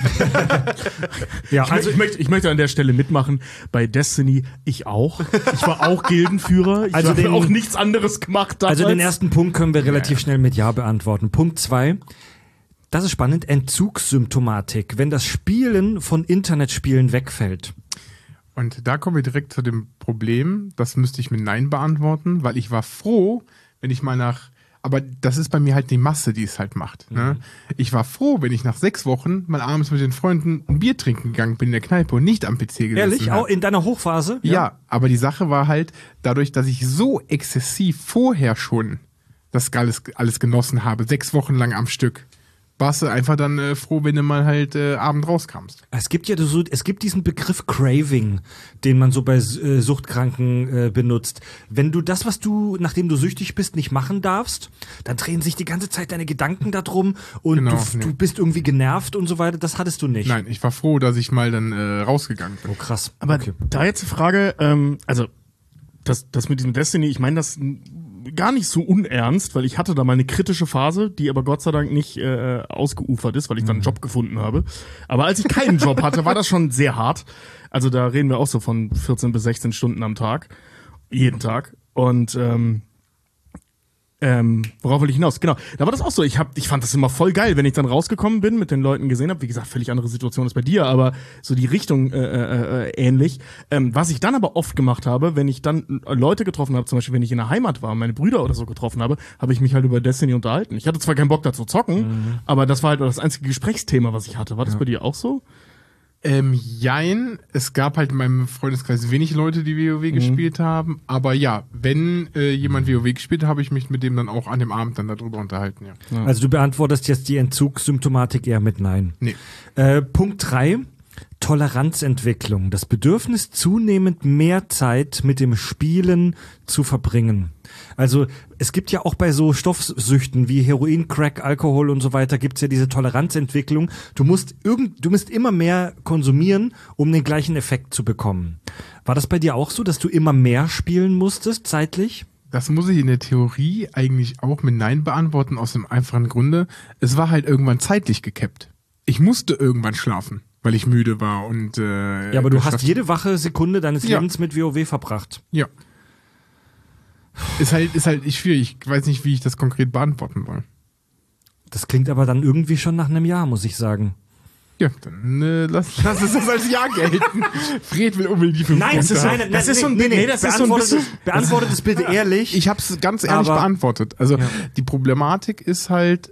Ja, also ich möchte an der Stelle mitmachen. Bei Destiny, ich auch. Ich war auch Gildenführer. Ich habe auch nichts anderes gemacht damals. Also den ersten Punkt können wir relativ schnell mit Ja beantworten. Punkt 2, das ist spannend, Entzugssymptomatik, wenn das Spielen von Internetspielen wegfällt. Und da kommen wir direkt zu dem Problem, das müsste ich mit Nein beantworten, weil ich war froh, wenn ich mal aber das ist bei mir halt die Masse, die es halt macht. Ne? Ich war froh, wenn ich nach 6 Wochen mal abends mit den Freunden ein Bier trinken gegangen bin in der Kneipe und nicht am PC gesessen Ehrlich? Auch in deiner Hochphase? Ja, aber die Sache war halt, dadurch, dass ich so exzessiv vorher schon das alles genossen habe, 6 Wochen lang am Stück, warst du einfach dann froh, wenn du mal halt abend rauskamst. Es gibt ja diesen Begriff Craving, den man so bei Suchtkranken benutzt. Wenn du das, was du, nachdem du süchtig bist, nicht machen darfst, dann drehen sich die ganze Zeit deine Gedanken darum und du bist irgendwie genervt und so weiter. Das hattest du nicht. Nein, ich war froh, dass ich mal dann rausgegangen bin. Oh, krass. Aber da jetzt die Frage, also das mit diesem Destiny, ich meine das gar nicht so unernst, weil ich hatte da mal eine kritische Phase, die aber Gott sei Dank nicht ausgeufert ist, weil ich dann einen Job gefunden habe. Aber als ich keinen Job hatte, war das schon sehr hart. Also da reden wir auch so von 14 bis 16 Stunden am Tag. Jeden Tag. Und worauf will ich hinaus? Genau, da war das auch so. Ich fand das immer voll geil, wenn ich dann rausgekommen bin, mit den Leuten gesehen habe. Wie gesagt, völlig andere Situation als bei dir, aber so die Richtung ähnlich. Was ich dann aber oft gemacht habe, wenn ich dann Leute getroffen habe, zum Beispiel wenn ich in der Heimat war, meine Brüder oder so getroffen habe, habe ich mich halt über Destiny unterhalten. Ich hatte zwar keinen Bock da zu zocken, aber das war halt das einzige Gesprächsthema, was ich hatte. War das bei dir auch so? Jein. Es gab halt in meinem Freundeskreis wenig Leute, die WoW gespielt haben. Aber ja, wenn jemand WoW gespielt hat, habe ich mich mit dem dann auch an dem Abend dann darüber unterhalten, ja. Also du beantwortest jetzt die Entzugssymptomatik eher mit Nein. Nee. Punkt 3. Toleranzentwicklung. Das Bedürfnis, zunehmend mehr Zeit mit dem Spielen zu verbringen. Also es gibt ja auch bei so Stoffsüchten wie Heroin, Crack, Alkohol und so weiter, gibt's ja diese Toleranzentwicklung. Du musst immer mehr konsumieren, um den gleichen Effekt zu bekommen. War das bei dir auch so, dass du immer mehr spielen musstest, zeitlich? Das muss ich in der Theorie eigentlich auch mit Nein beantworten, aus dem einfachen Grunde. Es war halt irgendwann zeitlich gekappt. Ich musste irgendwann schlafen, weil ich müde war und ja, aber du hast jede wache Sekunde deines Lebens mit WoW verbracht. Ja. Ist halt schwierig. Ich weiß nicht, wie ich das konkret beantworten soll. Das klingt aber dann irgendwie schon nach einem Jahr, muss ich sagen. Ja, dann lass es das als Ja gelten. Fred will unbedingt die 5 Nein, Punkte haben. das ist so ein bisschen. Beantwortet es bitte ehrlich. Ich hab's ganz ehrlich beantwortet. Also die Problematik ist halt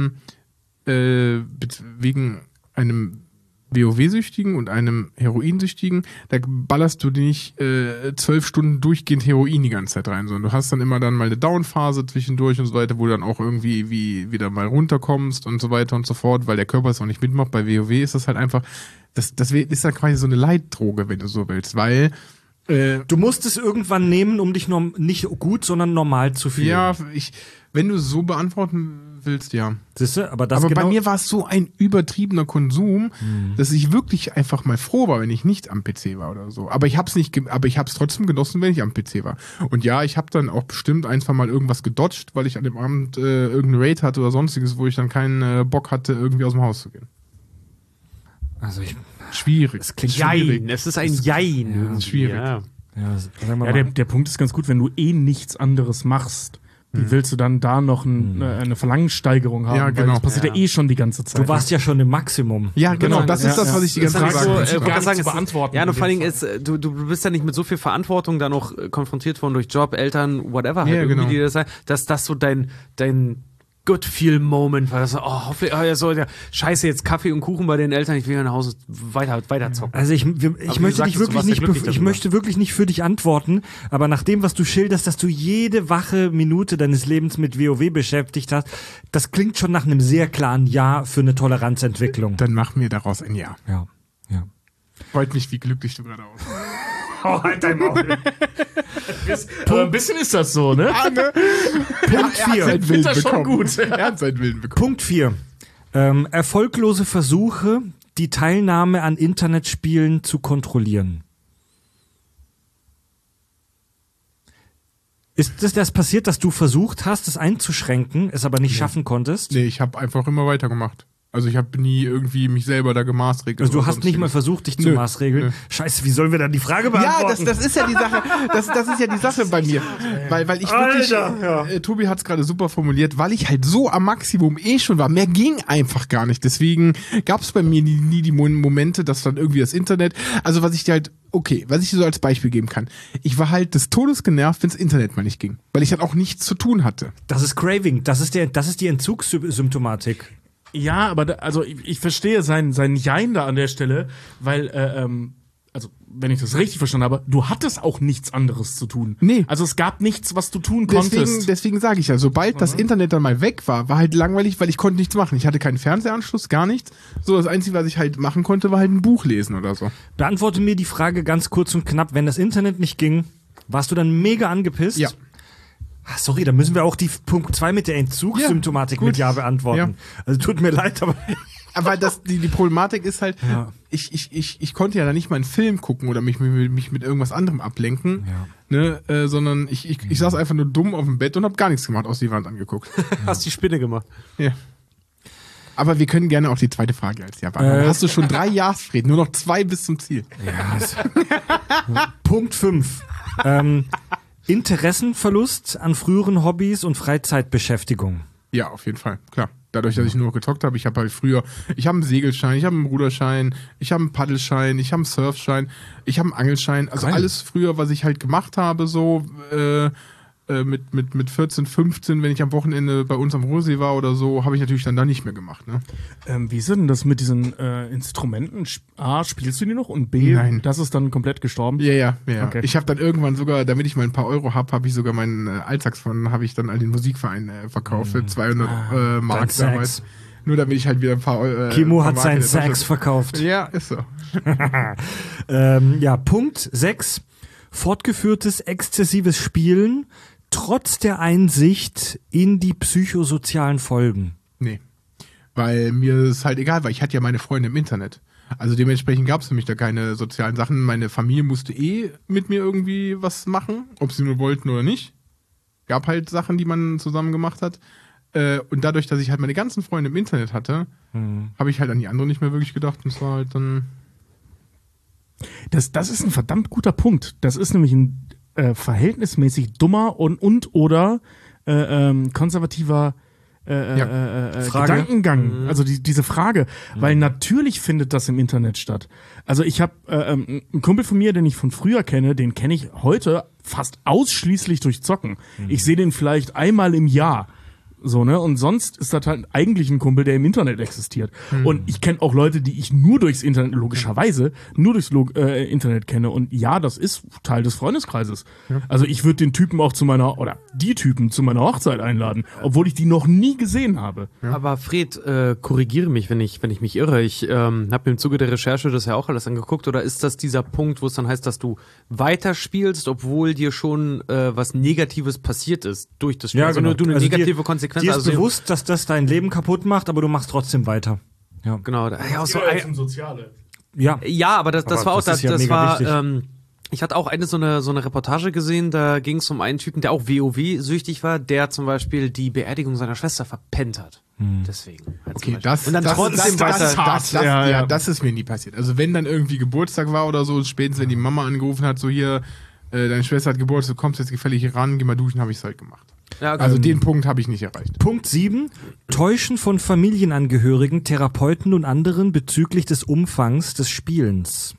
wegen einem WoW-Süchtigen und einem Heroinsüchtigen, da ballerst du nicht 12 Stunden durchgehend Heroin die ganze Zeit rein, sondern du hast dann immer dann mal eine Downphase zwischendurch und so weiter, wo du dann auch irgendwie wieder mal runterkommst und so weiter und so fort, weil der Körper es auch nicht mitmacht. Bei WoW ist das halt einfach, das ist dann quasi so eine Leitdroge, wenn du so willst, weil du musst es irgendwann nehmen, um dich nicht gut, sondern normal zu fühlen. Ja, wenn du so beantworten willst, ja. Siehste, aber bei mir war es so ein übertriebener Konsum, dass ich wirklich einfach mal froh war, wenn ich nicht am PC war oder so. Aber ich hab's trotzdem genossen, wenn ich am PC war. Und ja, ich habe dann auch bestimmt ein, zwei Mal irgendwas gedodged, weil ich an dem Abend irgendeinen Raid hatte oder sonstiges, wo ich dann keinen Bock hatte, irgendwie aus dem Haus zu gehen. Also schwierig. Es klingt schwierig. Es ist ein Jein. Ja, das ist schwierig. Ja, der Punkt ist ganz gut, wenn du nichts anderes machst. Wie willst du dann da noch eine Verlangenssteigerung haben? Ja, genau. Weil das passiert ja schon die ganze Zeit. Du warst ja schon im Maximum. Ja, genau. Das ist das, was ich die ganze Zeit zu beantworten. Ja, und vor allen Dingen du bist ja nicht mit so viel Verantwortung da noch konfrontiert worden durch Job, Eltern, whatever. Halt irgendwie, die das sagen, dass das so dein Good-Feel-Moment war. So, hoffentlich, scheiße, jetzt Kaffee und Kuchen bei den Eltern, ich will ja nach Hause weiter zocken. Also ich möchte wirklich nicht für dich antworten, aber nach dem, was du schilderst, dass du jede wache Minute deines Lebens mit WoW beschäftigt hast, das klingt schon nach einem sehr klaren Ja für eine Toleranzentwicklung. Dann mach mir daraus ein Ja. Ja. Freut mich, wie glücklich du gerade aussiehst. Oh, halt dein Maul. Ein bisschen ist das so, ne? Punkt 4. Ich finde das schon gut. Er hat seinen Willen bekommen. Punkt 4. Erfolglose Versuche, die Teilnahme an Internetspielen zu kontrollieren. Ist das passiert, dass du versucht hast, es einzuschränken, es aber nicht schaffen konntest? Nee, ich habe einfach immer weitergemacht. Also ich habe nie irgendwie mich selber da gemaßregelt. Also du hast nicht mal versucht, dich zu maßregeln? Nö. Scheiße, wie sollen wir dann die Frage beantworten? Ja, das ist ja die Sache. Das ist ja die Sache bei mir. Weil ich wirklich, Tobi hat es gerade super formuliert, weil ich halt so am Maximum schon war. Mehr ging einfach gar nicht. Deswegen gab es bei mir nie die Momente, dass dann irgendwie das Internet, also was ich dir so als Beispiel geben kann. Ich war halt des Todes genervt, wenn das Internet mal nicht ging. Weil ich halt auch nichts zu tun hatte. Das ist Craving. Das ist die Entzugssymptomatik. Ja, aber ich verstehe sein Jein da an der Stelle, weil, also wenn ich das richtig verstanden habe, du hattest auch nichts anderes zu tun. Nee. Also es gab nichts, was du tun konntest. Deswegen sage ich ja, sobald das Internet dann mal weg war halt langweilig, weil ich konnte nichts machen. Ich hatte keinen Fernsehanschluss, gar nichts. So, das Einzige, was ich halt machen konnte, war halt ein Buch lesen oder so. Beantworte mir die Frage ganz kurz und knapp. Wenn das Internet nicht ging, warst du dann mega angepisst? Ja. Ach, sorry, da müssen wir auch die Punkt 2 mit der Entzugssymptomatik mit Ja beantworten. Ja. Also tut mir leid, aber Aber die Problematik ist halt, ich konnte ja da nicht mal einen Film gucken oder mich mit irgendwas anderem ablenken, ne, sondern ich saß einfach nur dumm auf dem Bett und habe gar nichts gemacht, aus die Wand angeguckt. Hast die Spinne gemacht. Ja. Aber wir können gerne auch die zweite Frage als Ja beantworten. Hast du schon 3 Ja's, Fred? Nur noch 2 bis zum Ziel. Ja. Punkt 5. Interessenverlust an früheren Hobbys und Freizeitbeschäftigung. Ja, auf jeden Fall, klar. Dadurch, dass ich nur gezockt habe, ich habe halt früher, ich habe einen Segelschein, ich habe einen Ruderschein, ich habe einen Paddelschein, ich habe einen Surfschein, ich habe einen Angelschein, also alles früher, was ich halt gemacht habe, so mit 14, 15, wenn ich am Wochenende bei uns am Ruhrsee war oder so, habe ich natürlich dann da nicht mehr gemacht. Ne? Wie ist denn das mit diesen Instrumenten? A, spielst du die noch? Und B, Nein. das ist dann komplett gestorben? Ja. Okay. Ich habe dann irgendwann sogar, damit ich mal ein paar Euro habe ich sogar meinen Altsaxophon, habe ich dann an den Musikverein verkauft für 200 Mark damals. Nur damit ich halt wieder ein paar Euro... Kimo hat seinen Sax verkauft. Ja, ist so. Punkt 6. Fortgeführtes exzessives Spielen trotz der Einsicht in die psychosozialen Folgen. Nee, weil mir ist halt egal, weil ich hatte ja meine Freunde im Internet. Also dementsprechend gab es für mich da keine sozialen Sachen. Meine Familie musste mit mir irgendwie was machen, ob sie nur wollten oder nicht. Gab halt Sachen, die man zusammen gemacht hat. Und dadurch, dass ich halt meine ganzen Freunde im Internet hatte, habe ich halt an die anderen nicht mehr wirklich gedacht. Und es war halt dann... Das ist ein verdammt guter Punkt. Das ist nämlich ein verhältnismäßig dummer oder konservativer Gedankengang. Also diese Frage. Weil natürlich findet das im Internet statt. Also ich habe einen Kumpel von mir, den ich von früher kenne, den kenne ich heute fast ausschließlich durch Zocken. Ich sehe den vielleicht einmal im Jahr. So, ne? Und sonst ist das halt eigentlich ein Kumpel, der im Internet existiert. Und ich kenne auch Leute, die ich nur durchs Internet, logischerweise, nur durchs Internet kenne. Und ja, das ist Teil des Freundeskreises. Ja. Also ich würde den Typen auch die Typen zu meiner Hochzeit einladen, obwohl ich die noch nie gesehen habe. Ja. Aber Fred, korrigiere mich, wenn ich mich irre. Ich habe mir im Zuge der Recherche das ja auch alles angeguckt. Oder ist das dieser Punkt, wo es dann heißt, dass du weiterspielst, obwohl dir schon was Negatives passiert ist durch das Spiel? Ja, genau. Du eine negative Konsequenz. Dir ist bewusst, dass das dein Leben kaputt macht, aber du machst trotzdem weiter. Ja, genau. Soziale. Ja, aber das war auch das. Ja, das war. Ich hatte auch so eine Reportage gesehen. Da ging es um einen Typen, der auch WoW-süchtig war, der zum Beispiel die Beerdigung seiner Schwester verpennt hat. Deswegen. Okay, das ist hart. Das ist mir nie passiert. Also wenn dann irgendwie Geburtstag war oder so, spätestens wenn die Mama angerufen hat, so hier, deine Schwester hat Geburtstag, du kommst jetzt gefällig hier ran, geh mal duschen, habe ich es halt gemacht. Ja, okay. Also den Punkt habe ich nicht erreicht. Punkt 7. Täuschen von Familienangehörigen, Therapeuten und anderen bezüglich des Umfangs des Spielens.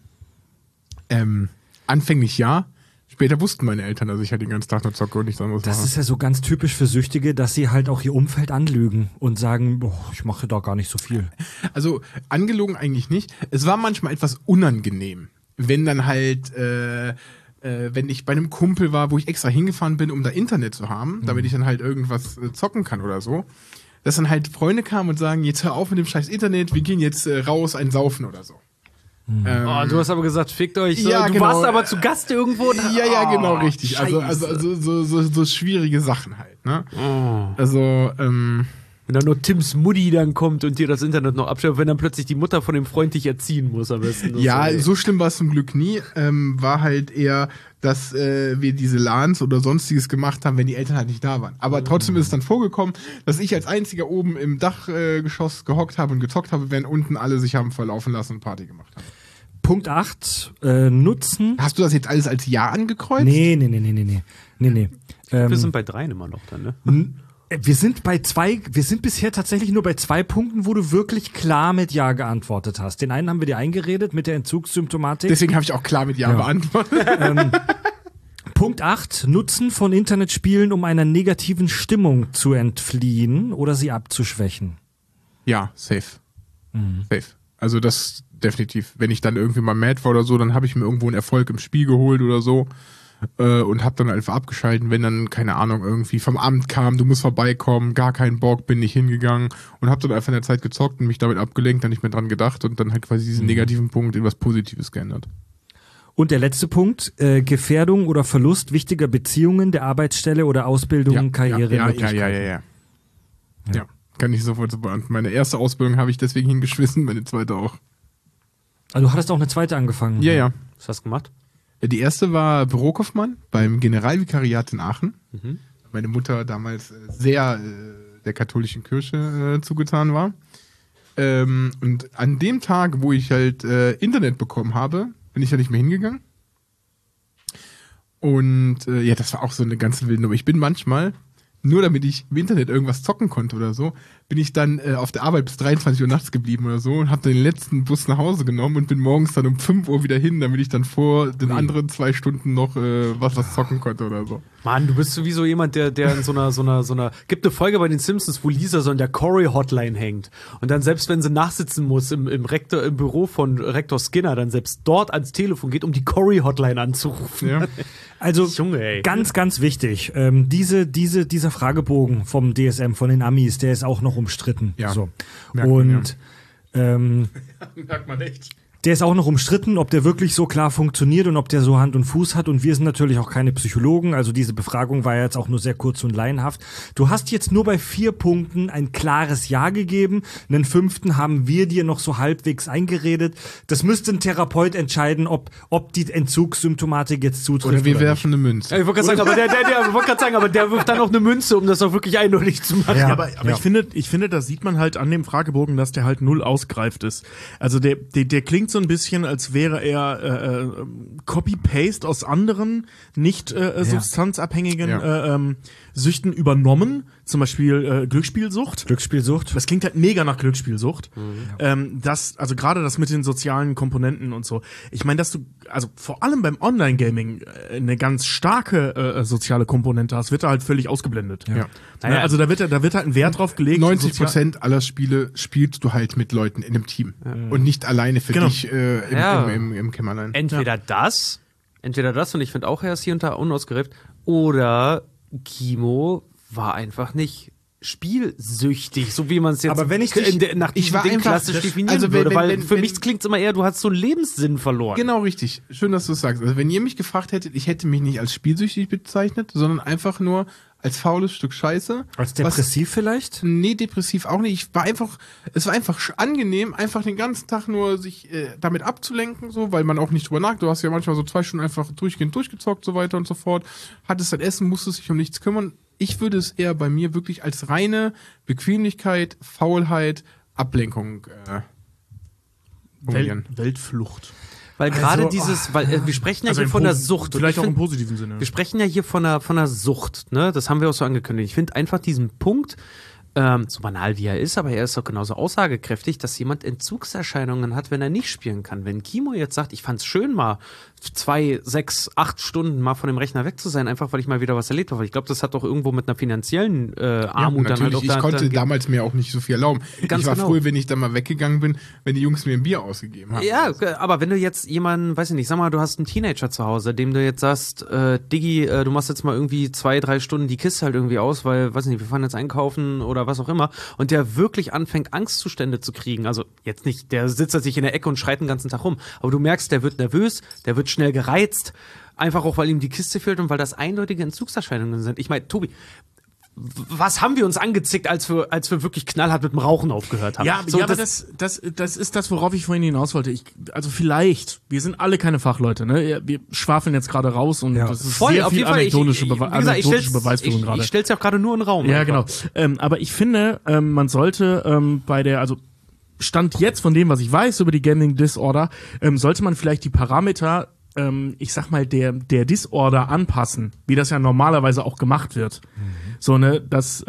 Anfänglich ja. Später wussten meine Eltern, dass ich halt den ganzen Tag nur zocke und nichts anderes mache. Das ist ja so ganz typisch für Süchtige, dass sie halt auch ihr Umfeld anlügen und sagen, ich mache da gar nicht so viel. Also angelogen eigentlich nicht. Es war manchmal etwas unangenehm, wenn dann halt... wenn ich bei einem Kumpel war, wo ich extra hingefahren bin, um da Internet zu haben, damit ich dann halt irgendwas zocken kann oder so, dass dann halt Freunde kamen und sagen, jetzt hör auf mit dem scheiß Internet, wir gehen jetzt raus, ein Saufen oder so. Du hast aber gesagt, fickt euch. Ja, du warst aber zu Gast irgendwo. Ja, genau, richtig. Scheiße. Also so schwierige Sachen halt. Ne? Also, wenn dann nur Tims Mutti dann kommt und dir das Internet noch abstellt, wenn dann plötzlich die Mutter von dem Freund dich erziehen muss am besten. Ja, so schlimm war es zum Glück nie. War halt eher, dass wir diese LANs oder sonstiges gemacht haben, wenn die Eltern halt nicht da waren. Aber trotzdem ist es dann vorgekommen, dass ich als einziger oben im Dachgeschoss gehockt habe und gezockt habe, während unten alle sich haben verlaufen lassen und Party gemacht haben. Punkt 8. Nutzen. Hast du das jetzt alles als Ja angekreuzt? Nee. Wir sind bei 3 immer noch dann, ne? Wir sind bisher tatsächlich nur bei 2 Punkten, wo du wirklich klar mit Ja geantwortet hast. Den einen haben wir dir eingeredet mit der Entzugssymptomatik. Deswegen habe ich auch klar mit Ja beantwortet. Punkt 8. Nutzen von Internetspielen, um einer negativen Stimmung zu entfliehen oder sie abzuschwächen. Ja, safe. Safe. Also das definitiv. Wenn ich dann irgendwie mal mad war oder so, dann habe ich mir irgendwo einen Erfolg im Spiel geholt oder so. Und hab dann einfach abgeschalten, wenn dann, keine Ahnung, irgendwie vom Amt kam, du musst vorbeikommen, gar keinen Bock, bin nicht hingegangen und hab dann einfach in der Zeit gezockt und mich damit abgelenkt, dann nicht mehr dran gedacht und dann halt quasi diesen negativen Punkt in was Positives geändert. Und der letzte Punkt, Gefährdung oder Verlust wichtiger Beziehungen, der Arbeitsstelle oder Ausbildung, Karriere. Ja, Kann ich sofort so beantworten. Meine erste Ausbildung habe ich deswegen hingeschmissen, meine zweite auch. Also du hattest auch eine zweite angefangen? Ja. Was hast du gemacht? Die erste war Bürokaufmann beim Generalvikariat in Aachen. Meine Mutter damals sehr der katholischen Kirche zugetan war. Und an dem Tag, wo ich halt Internet bekommen habe, bin ich ja nicht mehr hingegangen. Und das war auch so eine ganze wilde Nummer. Ich bin manchmal, nur damit ich im Internet irgendwas zocken konnte oder so, bin ich dann auf der Arbeit bis 23 Uhr nachts geblieben oder so und habe dann den letzten Bus nach Hause genommen und bin morgens dann um 5 Uhr wieder hin, damit ich dann vor den anderen 2 Stunden noch was zocken konnte oder so. Mann, du bist sowieso jemand, der in so einer gibt eine Folge bei den Simpsons, wo Lisa so in der Corey-Hotline hängt. Und dann selbst wenn sie nachsitzen muss im Büro von Rektor Skinner, dann selbst dort ans Telefon geht, um die Corey-Hotline anzurufen. Ja. Also Junge, ey. ganz, ganz wichtig. Dieser Fragebogen vom DSM, von den Amis, der ist auch noch umstritten. Ja. So. Merkt man, Und Merkt man echt. der ist auch noch umstritten, ob der wirklich so klar funktioniert und ob der so Hand und Fuß hat. Und wir sind natürlich auch keine Psychologen. Also diese Befragung war ja jetzt auch nur sehr kurz und laienhaft. Du hast jetzt nur bei 4 Punkten ein klares Ja gegeben. Einen 5. haben wir dir noch so halbwegs eingeredet. Das müsste ein Therapeut entscheiden, ob die Entzugssymptomatik jetzt zutrifft. Oder wir werfen eine Münze. Ich wollte gerade sagen, aber der wirft dann noch eine Münze, um das auch wirklich eindeutig zu machen. Ja, aber ich finde, das sieht man halt an dem Fragebogen, dass der halt null ausgereift ist. Also der klingt so ein bisschen, als wäre er Copy-Paste aus anderen nicht substanzabhängigen Süchten übernommen. Zum Beispiel Glücksspielsucht. Das klingt halt mega nach Glücksspielsucht. Also gerade das mit den sozialen Komponenten und so. Ich meine, dass du, also vor allem beim Online-Gaming eine ganz starke soziale Komponente hast, wird da halt völlig ausgeblendet. Ja. Naja, also da wird halt ein Wert drauf gelegt. 90% aller Spiele spielst du halt mit Leuten in einem Team und nicht alleine für dich im Kämmerlein. Entweder das, und ich finde auch, er ist hier und da unausgereift, oder Kimo war einfach nicht spielsüchtig, so wie man es jetzt Aber wenn ich nach diesem Ding klassisch definieren würde, weil für mich klingt es immer eher, du hast so einen Lebenssinn verloren. Genau, richtig. Schön, dass du es sagst. Also wenn ihr mich gefragt hättet, ich hätte mich nicht als spielsüchtig bezeichnet, sondern einfach nur als faules Stück Scheiße. Als depressiv vielleicht? Nee, depressiv auch nicht. Es war einfach angenehm, einfach den ganzen Tag nur sich damit abzulenken, so, weil man auch nicht drüber nachdenkt. Du hast ja manchmal so 2 Stunden einfach durchgehend durchgezockt, so weiter und so fort. Hattest dein Essen, musstest dich um nichts kümmern. Ich würde es eher bei mir wirklich als reine Bequemlichkeit, Faulheit, Ablenkung formulieren. Weltflucht. Weil gerade wir sprechen ja hier von der Sucht. Vielleicht auch im positiven Sinne. Wir sprechen ja hier von der Sucht, ne? Das haben wir auch so angekündigt. Ich finde einfach diesen Punkt, so banal wie er ist, aber er ist auch genauso aussagekräftig, dass jemand Entzugserscheinungen hat, wenn er nicht spielen kann. Wenn Kimo jetzt sagt, ich fand's schön, mal 2, 6, 8 Stunden mal von dem Rechner weg zu sein, einfach weil ich mal wieder was erlebt habe. Ich glaube, das hat doch irgendwo mit einer finanziellen Armut dann halt auch ich konnte damals mir auch nicht so viel erlauben. Ich war froh, wenn ich dann mal weggegangen bin, wenn die Jungs mir ein Bier ausgegeben haben. Ja, aber wenn du jetzt jemanden, weiß ich nicht, sag mal, du hast einen Teenager zu Hause, dem du jetzt sagst, Diggi, du machst jetzt mal irgendwie 2, 3 Stunden die Kiste halt irgendwie aus, weil, weiß ich nicht, wir fahren jetzt einkaufen oder was auch immer, und der wirklich anfängt, Angstzustände zu kriegen. Also jetzt nicht, der sitzt sich in der Ecke und schreit den ganzen Tag rum, aber du merkst, der wird nervös, der wird schnell gereizt, einfach auch, weil ihm die Kiste fehlt und weil das eindeutige Entzugserscheinungen sind. Ich meine, Tobi, was haben wir uns angezickt, als wir wirklich knallhart mit dem Rauchen aufgehört haben? Ja, so, aber das ist das, worauf ich vorhin hinaus wollte. Also vielleicht, wir sind alle keine Fachleute, ne? Wir schwafeln jetzt gerade raus und das ist voll, sehr auf viel jeden Fall. anekdotische Beweisführung gerade. Ich stell's ja auch gerade nur in den Raum. Ja, genau. Aber ich finde, man sollte also Stand jetzt von dem, was ich weiß über die Gaming Disorder, sollte man vielleicht die Parameter, ich sag mal, der Disorder anpassen, wie das ja normalerweise auch gemacht wird. So, ne, dass,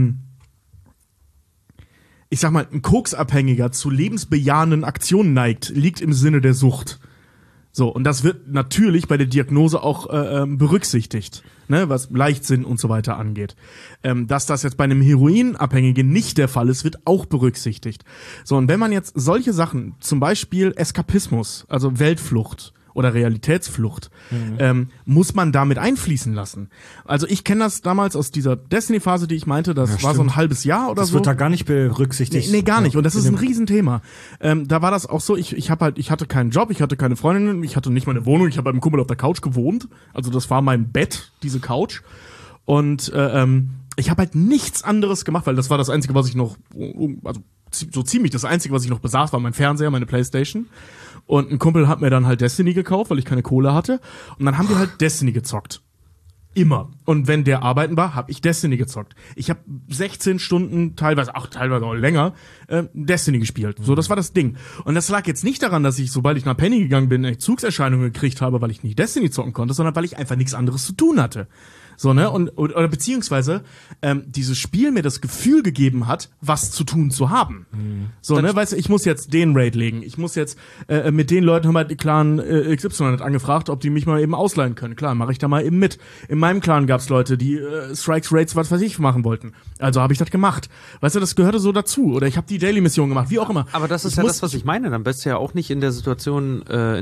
ich sag mal, ein Koksabhängiger zu lebensbejahenden Aktionen neigt, liegt im Sinne der Sucht. So, und das wird natürlich bei der Diagnose auch berücksichtigt, ne, was Leichtsinn und so weiter angeht. Dass das jetzt bei einem Heroinabhängigen nicht der Fall ist, wird auch berücksichtigt. So, und wenn man jetzt solche Sachen, zum Beispiel Eskapismus, also Weltflucht oder Realitätsflucht, muss man damit einfließen lassen. Also ich kenne das damals aus dieser Destiny-Phase, die ich meinte, das war so ein halbes Jahr oder so. Das wird da gar nicht berücksichtigt. Nee, gar nicht. Und das ist ein Riesenthema. Da war das auch so, ich hatte keinen Job, ich hatte keine Freundin, ich hatte nicht mal eine Wohnung, ich habe bei einem Kumpel auf der Couch gewohnt. Also das war mein Bett, diese Couch. Und ich habe halt nichts anderes gemacht, weil das war das Einzige, was ich noch, also so ziemlich das Einzige, was ich noch besaß, war mein Fernseher, meine Playstation. Und ein Kumpel hat mir dann halt Destiny gekauft, weil ich keine Kohle hatte. Und dann haben wir halt Destiny gezockt. Immer. Und wenn der arbeiten war, habe ich Destiny gezockt. Ich habe 16 Stunden, teilweise auch länger, Destiny gespielt. So, das war das Ding. Und das lag jetzt nicht daran, dass ich, sobald ich nach Penny gegangen bin, Entzugserscheinungen gekriegt habe, weil ich nicht Destiny zocken konnte, sondern weil ich einfach nichts anderes zu tun hatte. So, ne? Oder beziehungsweise dieses Spiel mir das Gefühl gegeben hat, was zu tun zu haben. So, ne? Weißt du, ich muss jetzt den Raid legen. Ich muss jetzt mit den Leuten, haben wir die Clan XY hat angefragt, ob die mich mal eben ausleihen können. Klar, mache ich da mal eben mit. In meinem Clan gab's Leute, die Strikes, Raids, was weiß ich, machen wollten. Also habe ich das gemacht. Weißt du, das gehörte so dazu. Oder ich habe die Daily-Mission gemacht, wie auch immer. Aber das ist das, was ich meine. Dann bist du ja auch nicht in der Situation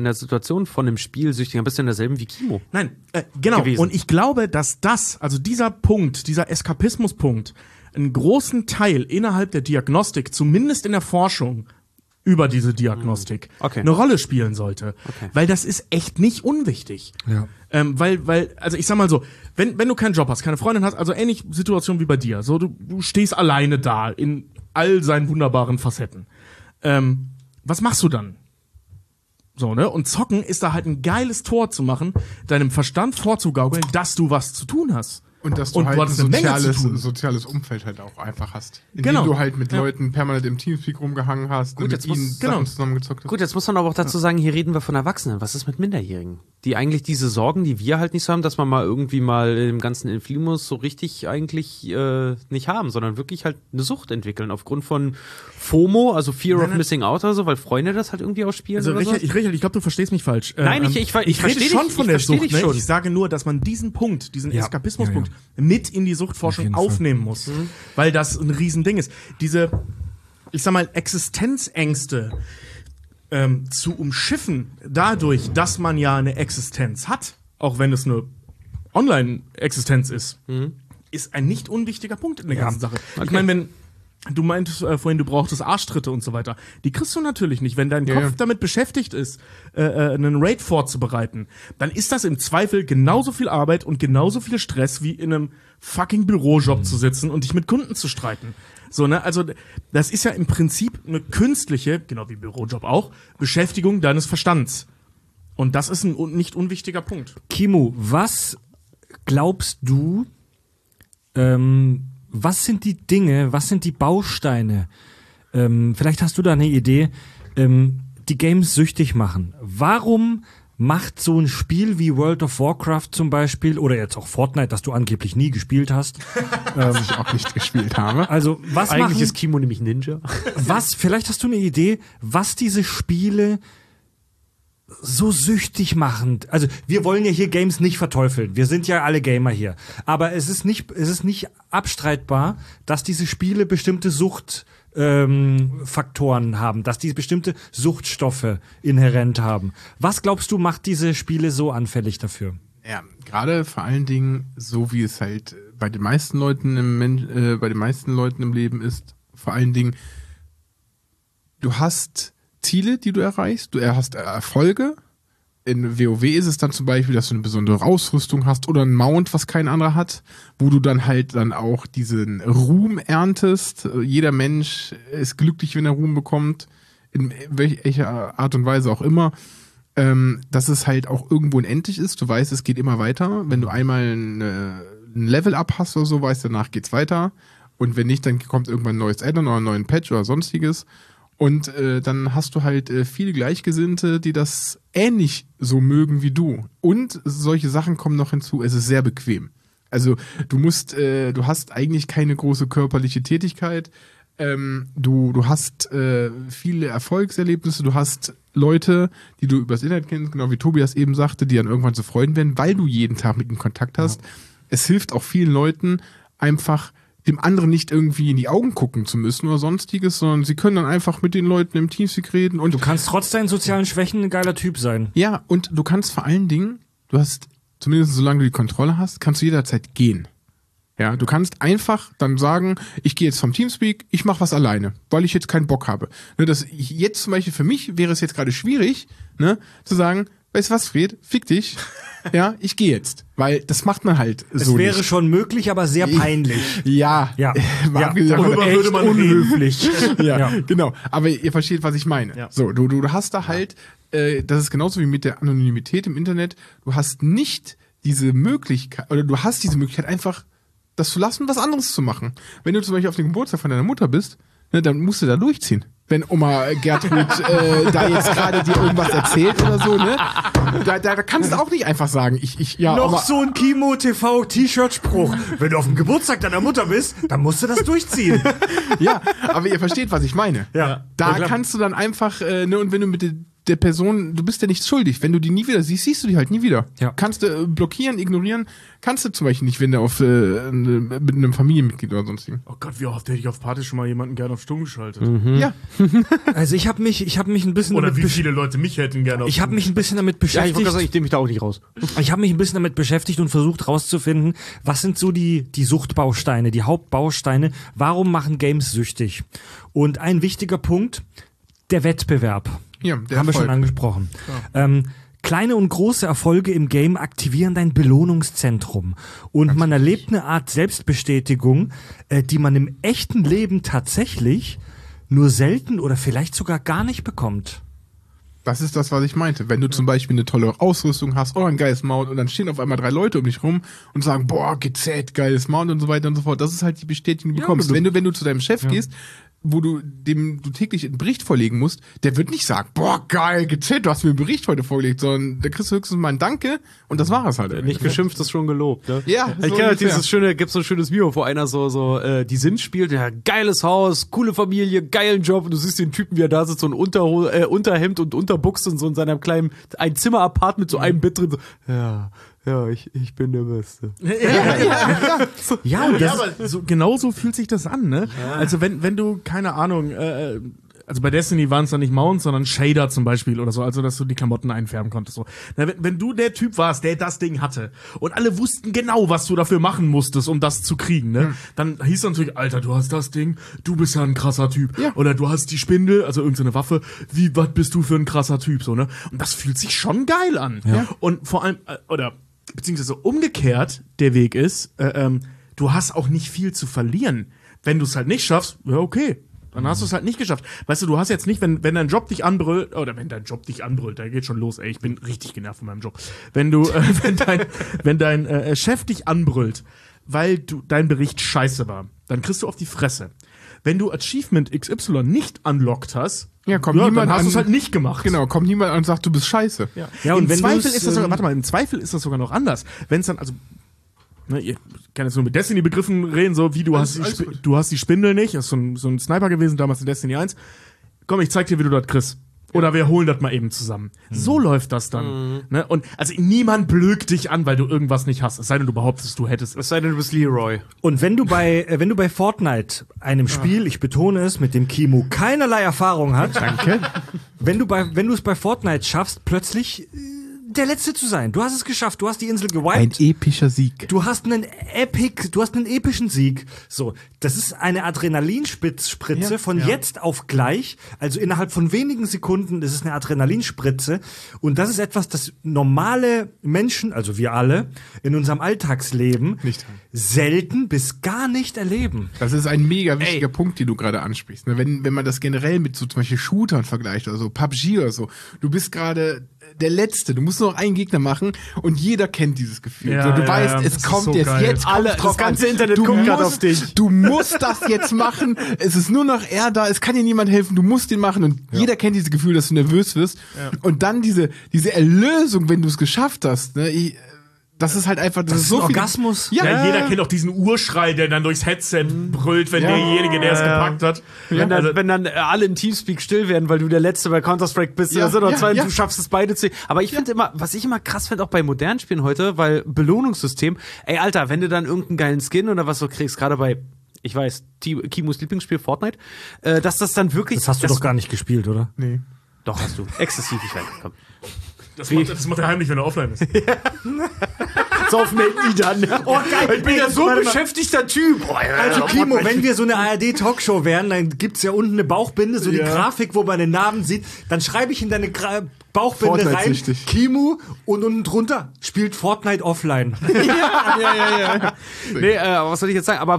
von dem Spiel süchtig. Dann bist du in derselben wie Kimo. Nein, genau. Gewesen. Und ich glaube, dass also dieser Punkt, dieser Eskapismuspunkt, einen großen Teil innerhalb der Diagnostik, zumindest in der Forschung über diese Diagnostik, eine Rolle spielen sollte. Okay. Weil das ist echt nicht unwichtig. Ja. Also ich sag mal so, wenn du keinen Job hast, keine Freundin hast, also ähnlich Situation wie bei dir, so du stehst alleine da in all seinen wunderbaren Facetten. Was machst du dann? So, ne? Und Zocken ist da halt ein geiles Tor zu machen, deinem Verstand vorzugaukeln, dass du was zu tun hast. Und dass du halt ein soziales Umfeld halt auch einfach hast. In dem du halt mit Leuten permanent im Teamspeak rumgehangen hast, gut, mit ihnen Sachen zusammengezockt hast. Gut, jetzt muss man aber auch dazu sagen, hier reden wir von Erwachsenen. Was ist mit Minderjährigen? Die eigentlich diese Sorgen, die wir halt nicht so haben, dass man mal irgendwie mal im ganzen Inflimus so richtig eigentlich nicht haben, sondern wirklich halt eine Sucht entwickeln aufgrund von FOMO, also Fear of Missing Out oder so, weil Freunde das halt irgendwie ausspielen also oder Richard, so. Ich glaube, du verstehst mich falsch. Nein, ich rede schon von der Sucht. Ne? Ich sage nur, dass man diesen Punkt, diesen Eskapismuspunkt mit in die Suchtforschung aufnehmen muss. Weil das ein Riesending ist. Diese, ich sag mal, Existenzängste zu umschiffen, dadurch, dass man ja eine Existenz hat, auch wenn es eine Online-Existenz ist, ist ein nicht unwichtiger Punkt in der ganzen Sache. Okay. Ich meine, wenn du meintest vorhin, du brauchtest Arschtritte und so weiter. Die kriegst du natürlich nicht. Wenn dein Kopf damit beschäftigt ist, einen Raid vorzubereiten, dann ist das im Zweifel genauso viel Arbeit und genauso viel Stress, wie in einem fucking Bürojob zu sitzen und dich mit Kunden zu streiten. So, ne? Also, das ist ja im Prinzip eine künstliche, genau wie Bürojob auch, Beschäftigung deines Verstands. Und das ist ein nicht unwichtiger Punkt. Kimo, was glaubst du, was sind die Dinge, was sind die Bausteine, vielleicht hast du da eine Idee, die Games süchtig machen? Warum macht so ein Spiel wie World of Warcraft zum Beispiel, oder jetzt auch Fortnite, das du angeblich nie gespielt hast, was ich auch nicht gespielt habe. Also, was eigentlich ist Kimo nämlich Ninja. Vielleicht hast du eine Idee, was diese Spiele so süchtig machen. Also, wir wollen ja hier Games nicht verteufeln. Wir sind ja alle Gamer hier. Aber es ist nicht abstreitbar, dass diese Spiele bestimmte Suchtfaktoren haben, dass die bestimmte Suchtstoffe inhärent haben. Was glaubst du, macht diese Spiele so anfällig dafür? Ja, gerade vor allen Dingen, so wie es halt bei den meisten Leuten im Leben ist, vor allen Dingen, du hast Ziele, die du erreichst, du hast Erfolge. In WoW ist es dann zum Beispiel, dass du eine besondere Ausrüstung hast oder ein Mount, was kein anderer hat, wo du dann halt dann auch diesen Ruhm erntest. Jeder Mensch ist glücklich, wenn er Ruhm bekommt, in welcher Art und Weise auch immer. Dass es halt auch irgendwo unendlich ist. Du weißt, es geht immer weiter. Wenn du einmal ein Level-Up hast oder so, weißt du, danach geht's weiter. Und wenn nicht, dann kommt irgendwann ein neues Add-on oder einen neuen Patch oder sonstiges. Und dann hast du halt viele Gleichgesinnte, die das ähnlich so mögen wie du. Und solche Sachen kommen noch hinzu, es ist sehr bequem. Also du hast eigentlich keine große körperliche Tätigkeit. Du hast viele Erfolgserlebnisse, du hast Leute, die du übers Internet kennst, genau wie Tobias eben sagte, die dann irgendwann zu Freunden werden, weil du jeden Tag mit ihnen Kontakt hast. Ja. Es hilft auch vielen Leuten einfach dem anderen nicht irgendwie in die Augen gucken zu müssen oder sonstiges, sondern sie können dann einfach mit den Leuten im Teamspeak reden. Und du kannst trotz deinen sozialen Schwächen ein geiler Typ sein. Ja, und du kannst vor allen Dingen, du hast, zumindest solange du die Kontrolle hast, kannst du jederzeit gehen. Ja, du kannst einfach dann sagen, ich gehe jetzt vom Teamspeak, ich mache was alleine, weil ich jetzt keinen Bock habe. Ne, jetzt zum Beispiel für mich wäre es jetzt gerade schwierig, ne, zu sagen, weißt du was, Fred? Fick dich. Ja, ich gehe jetzt. Weil das macht man halt so Es wäre nicht. schon möglich, aber sehr peinlich. Ja. Ja. Darüber würde man unhöflich. ja, Ja. genau. Aber ihr versteht, was ich meine. Ja. So, du hast da halt, das ist genauso wie mit der Anonymität im Internet, du hast nicht diese Möglichkeit, oder du hast diese Möglichkeit einfach, das zu lassen, was anderes zu machen. Wenn du zum Beispiel auf dem Geburtstag von deiner Mutter bist, ne, dann musst du da durchziehen. Wenn Oma Gertrud da jetzt gerade dir irgendwas erzählt oder so, ne? Da kannst du auch nicht einfach sagen, Noch Oma, so ein Kimo-TV-T-Shirt-Spruch. Wenn du auf dem Geburtstag deiner Mutter bist, dann musst du das durchziehen. ja, aber ihr versteht, was ich meine. Ja. Da Ja, klar. kannst du dann einfach, ne, und wenn du mit der Person, du bist ja nichts schuldig. Wenn du die nie wieder siehst, siehst du die halt nie wieder. Ja. Kannst du blockieren, ignorieren, kannst du zum Beispiel nicht, wenn du auf mit einem Familienmitglied oder sonstigen. Oh Gott, wie oft hätte ich auf Party schon mal jemanden gerne auf Stumm geschaltet. Ja. Also ich habe mich ein bisschen Oder damit wie viele Leute mich hätten gerne auf ich habe mich ein bisschen damit Ja, ich beschäftigt. wollte gerade sagen, ich nehme mich da auch nicht raus. Ich habe mich ein bisschen damit beschäftigt und versucht rauszufinden, was sind so die Suchtbausteine, die Hauptbausteine, warum machen Games süchtig? Und ein wichtiger Punkt, der Wettbewerb. Ja, der Haben wir schon Erfolg. angesprochen. Kleine und große Erfolge im Game aktivieren dein Belohnungszentrum. Und man erlebt eine Art Selbstbestätigung, die man im echten Leben tatsächlich nur selten oder vielleicht sogar gar nicht bekommt. Das ist das, was ich meinte. Wenn du zum Beispiel eine tolle Ausrüstung hast oder ein geiles Mount und dann stehen auf einmal 3 Leute um dich rum und sagen, boah, GZ, geiles Mount und so weiter und so fort. Das ist halt die Bestätigung, die du bekommst. Wenn du zu deinem Chef gehst, wo du dem du täglich einen Bericht vorlegen musst, der wird nicht sagen, boah, geil, GZ, du hast mir einen Bericht heute vorgelegt, sondern der kriegst du höchstens mal ein Danke und das war es halt. Nicht geschimpft, ist schon gelobt, ne? Ja, Ich so kenne halt ungefähr. gibt's so ein schönes Video, wo einer die Sims spielt, ja, geiles Haus, coole Familie, geilen Job, und du siehst den Typen, wie er da sitzt, so ein Unterhemd und Unterbuchs und so in seinem kleinen Einzimmer-Apart mit so einem Bett drin, so, ja, ich bin der Beste. Ja, und Ja, aber genau so fühlt sich das an, ne? Also wenn du, keine Ahnung, also bei Destiny waren es dann nicht Mounts, sondern Shader zum Beispiel oder so, also dass du die Klamotten einfärben konntest. So. Na, wenn du der Typ warst, der das Ding hatte und alle wussten genau, was du dafür machen musstest, um das zu kriegen, ne? Dann hieß es natürlich, Alter, du hast das Ding, du bist ja ein krasser Typ. Ja. Oder du hast die Spindel, also irgendeine Waffe, was bist du für ein krasser Typ, so, ne? Und das fühlt sich schon geil an. Ja. Und vor allem, beziehungsweise umgekehrt, der Weg ist, du hast auch nicht viel zu verlieren. Wenn du es halt nicht schaffst, ja, okay. Dann hast du es halt nicht geschafft. Weißt du, du hast jetzt nicht, wenn dein Job dich anbrüllt, da geht schon los, ey, ich bin richtig genervt von meinem Job. Wenn dein Chef dich anbrüllt, weil dein Bericht scheiße war, dann kriegst du auf die Fresse. Wenn du Achievement XY nicht unlockt hast, kommt niemand dann hast an- du es halt nicht gemacht. Genau, kommt niemand an und sagt, du bist scheiße. Ja, und Im wenn Zweifel du's, ist das sogar, warte mal, im Zweifel ist das sogar noch anders. Wenn es dann, also, ne, ihr kann jetzt nur mit Destiny-Begriffen reden, so wie du hast die Spindel nicht, das ist so ein Sniper gewesen, damals in Destiny 1. Komm, ich zeig dir, wie du das kriegst. Oder wir holen das mal eben zusammen. So läuft das dann. Ne? Und also niemand blökt dich an, weil du irgendwas nicht hast. Es sei denn, du behauptest, du hättest es. Es sei denn, du bist Leroy. Und wenn du bei Fortnite, einem Spiel, ich betone es, mit dem Kimo keinerlei Erfahrung hat, danke. Wenn du es bei Fortnite schaffst, plötzlich der Letzte zu sein. Du hast es geschafft, du hast die Insel gewiped. Ein epischer Sieg. Du hast einen epischen Sieg. So, das ist eine Adrenalinspritze von jetzt auf gleich. Also innerhalb von wenigen Sekunden ist es eine Adrenalinspritze. Und das ist etwas, das normale Menschen, also wir alle, in unserem Alltagsleben Nicht. selten bis gar nicht erleben. Das ist ein mega wichtiger Punkt, den du gerade ansprichst. Ne? Wenn man das generell mit so zum Beispiel Shootern vergleicht oder so, PUBG oder so, du bist gerade der Letzte, du musst nur noch einen Gegner machen und jeder kennt dieses Gefühl. Ja, so, du ja, weißt, ja, es das ist kommt so jetzt, geil. jetzt kommt Das drauf ganze an. Internet Du guckt gerade musst- auf dich. Du musst das jetzt machen, es ist nur noch er da, es kann dir niemand helfen, du musst den machen und jeder kennt dieses Gefühl, dass du nervös wirst und dann diese Erlösung, wenn du es geschafft hast, ne, das ist halt einfach, das ist so ein viel Orgasmus. Ja, jeder kennt auch diesen Urschrei, der dann durchs Headset brüllt, wenn derjenige, der es gepackt hat. Wenn dann alle im Teamspeak still werden, weil du der Letzte bei Counter-Strike bist, Ja, oder so, oder ja, zwei, ja. du schaffst es beide zu. Aber ich finde immer, was ich immer krass finde, auch bei modernen Spielen heute, weil Belohnungssystem, ey, Alter, wenn du dann irgendeinen geilen Skin oder was du kriegst, gerade bei, ich weiß, Kimos Lieblingsspiel Fortnite, dass das dann wirklich. Das hast du doch gar nicht gespielt, oder? Nee. Doch, hast du. Exzessiv, ich weiß. Komm. Das macht er heimlich, wenn er offline ist. So auf Melden dann. Oh, geil. Ich bin ja so ein beschäftigter Typ. Oh, Also Kimo, wenn wir so eine ARD-Talkshow wären, dann gibt's ja unten eine Bauchbinde, so die Grafik, wo man den Namen sieht, dann schreibe ich in deine Bauchbinde rein, Fortnite-süchtig. Kimu und unten drunter spielt Fortnite offline. ja. Nee, was soll ich jetzt sagen? Aber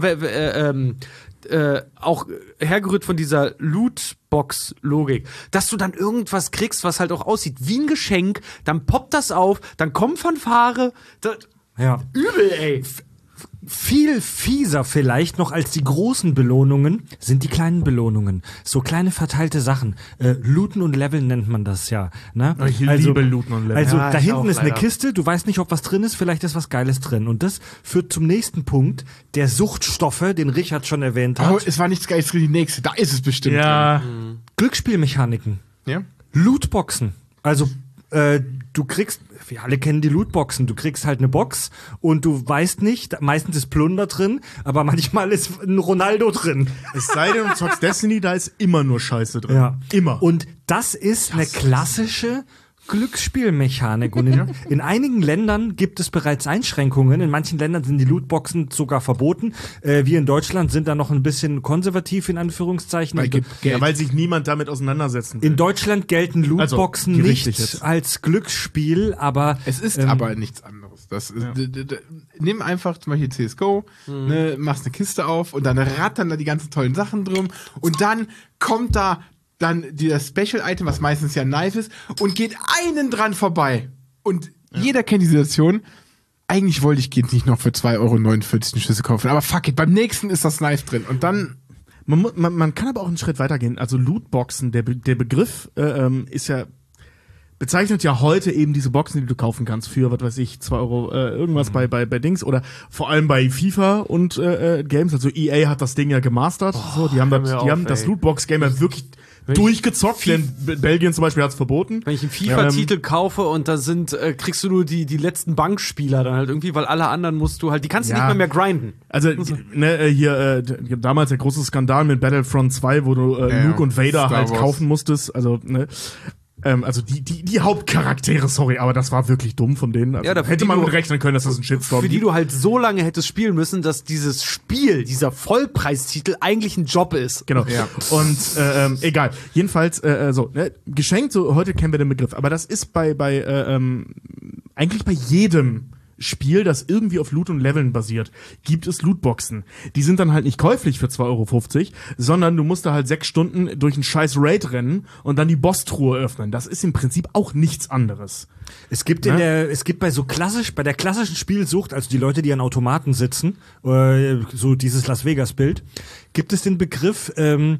auch hergerührt von dieser Lootbox-Logik, dass du dann irgendwas kriegst, was halt auch aussieht wie ein Geschenk, dann poppt das auf, dann kommt Fanfare. Ja. Übel, ey. Viel fieser vielleicht noch als die großen Belohnungen sind die kleinen Belohnungen. So kleine verteilte Sachen. Looten und Leveln nennt man das ja. Ne? Ich liebe Looten und Leveln. Also Ja, da ich hinten auch, ist eine leider. Kiste, du weißt nicht, ob was drin ist, vielleicht ist was Geiles drin. Und das führt zum nächsten Punkt, der Suchtstoffe, den Richard schon erwähnt hat. Oh, es war nichts Geiles für die nächste. Da ist es bestimmt. Ja, Glücksspielmechaniken. Drin. Ja? Lootboxen. Also du kriegst, wir alle kennen die Lootboxen, du kriegst halt eine Box und du weißt nicht, meistens ist Plunder drin, aber manchmal ist ein Ronaldo drin. es sei denn, du zockst Destiny, da ist immer nur Scheiße drin. Ja. Immer. Und das ist eine klassische Glücksspielmechanik. Und in einigen Ländern gibt es bereits Einschränkungen. In manchen Ländern sind die Lootboxen sogar verboten. Wir in Deutschland sind da noch ein bisschen konservativ, in Anführungszeichen. Weil gibt Geld. ja, weil sich niemand damit auseinandersetzen will. In Deutschland gelten Lootboxen Also, gerichtlich nicht jetzt. als Glücksspiel, aber Es ist aber nichts anderes. Das ist, nimm einfach zum Beispiel CSGO, ne, machst eine Kiste auf und dann rattern da die ganzen tollen Sachen drum und dann kommt da dann das Special-Item, was meistens ja ein Knife ist, und geht einen dran vorbei. Und jeder kennt die Situation. Eigentlich wollte ich jetzt nicht noch für 2,49 Euro eine Schüssel kaufen, aber fuck it, beim nächsten ist das Knife drin. Und dann Man kann aber auch einen Schritt weitergehen. Also Lootboxen, der Begriff ist ja bezeichnet ja heute eben diese Boxen, die du kaufen kannst für, was weiß ich, 2 Euro irgendwas bei Dings oder vor allem bei FIFA und Games. Also EA hat das Ding ja gemastert. So, die haben das Lootbox-Game ja wirklich durchgezockt. Denn Belgien zum Beispiel hat es verboten. Wenn ich einen FIFA-Titel kaufe und da kriegst du nur die letzten Bankspieler dann halt irgendwie, weil alle anderen musst du halt, die kannst du Ja. nicht mehr grinden. Also damals der große Skandal mit Battlefront 2, wo du Luke und Vader Star halt Wars. kaufen musstest. Also also die Hauptcharaktere, sorry, aber das war wirklich dumm von denen. Also Ja, da hätte man die mit du- rechnen können, dass das ein Shitstorm Für die gibt. du halt so lange hättest spielen müssen, dass dieses Spiel, dieser Vollpreistitel eigentlich ein Job ist. Genau. Ja. Und egal. Jedenfalls, geschenkt, so heute kennen wir den Begriff. Aber das ist eigentlich bei jedem Spiel, das irgendwie auf Loot und Leveln basiert, gibt es Lootboxen. Die sind dann halt nicht käuflich für 2,50 Euro, sondern du musst da halt 6 Stunden durch einen scheiß Raid rennen und dann die Boss-Truhe öffnen. Das ist im Prinzip auch nichts anderes. es gibt bei der klassischen Spielsucht, also die Leute, die an Automaten sitzen, so dieses Las Vegas-Bild, gibt es den Begriff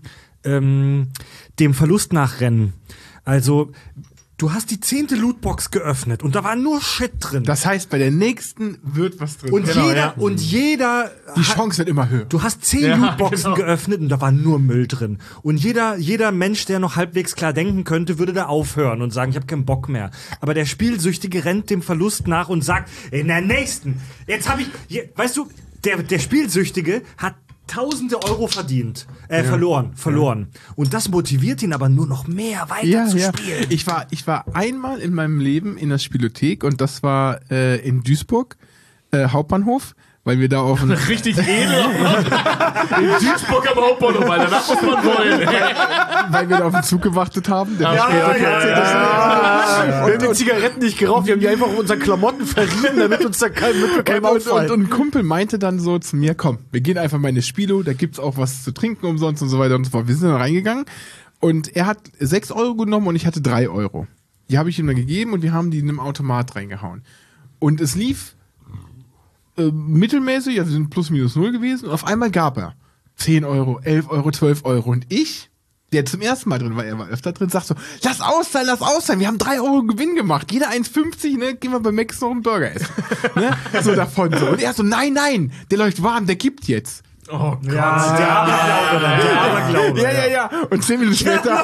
dem Verlust nachrennen. Also du hast die 10. Lootbox geöffnet und da war nur Shit drin. das heißt, bei der nächsten wird was drin. und Genau, jeder die Chance wird immer höher. Du hast 10 Lootboxen geöffnet und da war nur Müll drin. Und jeder Mensch, der noch halbwegs klar denken könnte, würde da aufhören und sagen, ich habe keinen Bock mehr. Aber der Spielsüchtige rennt dem Verlust nach und sagt, in der nächsten, weißt du, der Spielsüchtige hat Tausende Euro verloren. Und das motiviert ihn aber nur noch mehr weiter zu spielen. Ich war einmal in meinem Leben in der Spielothek und das war in Duisburg, Hauptbahnhof, weil wir da auf einen Richtig edel. In Duisburg am Hauptbahnhof, weil danach muss man wollen. weil wir da auf den Zug gewartet haben. Der Wir haben die Zigaretten nicht geraucht, wir haben die einfach auf unseren Klamotten verrieben, damit uns da kein auffallen. Und ein Kumpel meinte dann so zu mir, komm, wir gehen einfach mal in eine Spilo, da gibt's auch was zu trinken umsonst und so weiter und so fort. Wir sind dann reingegangen und er hat 6 Euro genommen und ich hatte 3 Euro. Die habe ich ihm dann gegeben und wir haben die in einem Automat reingehauen. Und es lief mittelmäßig, also sind plus minus 0 gewesen und auf einmal gab er 10 Euro, 11 Euro, 12 Euro und ich, der zum ersten Mal drin war, er war öfter drin, sagt so, lass aus sein, wir haben 3 Euro Gewinn gemacht, jeder 1,50, ne, gehen wir bei Max noch einen Burger essen. Ne? So davon so. Und er so, nein, der läuft warm, der gibt jetzt. Oh Gott. Der Aberglaube. Ja. Und 10 Minuten später.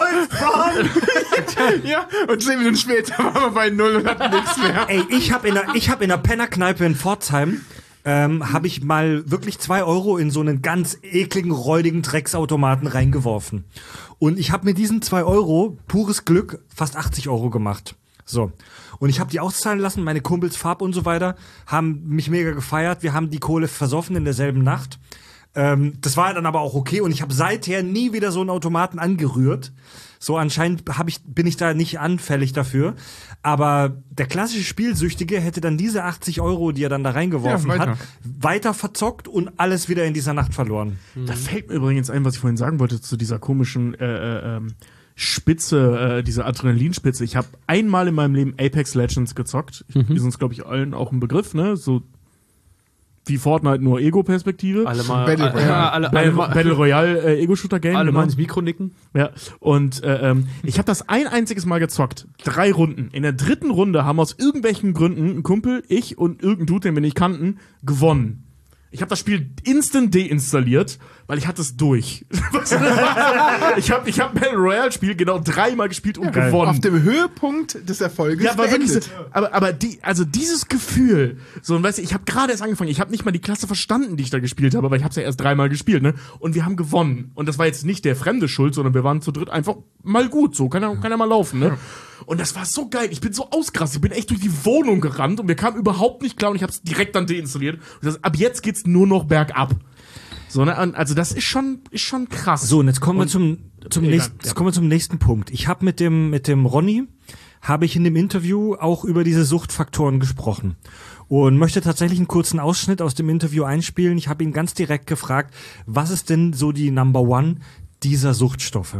Ja, und 10 Minuten später waren wir bei 0 und hatten nichts mehr. Ey, ich hab in der Pennerkneipe in Pforzheim habe ich mal wirklich 2 Euro in so einen ganz ekligen, räudigen Drecksautomaten reingeworfen. Und ich habe mit diesen 2 Euro, pures Glück, fast 80 Euro gemacht. So. Und ich habe die auszahlen lassen, meine Kumpels Farb und so weiter, haben mich mega gefeiert. Wir haben die Kohle versoffen in derselben Nacht. Das war dann aber auch okay und ich habe seither nie wieder so einen Automaten angerührt. So anscheinend bin ich da nicht anfällig dafür. Aber der klassische Spielsüchtige hätte dann diese 80 €, die er dann da reingeworfen hat, weiter verzockt und alles wieder in dieser Nacht verloren. Da fällt mir übrigens ein, was ich vorhin sagen wollte zu dieser komischen Spitze, diese Adrenalinspitze. Ich habe einmal in meinem Leben Apex Legends gezockt. Die sind uns, glaube ich, allen auch ein Begriff, ne? So wie Fortnite, nur Ego-Perspektive. Battle Royale Ego-Shooter-Game. Alle mal ins Mikro nicken. Ja, und ich habe das ein einziges Mal gezockt. 3 Runden. In der 3. Runde haben aus irgendwelchen Gründen ein Kumpel, ich und irgendein Dude, den wir nicht kannten, gewonnen. Ich habe das Spiel instant deinstalliert, weil ich hatte es durch. ich hab Battle Royale Spiel genau 3-mal gespielt und gewonnen. Auf dem Höhepunkt des Erfolges. Ja, war wirklich so, aber dieses Gefühl, so, und weißt du, ich habe gerade erst angefangen, ich habe nicht mal die Klasse verstanden, die ich da gespielt habe, weil ich habe es ja erst 3-mal gespielt, ne? Und wir haben gewonnen. Und das war jetzt nicht der Fremde schuld, sondern wir waren zu dritt einfach mal gut, so, kann ja mal laufen, ne? Und das war so geil. Ich bin so ausgerastet. Ich bin echt durch die Wohnung gerannt und wir kamen überhaupt nicht klar und ich habe es direkt dann deinstalliert. Und das, ab jetzt geht's nur noch bergab. So, ne? Also das ist schon krass. So, und jetzt kommen wir zum nächsten Punkt. Ich habe mit dem Ronny habe ich in dem Interview auch über diese Suchtfaktoren gesprochen und möchte tatsächlich einen kurzen Ausschnitt aus dem Interview einspielen. Ich habe ihn ganz direkt gefragt, was ist denn so die Number One dieser Suchtstoffe?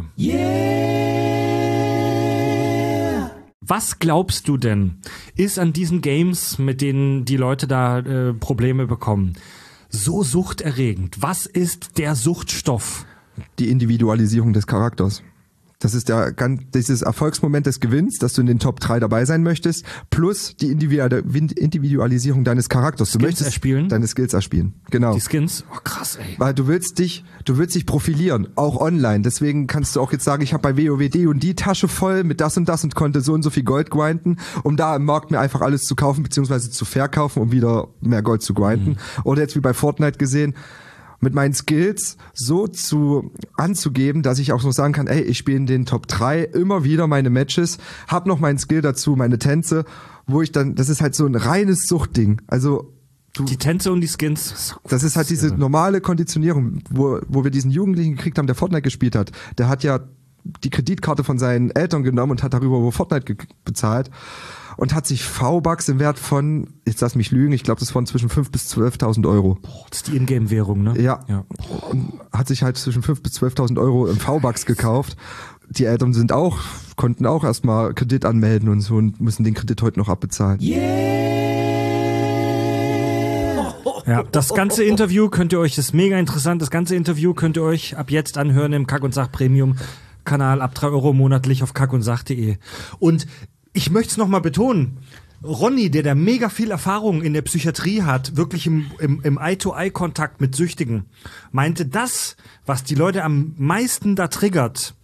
Was glaubst du denn, ist an diesen Games, mit denen die Leute da Probleme bekommen, so suchterregend? Was ist der Suchtstoff? Die Individualisierung des Charakters. Das ist dieses Erfolgsmoment des Gewinns, dass du in den Top 3 dabei sein möchtest, plus die Individualisierung deines Charakters. Du möchtest erspielen? Deine Skills erspielen. Genau. Die Skins? Oh, krass, ey. Weil du willst dich profilieren, auch online. Deswegen kannst du auch jetzt sagen, ich habe bei WoW die Tasche voll mit das und konnte so und so viel Gold grinden, um da im Markt mir einfach alles zu kaufen, beziehungsweise zu verkaufen, um wieder mehr Gold zu grinden. Oder jetzt wie bei Fortnite gesehen, mit meinen Skills so anzugeben, dass ich auch so sagen kann, ey, ich spiele in den Top 3 immer wieder meine Matches, hab noch meinen Skill dazu, meine Tänze, wo ich dann, das ist halt so ein reines Suchtding. Also die Tänze und die Skins. Das ist halt diese normale Konditionierung, wo wir diesen Jugendlichen gekriegt haben, der Fortnite gespielt hat. Der hat ja die Kreditkarte von seinen Eltern genommen und hat darüber Fortnite bezahlt. Und hat sich V-Bucks im Wert von, jetzt lass mich lügen, ich glaube, das waren zwischen 5.000 bis 12.000 €. Boah, das ist die Ingame-Währung, ne? Ja. Und hat sich halt zwischen 5.000 bis 12.000 € im V-Bucks gekauft. Die Eltern konnten auch erstmal Kredit anmelden und so und müssen den Kredit heute noch abbezahlen. Ja, das ganze Interview das ist mega interessant, das ganze Interview könnt ihr euch ab jetzt anhören im Kack und Sach Premium Kanal ab 3 € monatlich auf kackundsach.de. Und ich möchte es nochmal betonen, Ronny, der da mega viel Erfahrung in der Psychiatrie hat, wirklich im Eye-to-Eye-Kontakt mit Süchtigen, meinte, das, was die Leute am meisten da triggert,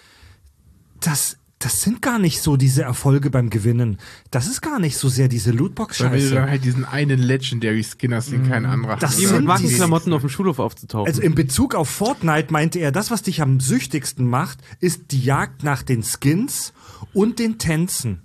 das sind gar nicht so diese Erfolge beim Gewinnen. Das ist gar nicht so sehr diese Lootbox-Scheiße. Weil du dann halt diesen einen Legendary Skin hast, den kein anderer hat. Das sind Markenklamotten auf dem Schulhof aufzutauchen. Also in Bezug auf Fortnite meinte er, das, was dich am süchtigsten macht, ist die Jagd nach den Skins und den Tänzen.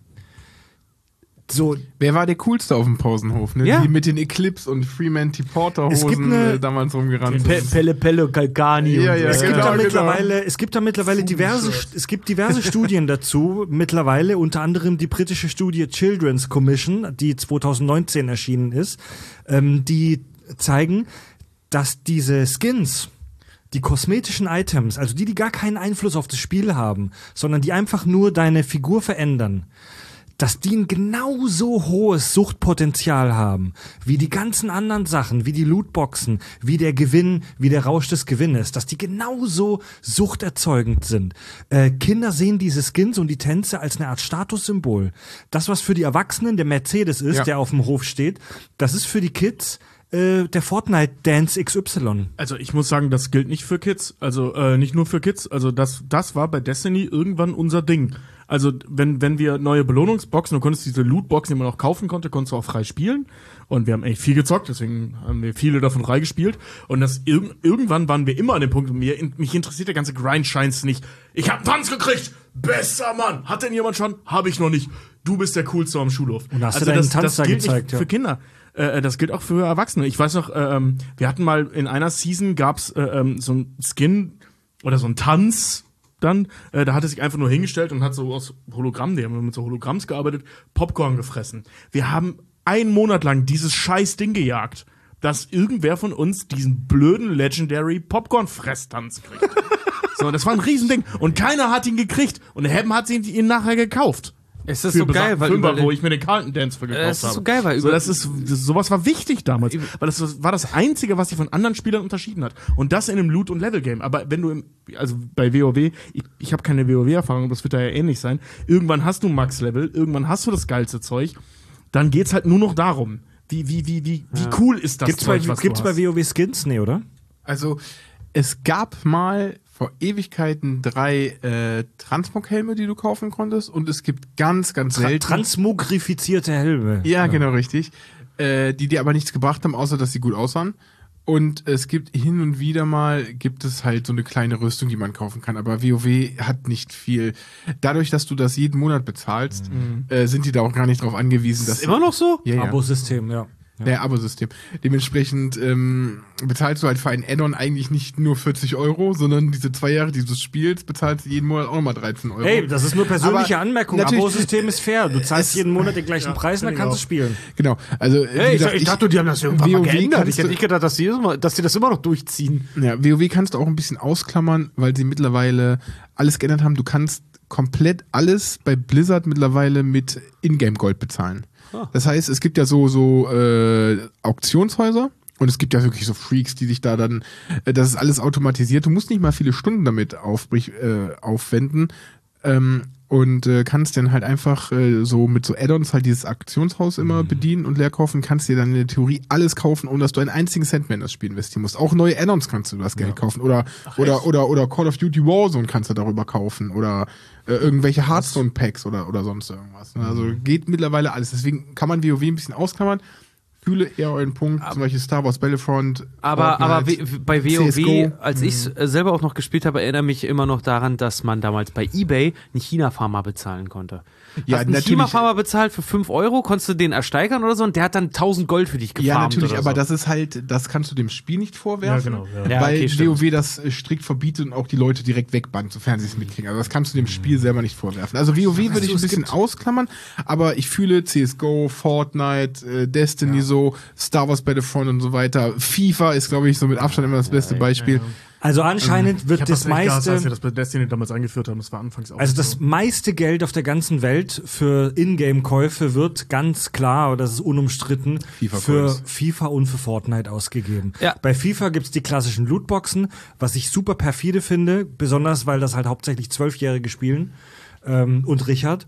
So. Wer war der coolste auf dem Pausenhof? Ne? Ja. Die mit den Eclipse und Fremantle Porter Hosen damals rumgerannt. Pelle, Calcani. Ja, Es gibt da mittlerweile diverse Studien dazu. Mittlerweile unter anderem die britische Studie Children's Commission, die 2019 erschienen ist, die zeigen, dass diese Skins, die kosmetischen Items, also die gar keinen Einfluss auf das Spiel haben, sondern die einfach nur deine Figur verändern, dass die ein genauso hohes Suchtpotenzial haben, wie die ganzen anderen Sachen, wie die Lootboxen, wie der Gewinn, wie der Rausch des Gewinnes, dass die genauso suchterzeugend sind. Kinder sehen diese Skins und die Tänze als eine Art Statussymbol. Das, was für die Erwachsenen der Mercedes ist, der auf dem Hof steht, das ist für die Kids der Fortnite-Dance XY. Also ich muss sagen, das gilt nicht für Kids, also nicht nur für Kids, also das war bei Destiny irgendwann unser Ding. Also wenn wir neue Belohnungsboxen, du konntest diese Lootboxen, die man auch kaufen konnte, konntest du auch frei spielen und wir haben echt viel gezockt, deswegen haben wir viele davon frei gespielt und das irgendwann waren wir immer an dem Punkt, mich interessiert der ganze Grind-Scheiß nicht. Ich hab einen Tanz gekriegt! Besser Mann! Hat denn jemand schon? Hab ich noch nicht. Du bist der Coolste am Schulhof. Und hast du deinen Tanz da gezeigt, nicht für Kinder. das gilt auch für Erwachsene. Ich weiß noch, wir hatten mal in einer Season gab's so ein Skin oder so ein Tanz dann, da hat er sich einfach nur hingestellt und hat so aus Hologramm, die haben mit so Hologramms gearbeitet, Popcorn gefressen. Wir haben einen Monat lang dieses scheiß Ding gejagt, dass irgendwer von uns diesen blöden Legendary Popcorn-Fresstanz kriegt. So, das war ein Riesending. Und keiner hat ihn gekriegt. Und Haben hat ihn nachher gekauft. Es ist so geil, weil Fünfer, wo ich mir den Carlton Dance für gekauft habe. Es ist so geil, weil sowas war wichtig damals, weil das war das Einzige, was sich von anderen Spielern unterschieden hat. Und das in einem Loot- und Level-Game. Aber wenn du also bei WoW, ich habe keine WoW-Erfahrung, aber das wird da ja ähnlich sein. Irgendwann hast du Max-Level, irgendwann hast du das geilste Zeug. Dann geht's halt nur noch darum, wie cool ist das Gibt's Zeug, was gibt's du bei hast. WoW Skins? Nee, oder? Also, es gab mal vor Ewigkeiten 3 Transmog-Helme, die du kaufen konntest. Und es gibt ganz selten... Transmogrifizierte Helme. Ja, genau, richtig. Die dir aber nichts gebracht haben, außer dass sie gut aussahen. Und es gibt hin und wieder mal, gibt es halt so eine kleine Rüstung, die man kaufen kann. Aber WoW hat nicht viel. Dadurch, dass du das jeden Monat bezahlst, sind die da auch gar nicht drauf angewiesen. Dass Ist immer noch so? Ja. Abo-System, ja. Ja, Abo-System. Dementsprechend bezahlst du halt für ein Add-on eigentlich nicht nur 40 €, sondern diese 2 Jahre, die du spielst, bezahlst du jeden Monat auch nochmal 13 €. Hey, das ist nur persönliche Aber Anmerkung. natürlich- Abo-System ist fair. Du zahlst jeden Monat den gleichen Preis und dann kannst du spielen. Genau. Also, Hey, wie gesagt, ich dachte, die haben das irgendwann mal WoW geändert. kannst Ich hätte du- nicht gedacht, dass die das immer noch durchziehen. Ja, WoW kannst du auch ein bisschen ausklammern, weil sie mittlerweile alles geändert haben. Du kannst komplett alles bei Blizzard mittlerweile mit Ingame-Gold bezahlen. Das heißt, es gibt ja so Auktionshäuser und es gibt ja wirklich so Freaks, die sich da dann, das ist alles automatisiert. Du musst nicht mal viele Stunden damit aufwenden. Und kannst dann halt einfach so mit so Add-ons halt dieses Auktionshaus immer bedienen und leer kaufen, kannst dir dann in der Theorie alles kaufen, ohne dass du einen einzigen Cent mehr in das Spiel investieren musst. Auch neue Add-ons kannst du das Geld kaufen oder Call of Duty Warzone kannst du darüber kaufen oder irgendwelche Hearthstone-Packs oder sonst irgendwas. Also geht mittlerweile alles. Deswegen kann man WoW ein bisschen ausklammern. Fühle eher euren Punkt, zum Beispiel Star Wars Battlefront. Aber bei WoW, CSGO. als ich selber auch noch gespielt habe, erinnere mich immer noch daran, dass man damals bei eBay einen China-Farmer bezahlen konnte. Ja, Hast einen natürlich. China-Farmer bezahlt für 5 €, konntest du den ersteigern oder so und der hat dann 1000 Gold für dich gefarmt. Ja, natürlich, oder aber so. das ist halt, das kannst du dem Spiel nicht vorwerfen, Ja, weil okay, stimmt. WoW das strikt verbietet und auch die Leute direkt wegbannt, sofern sie es mitkriegen. Also das kannst du dem Spiel selber nicht vorwerfen. Also WoW würde ich ein bisschen ausklammern, aber ich fühle CSGO, Fortnite, Destiny so, Star Wars Battlefront und so weiter. FIFA ist, glaube ich, so mit Abstand immer das beste Beispiel. Also anscheinend wird das echt gehasst, als wir meiste, das bei Destiny damals eingeführt haben. Das war anfangs auch also so. das meiste Geld auf der ganzen Welt für Ingame-Käufe wird ganz klar, das ist unumstritten, für FIFA-Coins. FIFA und für Fortnite ausgegeben. Ja. Bei FIFA gibt's die klassischen Lootboxen, was ich super perfide finde, besonders weil das halt hauptsächlich 12-Jährige spielen und Richard.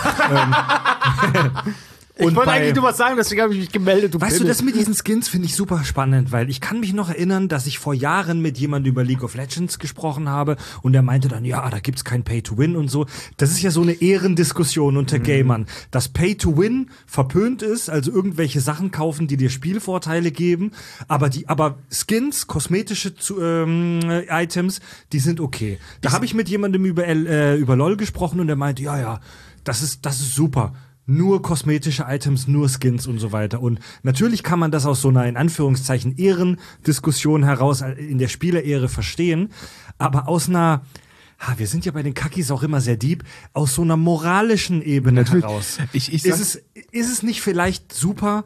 Ich wollte eigentlich nur was sagen, deswegen habe ich mich gemeldet. Weißt du, das mit diesen Skins finde ich super spannend, weil ich kann mich noch erinnern, dass ich vor Jahren mit jemandem über League of Legends gesprochen habe und der meinte dann, ja, da gibt's kein Pay-to-Win und so. Das ist ja so eine Ehrendiskussion unter Gamern, dass Pay-to-Win verpönt ist, also irgendwelche Sachen kaufen, die dir Spielvorteile geben, aber Skins, kosmetische Items, die sind okay. Da habe ich mit jemandem über LOL gesprochen und der meinte, ja, das ist super. Nur kosmetische Items, nur Skins und so weiter. Und natürlich kann man das aus so einer, in Anführungszeichen, Ehrendiskussion heraus in der Spielerehre verstehen. Aber aus einer, wir sind ja bei den Kackis auch immer sehr deep, aus so einer moralischen Ebene heraus. Ist es nicht vielleicht super,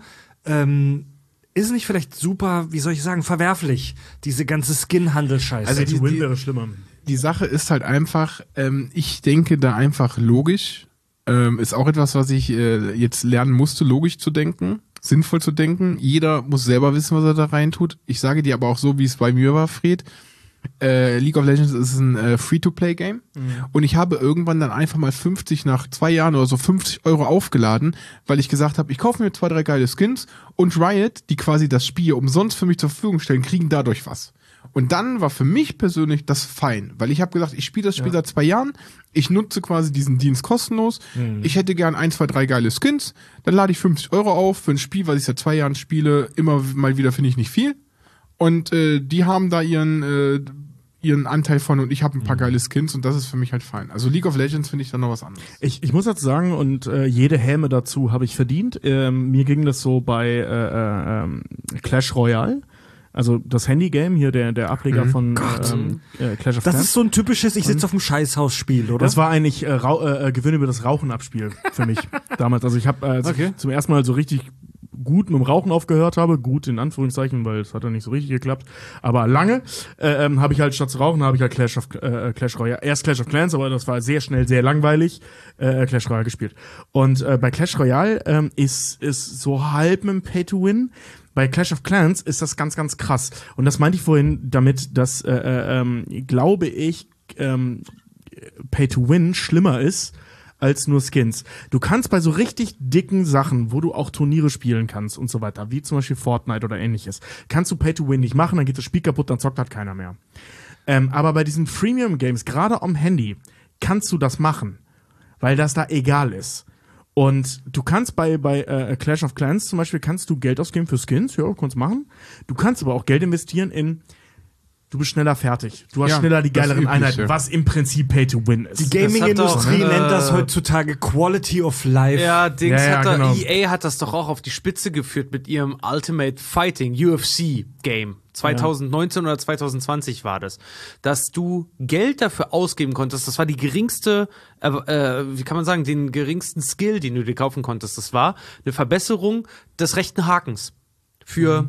wie soll ich sagen, verwerflich, diese ganze Skin-Handel-Scheiße? Also Win wäre schlimmer. Die Sache ist halt einfach, ich denke da einfach logisch. Ist auch etwas, was ich jetzt lernen musste, logisch zu denken, sinnvoll zu denken. Jeder muss selber wissen, was er da rein tut. Ich sage dir aber auch so, wie es bei mir war, Fred. League of Legends ist ein Free-to-Play-Game. Und ich habe irgendwann dann einfach mal nach 2 Jahren oder so 50 € aufgeladen, weil ich gesagt habe, ich kaufe mir 2, 3 geile Skins und Riot, die quasi das Spiel umsonst für mich zur Verfügung stellen, kriegen dadurch was. Und dann war für mich persönlich das fein, weil ich habe gesagt, ich spiele das Spiel seit 2 Jahren, ich nutze quasi diesen Dienst kostenlos, ich hätte gern 1, 2, 3 geile Skins, dann lade ich 50 € auf für ein Spiel, was ich seit 2 Jahren spiele, immer mal wieder finde ich nicht viel. Und die haben da ihren ihren Anteil von und ich habe ein paar geile Skins und das ist für mich halt fein. Also League of Legends finde ich dann noch was anderes. Ich muss dazu sagen, und jede Häme dazu habe ich verdient. Mir ging das so bei Clash Royale. Also das Handy-Game hier, der Ableger von Clash of Clans. Das ist so ein typisches Ich sitze auf dem Scheißhaus-Spiel, oder? Das war eigentlich Gewinn über das Rauchen-Abspiel für mich damals. Also ich habe zum ersten Mal so richtig gut mit dem Rauchen aufgehört habe, gut in Anführungszeichen, weil es hat ja nicht so richtig geklappt, aber lange habe ich halt statt zu rauchen, habe ich halt Clash Royale, erst Clash of Clans, aber das war sehr schnell sehr langweilig, Clash Royale gespielt. Und bei Clash Royale ist so halb mit dem Pay-to-Win. Bei Clash of Clans ist das ganz, ganz krass. Und das meinte ich vorhin damit, dass, glaube ich, Pay-to-Win schlimmer ist als nur Skins. Du kannst bei so richtig dicken Sachen, wo du auch Turniere spielen kannst und so weiter, wie zum Beispiel Fortnite oder ähnliches, kannst du Pay-to-Win nicht machen, dann geht das Spiel kaputt, dann zockt halt keiner mehr. Aber bei diesen Freemium-Games, gerade am Handy, kannst du das machen, weil das da egal ist. Und du kannst bei Clash of Clans zum Beispiel, kannst du Geld ausgeben für Skins, ja, kannst du machen. Du kannst aber auch Geld investieren in, du bist schneller fertig. Du hast schneller die geileren Einheiten, was im Prinzip Pay-to-Win ist. Die Gaming-Industrie nennt das heutzutage Quality of Life. Ja, genau. EA hat das doch auch auf die Spitze geführt mit ihrem Ultimate Fighting UFC-Game. 2019 oder 2020 war das, dass du Geld dafür ausgeben konntest. Das war die geringste, wie kann man sagen, den geringsten Skill, den du dir kaufen konntest. Das war eine Verbesserung des rechten Hakens für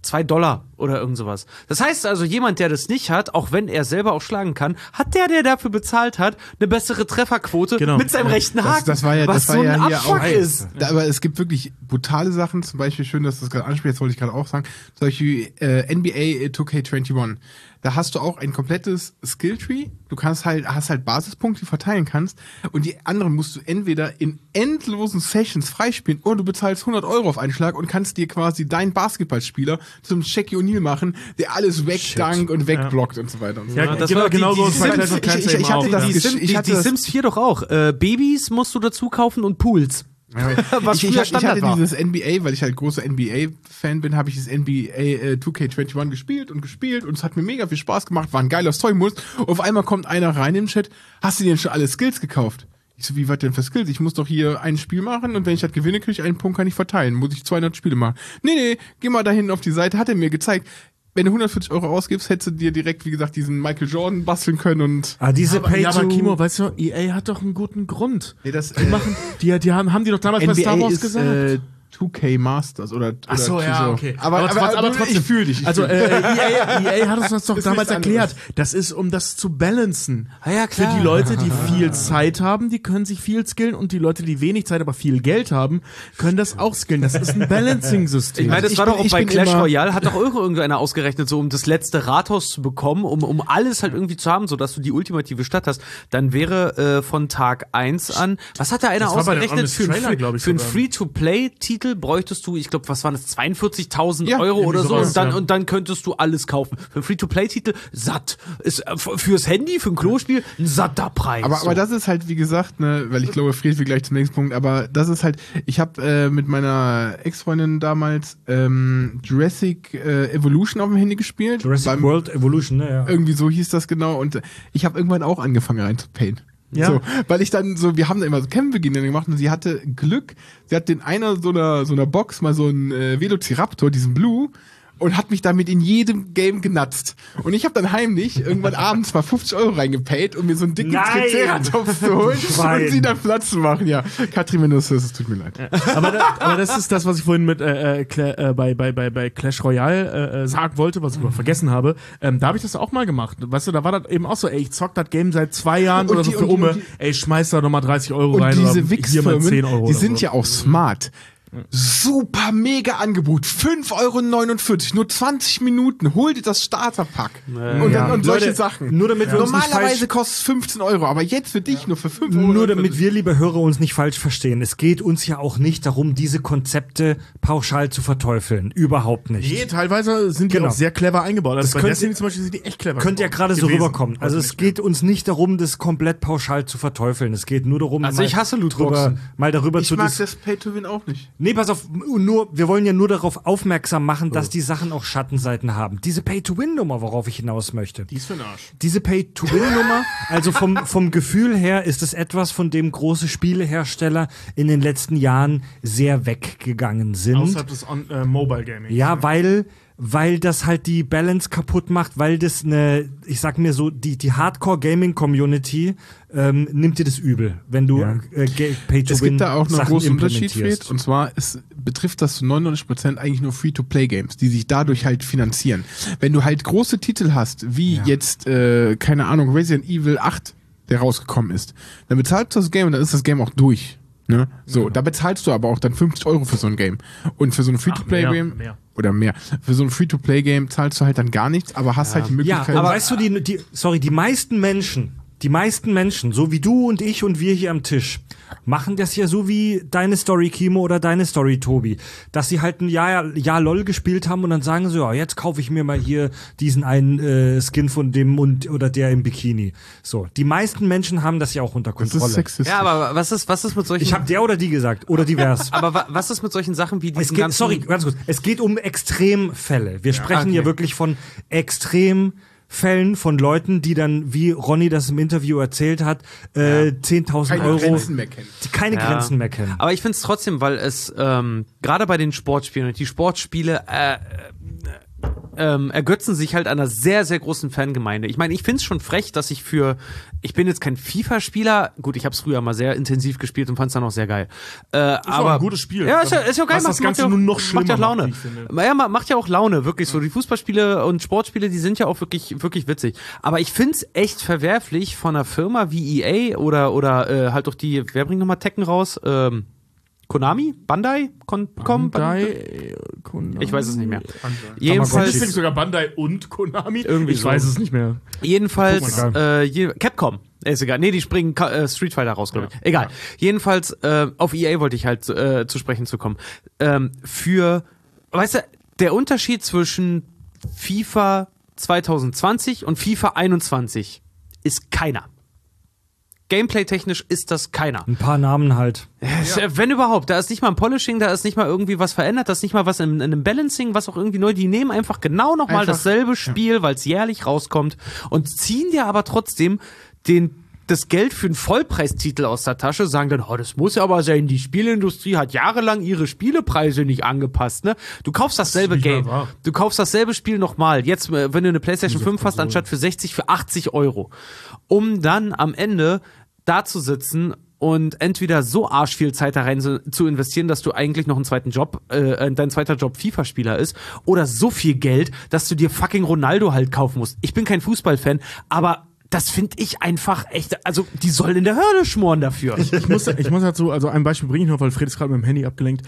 $2 oder irgend sowas. Das heißt also, jemand, der das nicht hat, auch wenn er selber auch schlagen kann, hat der dafür bezahlt hat, eine bessere Trefferquote mit seinem rechten Haken. Das war ja, was das war so ein ja hier Abfuck auch, ist. Aber es gibt wirklich brutale Sachen, zum Beispiel, schön, dass du das gerade ansprichst, das wollte ich gerade auch sagen, zum Beispiel NBA 2K21. Da hast du auch ein komplettes Skilltree. Du hast halt Basispunkte, die du verteilen kannst. Und die anderen musst du entweder in endlosen Sessions freispielen oder du bezahlst $100 auf einen Schlag und kannst dir quasi deinen Basketballspieler zum Shaquille O'Neal machen, der alles wegdankt und wegblockt und so weiter und so fort. Ja, das war genau so. Ich hatte das. Die Sims 4 doch auch. Babys musst du dazu kaufen und Pools. Was ich hatte dieses NBA, weil ich halt großer NBA-Fan bin, habe ich das NBA 2K21 gespielt und es hat mir mega viel Spaß gemacht, war ein geiler Story-Modus. Auf einmal kommt einer rein im Chat, hast du dir denn schon alle Skills gekauft? Ich so, wie was denn für Skills? Ich muss doch hier ein Spiel machen und wenn ich das gewinne, kriege ich einen Punkt, kann ich verteilen. Muss ich 200 Spiele machen. Nee, geh mal da hinten auf die Seite, hat er mir gezeigt. Wenn du 140 € ausgibst, hättest du dir direkt, wie gesagt, diesen Michael Jordan basteln können und. Aber Kimo, weißt du, EA hat doch einen guten Grund. Nee, das, haben die doch damals NBA bei Star Wars ist, gesagt. 2K Masters oder Ach so, ja, okay. Aber trotzdem, ich fühle dich. EA hat uns das doch damals erklärt. Das ist, um das zu balancen. Ja, klar. Für die Leute, die viel Zeit haben, die können sich viel skillen und die Leute, die wenig Zeit, aber viel Geld haben, können das auch skillen. Das ist ein Balancing-System. Ich meine, das war doch auch bei Clash Royale, hat doch irgendeiner ausgerechnet, so um das letzte Rathaus zu bekommen, um alles halt irgendwie zu haben, sodass du die ultimative Stadt hast, dann wäre von Tag 1 an, was hat da einer ausgerechnet? Für einen Free-to-Play-Titel bräuchtest du, ich glaube, was waren das, 42.000 € oder so, und dann könntest du alles kaufen. Für einen Free-to-Play-Titel satt. Ist fürs Handy, für ein Klospiel ein satter Preis. Aber das ist halt, wie gesagt, ne, weil ich glaube, Fred will gleich zum nächsten Punkt, aber das ist halt, ich habe mit meiner Ex-Freundin damals Jurassic Evolution auf dem Handy gespielt. Jurassic World Evolution, ne, ja. Irgendwie so hieß das genau und ich habe irgendwann auch angefangen reinzupayen. Ja. So, weil ich dann so, wir haben da immer so Kämpfe gemacht und sie hatte Glück, sie hat den einer so einer Box mal so einen Velociraptor, diesen Blue, und hat mich damit in jedem Game genatzt. Und ich habe dann heimlich irgendwann abends mal 50 € reingepayt, um mir so einen dicken Triceratops zu holen und sie dann Platz zu machen. Ja, Katrin, wenn du das hörst, es tut mir leid. Aber das ist das, was ich vorhin mit bei Clash Royale sagen wollte, was ich aber vergessen habe. Da habe ich das auch mal gemacht. Weißt du, da war das eben auch so, ey, ich zock das Game seit 2 Jahren oder so für Umme. Ey, schmeiß da nochmal 30 € rein. Und diese oder Wix-Firmen, 10 € die sind so. ja auch smart. Super mega Angebot, 5,49 €, nur 20 Minuten, hol dir das Starterpack und solche Leute, Sachen. Nur damit wir uns nicht Normalerweise kostet es 15 €, aber jetzt für dich nur für 5 €. Nur damit wir, liebe Hörer, uns nicht falsch verstehen. Es geht uns ja auch nicht darum, diese Konzepte pauschal zu verteufeln. Überhaupt nicht. Nee, teilweise sind die auch sehr clever eingebaut. Also bei könnte- Destiny zum Beispiel sind die echt clever. Könnte ja gerade so gewesen. rüberkommen. Also es geht uns nicht darum, das komplett pauschal zu verteufeln. Es geht nur darum, Also ich hasse Lootboxen. mal darüber Ich zu mag das Pay-to-Win auch nicht. Nee, pass auf, wir wollen ja nur darauf aufmerksam machen, dass die Sachen auch Schattenseiten haben. Diese Pay-to-Win-Nummer, worauf ich hinaus möchte. Die ist für den Arsch. Diese Pay-to-Win-Nummer, also vom Gefühl her ist es etwas, von dem große Spielehersteller in den letzten Jahren sehr weggegangen sind. Außerhalb des Mobile Gaming. Ja, weil das halt die Balance kaputt macht, weil das ich sag mir so, die Hardcore-Gaming-Community nimmt dir das übel, wenn du Pay-to-Win Es gibt da auch noch einen Sachen großen Unterschied, implementierst. Fred, und zwar betrifft das zu 99% eigentlich nur Free-to-Play-Games, die sich dadurch halt finanzieren. Wenn du halt große Titel hast, wie jetzt, keine Ahnung, Resident Evil 8, der rausgekommen ist, dann bezahlst du das Game und dann ist das Game auch durch. Ne? So, da bezahlst du aber auch dann 50 € für so ein Game. Und für so ein Free-to-Play-Game oder mehr. Für so ein Free-to-Play-Game zahlst du halt dann gar nichts, aber hast halt die Möglichkeit. Ja, aber weißt du, die meisten Menschen, so wie du und ich und wir hier am Tisch, machen das ja so wie deine Story, Kimo, oder deine Story, Tobi. Dass sie halt ein Jahr LOL gespielt haben und dann sagen sie, ja, jetzt kaufe ich mir mal hier diesen einen Skin von dem oder der im Bikini. So, die meisten Menschen haben das ja auch unter Kontrolle. Das ist sexistisch. Ja, aber was ist mit solchen... Ich habe der oder die gesagt, oder divers. Aber was ist mit solchen Sachen wie diesen ganzen... Sorry, ganz kurz. Es geht um Extremfälle. Wir sprechen ja wirklich von Extremfällen von Leuten, die dann, wie Ronny das im Interview erzählt hat, 10.000 Euro... Grenzen mehr kennen. Die keine Grenzen mehr kennen. Aber ich finde es trotzdem, weil es gerade bei den Sportspielen und die Sportspiele ergötzen sich halt einer sehr, sehr großen Fangemeinde. Ich meine, ich finde es schon frech, dass ich bin jetzt kein FIFA-Spieler, gut, ich habe es früher mal sehr intensiv gespielt und fand es dann auch sehr geil. Aber ein gutes Spiel. Ja, ist ja geil. Was das Ganze nur noch schlimmer macht ja Laune. macht, wie ich finde. Ja, macht ja auch Laune, wirklich so. Die Fußballspiele und Sportspiele, die sind ja auch wirklich, wirklich witzig. Aber ich find's echt verwerflich von einer Firma wie EA oder halt doch wer bringt nochmal Tekken raus? Konami? Bandai? Bandai? Konami? Ich weiß es nicht mehr. Jedenfalls ist sogar Bandai und Konami. Irgendwie ich so. weiß es nicht mehr. Jedenfalls Capcom. Ist egal. Nee, die springen Street Fighter raus, glaube ich. Egal. Jedenfalls auf EA wollte ich halt zu sprechen zu kommen. Weißt du, der Unterschied zwischen FIFA 2020 und FIFA 21 ist keiner. Gameplay-technisch ist das keiner. Ein paar Namen halt. Wenn überhaupt. Da ist nicht mal ein Polishing, da ist nicht mal irgendwie was verändert, da ist nicht mal was in einem Balancing, was auch irgendwie neu. Die nehmen einfach genau nochmal dasselbe Spiel, weil es jährlich rauskommt und ziehen dir aber trotzdem das Geld für einen Vollpreistitel aus der Tasche, sagen dann, das muss ja aber sein, die Spieleindustrie hat jahrelang ihre Spielepreise nicht angepasst, ne? Du kaufst dasselbe Game, du kaufst dasselbe Spiel nochmal, jetzt, wenn du eine PlayStation 5 hast, anstatt für 60, für 80 €. Um dann am Ende da zu sitzen und entweder so arschviel Zeit da rein zu investieren, dass du eigentlich noch einen zweiten Job, dein zweiter Job FIFA-Spieler ist, oder so viel Geld, dass du dir fucking Ronaldo halt kaufen musst. Ich bin kein Fußballfan, aber das finde ich einfach echt, also die sollen in der Hölle schmoren dafür. Ich muss dazu, also ein Beispiel bringe ich noch, weil Fred ist gerade mit dem Handy abgelenkt.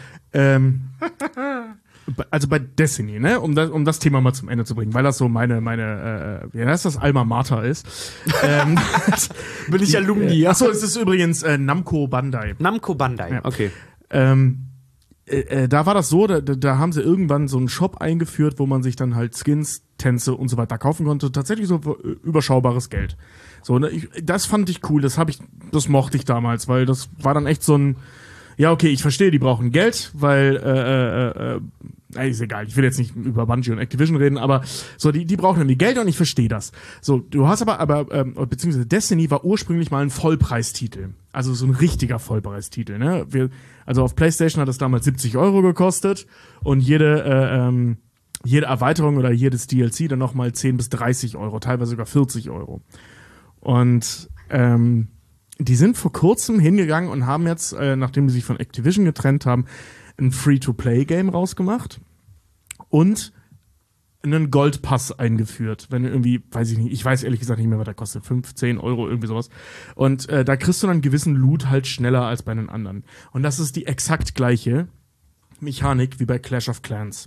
Also bei Destiny, ne, um das Thema mal zum Ende zu bringen, weil das so meine wie heißt das, Alma Mater ist. Bin ich Alumni. Achso, es ist übrigens Namco Bandai. Namco Bandai, Ja. okay. Da war das so, da haben sie irgendwann so einen Shop eingeführt, wo man sich dann halt Skins, Tänze und so weiter kaufen konnte. Tatsächlich so überschaubares Geld. So, ne, das fand ich cool, das mochte ich damals, weil das war dann echt so ein, ja, okay, ich verstehe, die brauchen Geld, weil, ist egal, ich will jetzt nicht über Bungie und Activision reden, aber so, die brauchen irgendwie Geld und ich verstehe das. So, du hast aber beziehungsweise Destiny war ursprünglich mal ein Vollpreistitel. Also so ein richtiger Vollpreistitel, ne? Also auf PlayStation hat das damals 70 € gekostet und jede Erweiterung oder jedes DLC dann nochmal 10 bis 30 €, teilweise sogar 40 €. Und, die sind vor kurzem hingegangen und haben jetzt, nachdem sie sich von Activision getrennt haben, ein Free-to-Play-Game rausgemacht und einen Goldpass eingeführt. Wenn du irgendwie, weiß ich nicht, ich weiß ehrlich gesagt nicht mehr, was der kostet, 15 €, irgendwie sowas. Und da kriegst du dann einen gewissen Loot halt schneller als bei den anderen. Und das ist die exakt gleiche Mechanik wie bei Clash of Clans.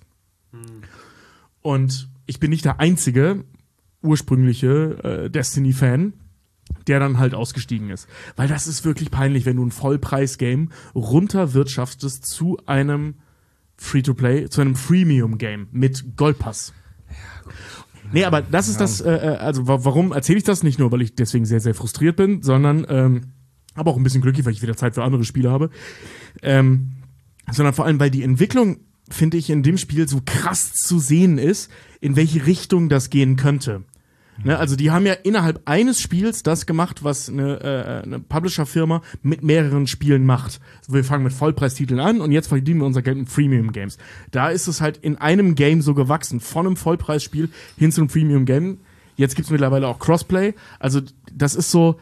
Und ich bin nicht der einzige ursprüngliche Destiny-Fan, der dann halt ausgestiegen ist. Weil das ist wirklich peinlich, wenn du ein Vollpreis-Game runterwirtschaftest zu einem Free-to-Play, zu einem Freemium-Game mit Goldpass. Nee, aber das ist das, also warum erzähle ich das? Nicht nur, weil ich deswegen sehr, sehr frustriert bin, sondern aber auch ein bisschen glücklich, weil ich wieder Zeit für andere Spiele habe. sondern vor allem, weil die Entwicklung, finde ich, in dem Spiel so krass zu sehen ist, in welche Richtung das gehen könnte. Ne, also die haben ja innerhalb eines Spiels das gemacht, was eine Publisher-Firma mit mehreren Spielen macht. Wir fangen mit Vollpreistiteln an und jetzt verdienen wir unser Geld mit Freemium-Games. Da ist es halt in einem Game so gewachsen, von einem Vollpreisspiel hin zu einem Freemium-Game. Jetzt gibt's mittlerweile auch Crossplay. Also das ist so,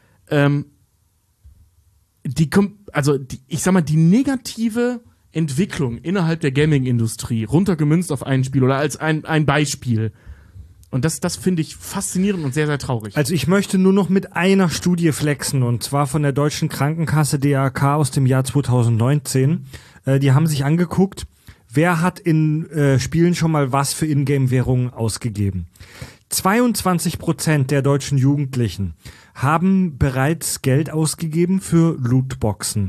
ich sag mal, die negative Entwicklung innerhalb der Gaming-Industrie, runtergemünzt auf ein Spiel oder als ein Beispiel. Und das finde ich faszinierend und sehr, sehr traurig. Also ich möchte nur noch mit einer Studie flexen, und zwar von der Deutschen Krankenkasse DAK aus dem Jahr 2019. Die haben sich angeguckt, wer hat in Spielen schon mal was für Ingame-Währungen ausgegeben. 22% der deutschen Jugendlichen haben bereits Geld ausgegeben für Lootboxen.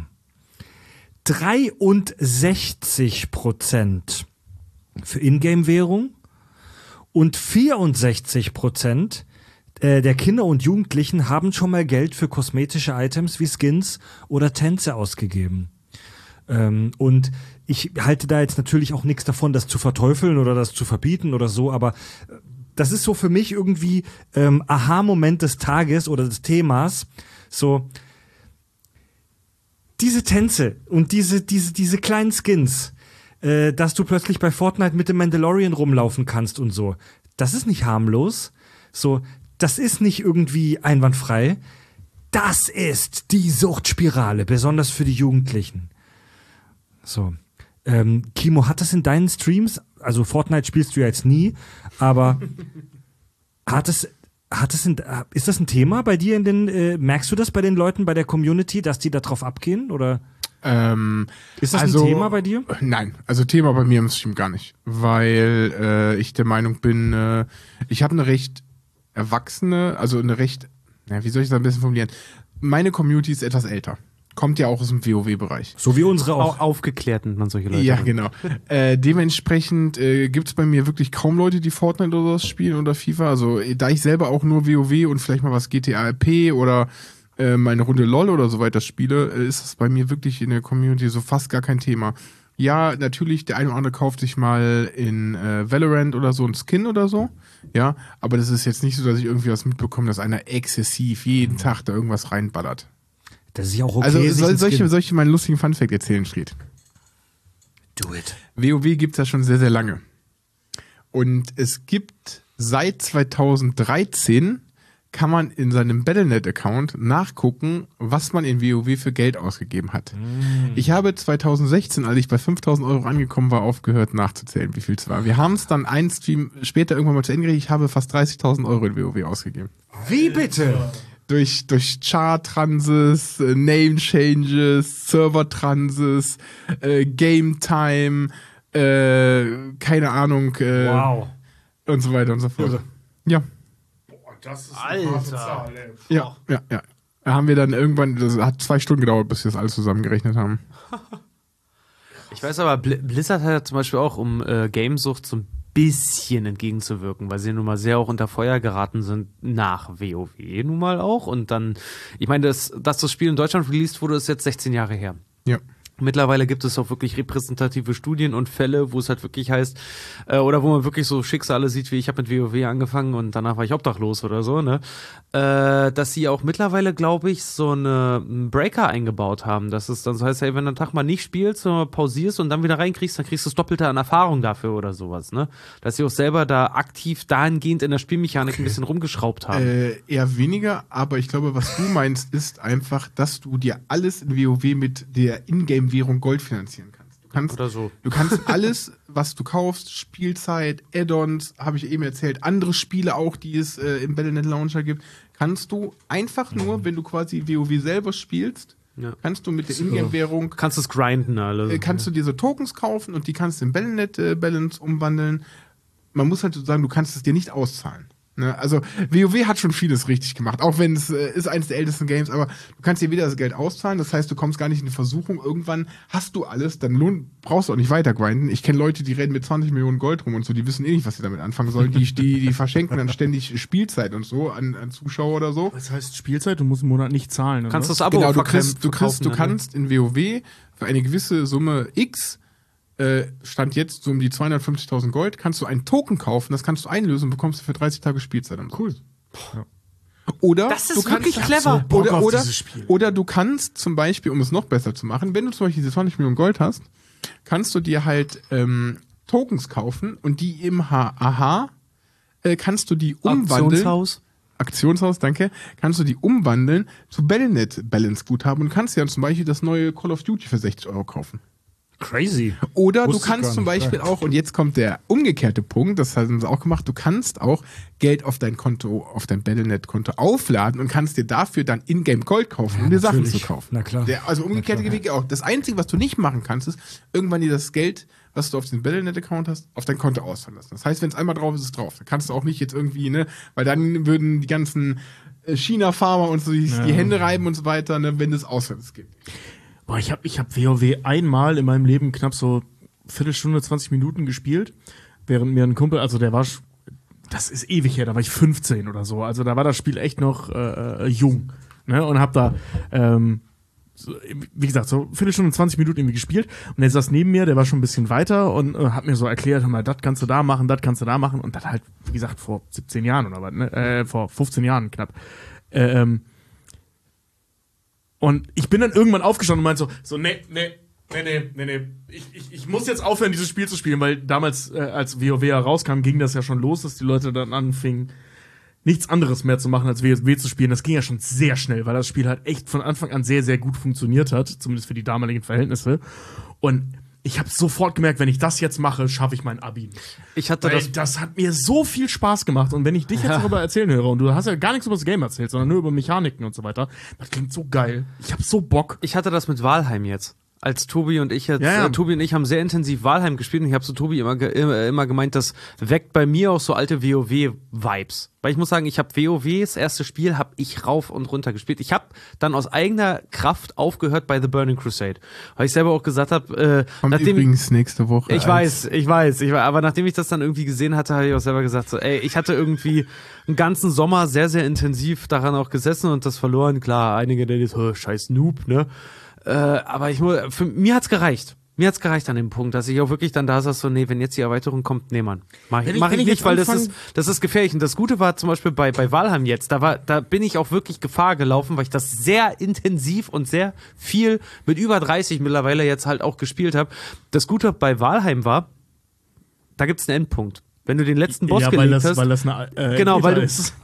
63% für Ingame-Währung. Und 64% der Kinder und Jugendlichen haben schon mal Geld für kosmetische Items wie Skins oder Tänze ausgegeben. Und ich halte da jetzt natürlich auch nichts davon, das zu verteufeln oder das zu verbieten oder so, aber das ist so für mich irgendwie Aha-Moment des Tages oder des Themas. So, diese Tänze und diese kleinen Skins, dass du plötzlich bei Fortnite mit dem Mandalorian rumlaufen kannst und so. Das ist nicht harmlos. So, das ist nicht irgendwie einwandfrei. Das ist die Suchtspirale, besonders für die Jugendlichen. So. Kimo, hat das in deinen Streams, also Fortnite spielst du ja jetzt nie, aber ist das ein Thema bei dir merkst du das bei den Leuten, bei der Community, dass die da drauf abgehen, oder? Ist das ein Thema bei dir? Nein, also Thema bei mir im Stream gar nicht, weil ich der Meinung bin, ich habe eine recht erwachsene, also eine recht, wie soll ich das ein bisschen formulieren? Meine Community ist etwas älter. Kommt ja auch aus dem WoW-Bereich. So wie unsere auch aufgeklärt nennt man solche Leute. Ja, genau. Dementsprechend gibt es bei mir wirklich kaum Leute, die Fortnite oder sowas spielen oder FIFA. Also da ich selber auch nur WoW und vielleicht mal was GTA RP oder meine Runde LOL oder so weiter spiele, ist das bei mir wirklich in der Community so fast gar kein Thema. Ja, natürlich, der eine oder andere kauft sich mal in Valorant oder so ein Skin oder so. Ja, aber das ist jetzt nicht so, dass ich irgendwie was mitbekomme, dass einer exzessiv jeden Tag da irgendwas reinballert. Das ist ja auch okay. Also soll ich mal einen lustigen Funfact erzählen, Schried? Do it. WoW gibt's ja schon sehr, sehr lange. Und es gibt seit 2013 kann man in seinem Battle.net-Account nachgucken, was man in WoW für Geld ausgegeben hat. Ich habe 2016, als ich bei 5.000 Euro angekommen war, aufgehört nachzuzählen, wie viel es war. Wir haben es dann einen Stream später irgendwann mal zu Ende gekriegt. Ich habe fast 30.000 Euro in WoW ausgegeben. Wie bitte? Durch Chart-Transes, Name-Changes, Server-Transes, Game-Time, keine Ahnung, wow. Und so weiter und so fort. Ja. Das ist Alter. Zahl, Ja. Da haben wir dann irgendwann, das hat 2 Stunden gedauert, bis wir das alles zusammengerechnet haben. Ich weiß aber, Blizzard hat ja zum Beispiel auch, um Gamesucht so ein bisschen entgegenzuwirken, weil sie nun mal sehr auch unter Feuer geraten sind nach WoW nun mal auch. Und dann, ich meine, dass das Spiel in Deutschland released wurde, ist jetzt 16 Jahre her. Ja. Mittlerweile gibt es auch wirklich repräsentative Studien und Fälle, wo es halt wirklich heißt, oder wo man wirklich so Schicksale sieht, wie ich habe mit WoW angefangen und danach war ich obdachlos oder so, ne? Dass sie auch mittlerweile, glaube ich, so einen Breaker eingebaut haben. Dass es dann so heißt, hey, wenn du einen Tag mal nicht spielst, sondern pausierst und dann wieder reinkriegst, dann kriegst du das Doppelte an Erfahrung dafür oder sowas, ne? Dass sie auch selber da aktiv dahingehend in der Spielmechanik ein bisschen rumgeschraubt haben. Eher weniger, aber ich glaube, was du meinst, ist einfach, dass du dir alles in WoW mit der Ingame-Währung Gold finanzieren kannst. Du kannst alles, was du kaufst, Spielzeit, Add-ons, habe ich eben erzählt, andere Spiele auch, die es im Battle.net Launcher gibt, kannst du einfach nur, wenn du quasi WoW selber spielst, kannst du mit der Ingame-Währung kannst du es grinden alle. Kannst du dir so Tokens kaufen und die kannst du in Battle.net Balance umwandeln. Man muss halt so sagen, du kannst es dir nicht auszahlen. Ne, also WoW hat schon vieles richtig gemacht, auch wenn es ist eines der ältesten Games, aber du kannst dir wieder das Geld auszahlen, das heißt, du kommst gar nicht in die Versuchung, irgendwann hast du alles, dann brauchst du auch nicht weiter grinden. Ich kenne Leute, die reden mit 20 Millionen Gold rum und so, die wissen eh nicht, was sie damit anfangen sollen, die verschenken dann ständig Spielzeit und so an Zuschauer oder so. Das heißt Spielzeit, du musst im Monat nicht zahlen, oder? Kannst du das Abo Genau, du verkaufen, kannst in WoW für eine gewisse Summe X Stand jetzt so um die 250.000 Gold, kannst du einen Token kaufen, das kannst du einlösen und bekommst du für 30 Tage Spielzeit. Cool. Ja. Oder das ist wirklich clever. Oder du kannst zum Beispiel, um es noch besser zu machen, wenn du zum Beispiel diese 20 Millionen Gold hast, kannst du dir halt Tokens kaufen und die im AHA kannst du die umwandeln. Aktionshaus, danke. Kannst du die umwandeln zu Battle.net-Balance-Guthaben und kannst dir dann zum Beispiel das neue Call of Duty für 60 € kaufen. Crazy. Oder du kannst zum Beispiel auch, und jetzt kommt der umgekehrte Punkt, das haben sie auch gemacht, du kannst auch Geld auf dein Konto, auf dein Battle.net-Konto aufladen und kannst dir dafür dann Ingame Gold kaufen, um dir Sachen zu kaufen. Na klar. Also umgekehrte Wege auch. Das Einzige, was du nicht machen kannst, ist irgendwann dir das Geld, was du auf den Battle.net-Account hast, auf dein Konto auszahlen lassen. Das heißt, wenn es einmal drauf ist, ist es drauf. Da kannst du auch nicht jetzt irgendwie, ne, weil dann würden die ganzen China-Farmer und so die Hände reiben und so weiter, ne, wenn es auswärts gibt. Boah, ich hab WoW einmal in meinem Leben knapp so Viertelstunde, 20 Minuten gespielt, während mir ein Kumpel, also der war, das ist ewig her, da war ich 15 oder so, also da war das Spiel echt noch jung, ne, und hab da, so, wie gesagt, so Viertelstunde, 20 Minuten irgendwie gespielt und der saß neben mir, der war schon ein bisschen weiter und hat mir so erklärt, hör mal, das kannst du da machen, das kannst du da machen und das halt, wie gesagt, vor 17 Jahren oder was, ne, vor 15 Jahren knapp. Und ich bin dann irgendwann aufgestanden und meinte so, nee. Ich muss jetzt aufhören, dieses Spiel zu spielen, weil damals, als WoW rauskam, ging das ja schon los, dass die Leute dann anfingen, nichts anderes mehr zu machen, als WoW zu spielen. Das ging ja schon sehr schnell, weil das Spiel halt echt von Anfang an sehr, sehr gut funktioniert hat, zumindest für die damaligen Verhältnisse. Und ich habe sofort gemerkt, wenn ich das jetzt mache, schaffe ich mein Abi nicht. Das hat mir so viel Spaß gemacht. Und wenn ich dich jetzt darüber erzählen höre, und du hast ja gar nichts über das Game erzählt, sondern nur über Mechaniken und so weiter, das klingt so geil. Ich habe so Bock. Ich hatte das mit Valheim jetzt. Als Tobi und ich jetzt, Tobi und ich haben sehr intensiv Valheim gespielt und ich habe so Tobi immer gemeint, das weckt bei mir auch so alte WoW-Vibes. Weil ich muss sagen, ich habe WoW, das erste Spiel, habe ich rauf und runter gespielt. Ich habe dann aus eigener Kraft aufgehört bei The Burning Crusade. Weil ich selber auch gesagt habe, kommt übrigens nächste Woche. Ich weiß, aber nachdem ich das dann irgendwie gesehen hatte, habe ich auch selber gesagt, so, ey, ich hatte irgendwie einen ganzen Sommer sehr, sehr intensiv daran auch gesessen und das verloren. Klar, einige, der jetzt, scheiß Noob, ne? Aber für mir hat's gereicht. Mir hat's gereicht an dem Punkt, dass ich auch wirklich dann da saß, so, nee, wenn jetzt die Erweiterung kommt, nee, Mann. Mach ich nicht, weil das ist gefährlich. Und das Gute war zum Beispiel bei Valheim jetzt, da bin ich auch wirklich Gefahr gelaufen, weil ich das sehr intensiv und sehr viel mit über 30 mittlerweile jetzt halt auch gespielt habe. Das Gute bei Valheim war, da gibt's einen Endpunkt. Wenn du den letzten Boss gelegt hast, weil das eine genau, weil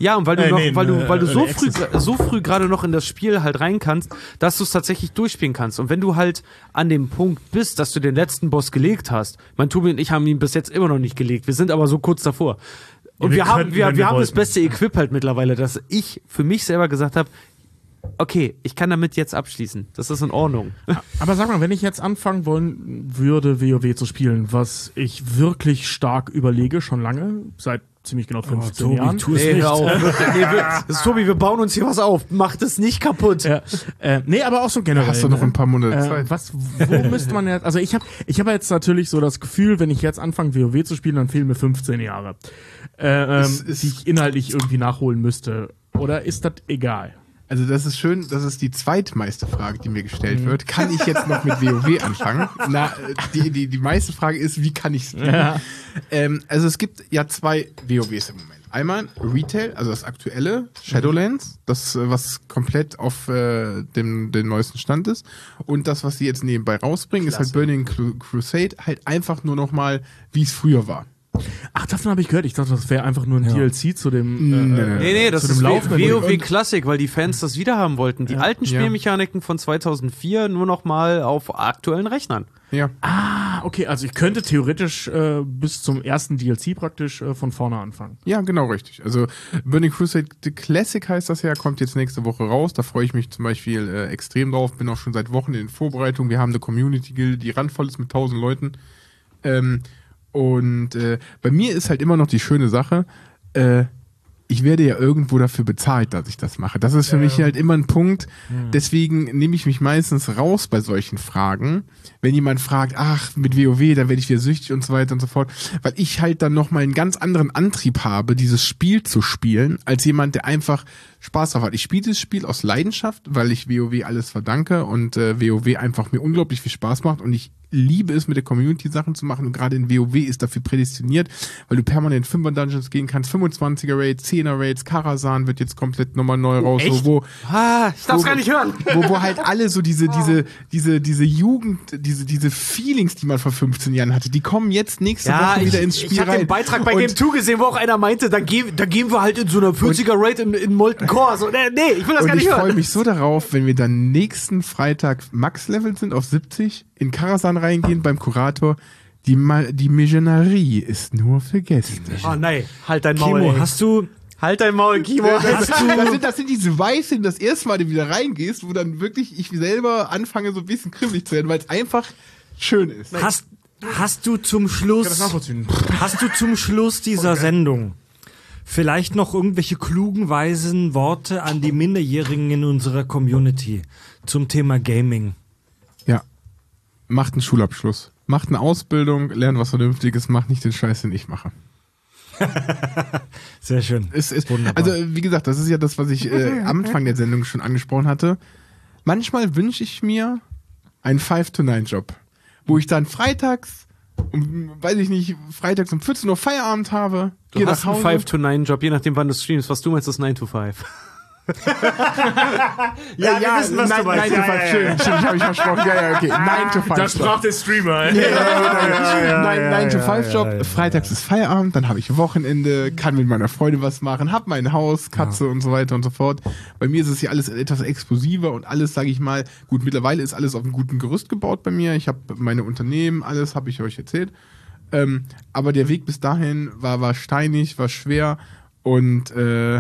du so früh gerade noch in das Spiel halt rein kannst, dass du es tatsächlich durchspielen kannst. Und wenn du halt an dem Punkt bist, dass du den letzten Boss gelegt hast, Tobi und ich haben ihn bis jetzt immer noch nicht gelegt. Wir sind aber so kurz davor. Und wir haben das beste Equip halt mittlerweile, dass ich für mich selber gesagt habe, okay, ich kann damit jetzt abschließen. Das ist in Ordnung. Aber sag mal, wenn ich jetzt anfangen wollen würde, WoW zu spielen, was ich wirklich stark überlege, schon lange, seit ziemlich genau 15 Jahren. Tu es nicht. Tobi, wir bauen uns hier was auf. Mach das nicht kaputt. Ja. Nee, aber auch so generell. Hast du noch ein paar Monate Zeit? Wo müsste man jetzt, also ich hab jetzt natürlich so das Gefühl, wenn ich jetzt anfange, WoW zu spielen, dann fehlen mir 15 Jahre. Die ich inhaltlich irgendwie nachholen müsste. Oder ist das egal? Also das ist schön, das ist die zweitmeiste Frage, die mir gestellt wird. Kann ich jetzt noch mit WoW anfangen? Die meiste Frage ist, wie kann ich spielen? Ja. Also es gibt ja 2 WoWs im Moment. Einmal Retail, also das aktuelle, Shadowlands, das, was komplett auf dem neuesten Stand ist. Und das, was sie jetzt nebenbei rausbringen, ist halt Burning Crusade, halt einfach nur nochmal, wie es früher war. Ach, davon habe ich gehört. Ich dachte, das wäre einfach nur ein DLC zu dem Nee, das ist WoW Classic, weil die Fans das wieder haben wollten. Die alten Spielmechaniken von 2004 nur noch mal auf aktuellen Rechnern. Ja. Ah, okay. Also ich könnte theoretisch bis zum ersten DLC praktisch von vorne anfangen. Ja, genau, richtig. Also Burning Crusade Classic heißt das ja, kommt jetzt nächste Woche raus. Da freue ich mich zum Beispiel extrem drauf. Bin auch schon seit Wochen in Vorbereitung. Wir haben eine Community-Guild, die randvoll ist mit 1000 Leuten. Und bei mir ist halt immer noch die schöne Sache, ich werde ja irgendwo dafür bezahlt, dass ich das mache. Das ist für mich halt immer ein Punkt. Deswegen nehme ich mich meistens raus bei solchen Fragen. Wenn jemand fragt, ach, mit WoW, dann werde ich wieder süchtig und so weiter und so fort. Weil ich halt dann nochmal einen ganz anderen Antrieb habe, dieses Spiel zu spielen, als jemand, der einfach Spaß drauf hat. Ich spiele das Spiel aus Leidenschaft, weil ich WoW alles verdanke und WoW einfach mir unglaublich viel Spaß macht und ich liebe es, mit der Community Sachen zu machen und gerade in WoW ist dafür prädestiniert, weil du permanent 5er Dungeons gehen kannst, 25er Raids, 10er Raids, Karazhan wird jetzt komplett nochmal neu raus. Echt? Ich darf's gar nicht hören. Wo halt alle so diese Jugend, diese Feelings, die man vor 15 Jahren hatte, die kommen jetzt nächste Woche wieder ins Spiel rein. Ich hatte den Beitrag bei Game 2 gesehen, wo auch einer meinte, da gehen wir halt in so einer 40er Raid in Molten Core. So, nee, ich will das gar nicht hören. Und ich freue mich so darauf, wenn wir dann nächsten Freitag Max-Level sind auf 70, in Karazhan reingehen beim Kurator. Die Missionarie ist nur für Gäste. Oh nein, halt dein Maul. Kimo, Halt dein Maul, Kimo. Das sind diese Weißen, das erste Mal, du wieder reingehst, wo dann wirklich ich selber anfange, so ein bisschen kribbelig zu werden, weil es einfach schön ist. Hast du zum Schluss dieser Sendung vielleicht noch irgendwelche klugen, weisen Worte an die Minderjährigen in unserer Community zum Thema Gaming? Ja. Macht einen Schulabschluss. Macht eine Ausbildung, lernt was Vernünftiges, macht nicht den Scheiß, den ich mache. Sehr schön. Wunderbar. Also, wie gesagt, das ist ja das, was ich am Anfang der Sendung schon angesprochen hatte. Manchmal wünsche ich mir einen 5-to-9-Job, wo ich dann freitags um 14 Uhr Feierabend habe. Du hast einen 5-to-9-Job, je nachdem, wann du streamst. Was du meinst, ist 9-to-5. Wir wissen, was du meinst. 9 to 5, schön, hab ich versprochen. Ja, okay. 9 to 5. Das sprach der Streamer. 9 to 5 Job. Freitags ist Feierabend, dann habe ich Wochenende, kann mit meiner Freundin was machen, hab mein Haus, Katze und so weiter und so fort. Bei mir ist es ja alles etwas explosiver und alles, sage ich mal, gut, mittlerweile ist alles auf einem guten Gerüst gebaut bei mir. Ich habe meine Unternehmen, alles habe ich euch erzählt. Aber der Weg bis dahin war steinig, war schwer und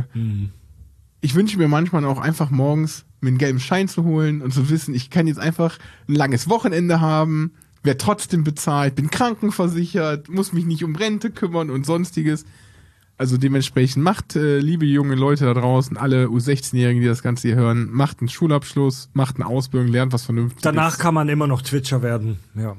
ich wünsche mir manchmal auch einfach morgens mir einen gelben Schein zu holen und zu wissen, ich kann jetzt einfach ein langes Wochenende haben, werde trotzdem bezahlt, bin krankenversichert, muss mich nicht um Rente kümmern und sonstiges. Also dementsprechend macht, liebe junge Leute da draußen, alle U16-Jährigen, die das Ganze hier hören, macht einen Schulabschluss, macht eine Ausbildung, lernt was Vernünftiges. Danach kann man immer noch Twitcher werden, ja.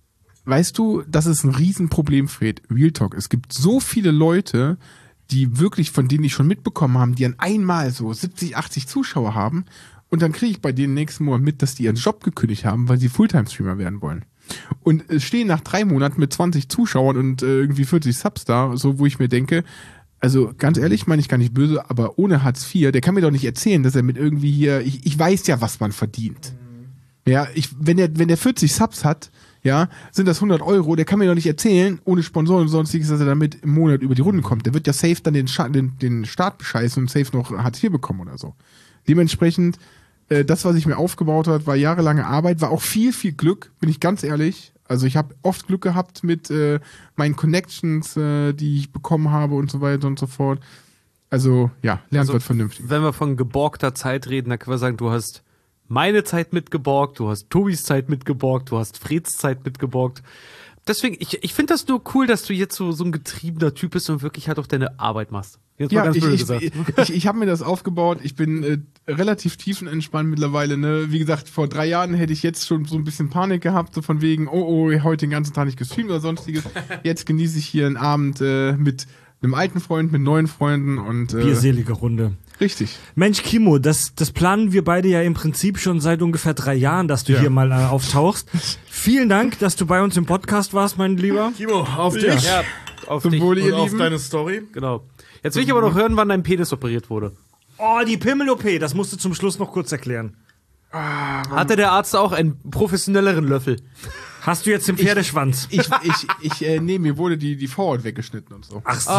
Weißt du, das ist ein Riesenproblem, Fred. Real Talk. Es gibt so viele Leute, die wirklich, von denen ich schon mitbekommen habe, die an einmal so 70, 80 Zuschauer haben und dann kriege ich bei denen nächsten Monat mit, dass die ihren Job gekündigt haben, weil sie Fulltime-Streamer werden wollen. Und stehen nach 3 Monaten mit 20 Zuschauern und irgendwie 40 Subs da, so wo ich mir denke, also ganz ehrlich, meine ich gar nicht böse, aber ohne Hartz IV, der kann mir doch nicht erzählen, dass er mit irgendwie hier, ich weiß ja, was man verdient. Ja, wenn der 40 Subs hat, ja, sind das 100 Euro, der kann mir doch nicht erzählen, ohne Sponsoren und sonstiges, dass er damit im Monat über die Runden kommt. Der wird ja safe dann den Staat bescheißen und safe noch Hartz IV bekommen oder so. Dementsprechend, das, was ich mir aufgebaut habe, war jahrelange Arbeit, war auch viel, viel Glück, bin ich ganz ehrlich. Also ich habe oft Glück gehabt mit meinen Connections, die ich bekommen habe und so weiter und so fort. Also ja, lernt was vernünftig. Wenn wir von geborgter Zeit reden, dann können wir sagen, du hast meine Zeit mitgeborgt, du hast Tobis Zeit mitgeborgt, du hast Freds Zeit mitgeborgt. Deswegen, ich finde das nur cool, dass du jetzt so ein getriebener Typ bist und wirklich halt auch deine Arbeit machst. Jetzt mal ganz blöd gesagt. Ich habe mir das aufgebaut. Ich bin relativ tiefenentspannt mittlerweile. Ne? Wie gesagt, vor 3 Jahren hätte ich jetzt schon so ein bisschen Panik gehabt, so von wegen, heute den ganzen Tag nicht gestreamt oder sonstiges. Jetzt genieße ich hier einen Abend mit einem alten Freund, mit neuen Freunden und bierselige Runde. Richtig. Mensch, Kimo, das planen wir beide ja im Prinzip schon seit ungefähr 3 Jahren, dass du hier mal auftauchst. Vielen Dank, dass du bei uns im Podcast warst, mein Lieber. Kimo, auf dich. Ja, auf Zum dich Wohle, ihr Und auf Lieben. deine Story. Genau. Jetzt will ich aber noch hören, wann dein Penis operiert wurde. Oh, die Pimmel-OP, das musst du zum Schluss noch kurz erklären. Hatte der Arzt auch einen professionelleren Löffel? Hast du jetzt den Pferdeschwanz? Nee, mir wurde die Vorhaut weggeschnitten und so. Ach so,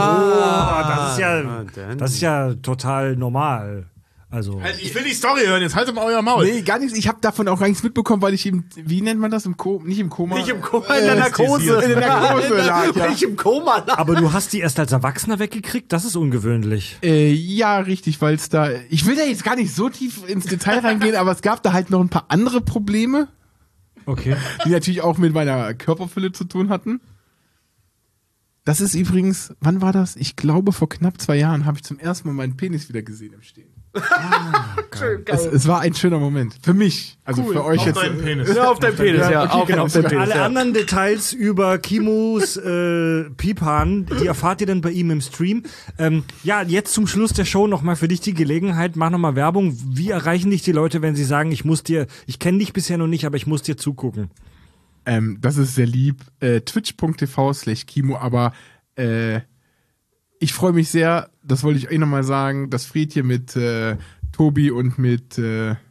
dann. das ist ja total normal. Also Ich will die Story hören, jetzt haltet mal euer Maul. Nee, gar nichts. Ich habe davon auch gar nichts mitbekommen, weil ich eben, wie nennt man das? Nicht im Koma. Nicht im Koma, in der Narkose. In der Narkose lag, ja. Nicht im Koma lag. aber du hast die erst als Erwachsener weggekriegt? Das ist ungewöhnlich. Ja, richtig, weil es da, ich will da jetzt gar nicht so tief ins Detail reingehen, aber es gab da halt noch ein paar andere Probleme, Okay. die natürlich auch mit meiner Körperfülle zu tun hatten. Das ist übrigens, wann war das? Ich glaube, vor knapp 2 Jahren habe ich zum ersten Mal meinen Penis wieder gesehen im Stehen. Schön, geil. Es war ein schöner Moment. Für mich. Also für euch auf jetzt. Deinen Penis. Ja, auf deinen Penis, ja. Okay, genau. Auf deinen Penis, Alle ja. anderen Details über Kimus Pipan, die erfahrt ihr dann bei ihm im Stream. Ja, jetzt zum Schluss der Show nochmal für dich die Gelegenheit. Mach nochmal Werbung. Wie erreichen dich die Leute, wenn sie sagen, ich kenne dich bisher noch nicht, aber ich muss dir zugucken? Das ist sehr lieb. Twitch.tv/Kimo, aber ich freue mich sehr, das wollte ich euch nochmal sagen, dass Fred hier mit Tobi und mit Richard.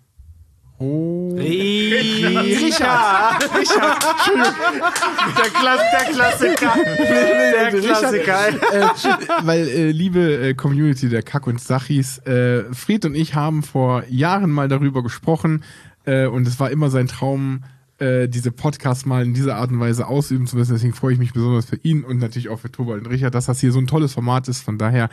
Der Klassiker. Der Klassiker. Weil, liebe Community der Kack und Sachis, Fred und ich haben vor Jahren mal darüber gesprochen und es war immer sein Traum, diese Podcasts mal in dieser Art und Weise ausüben zu müssen. Deswegen freue ich mich besonders für ihn und natürlich auch für Tobal und Richard, dass das hier so ein tolles Format ist. Von daher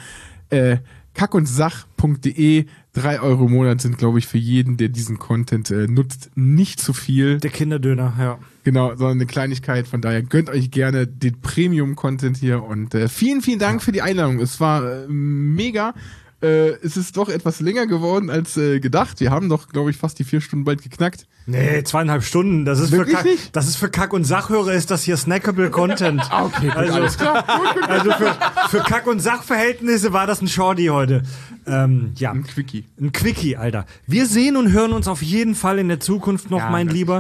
kackundsach.de, 3 € im Monat sind, glaube ich, für jeden, der diesen Content nutzt, nicht zu viel. Der Kinderdöner, ja. Genau, sondern eine Kleinigkeit. Von daher gönnt euch gerne den Premium-Content hier und vielen, vielen Dank für die Einladung. Es war mega. Es ist doch etwas länger geworden als gedacht. Wir haben doch, glaube ich, fast die 4 Stunden bald geknackt. Nee, 2,5 Stunden. Das ist für Kack- und Sachhörer ist das hier snackable Content. Okay, gut, also, alles klar. Also für Kack- und Sachverhältnisse war das ein Shorty heute. Ja. Ein Quickie. Ein Quickie, Alter. Wir sehen und hören uns auf jeden Fall in der Zukunft noch, mein Lieber.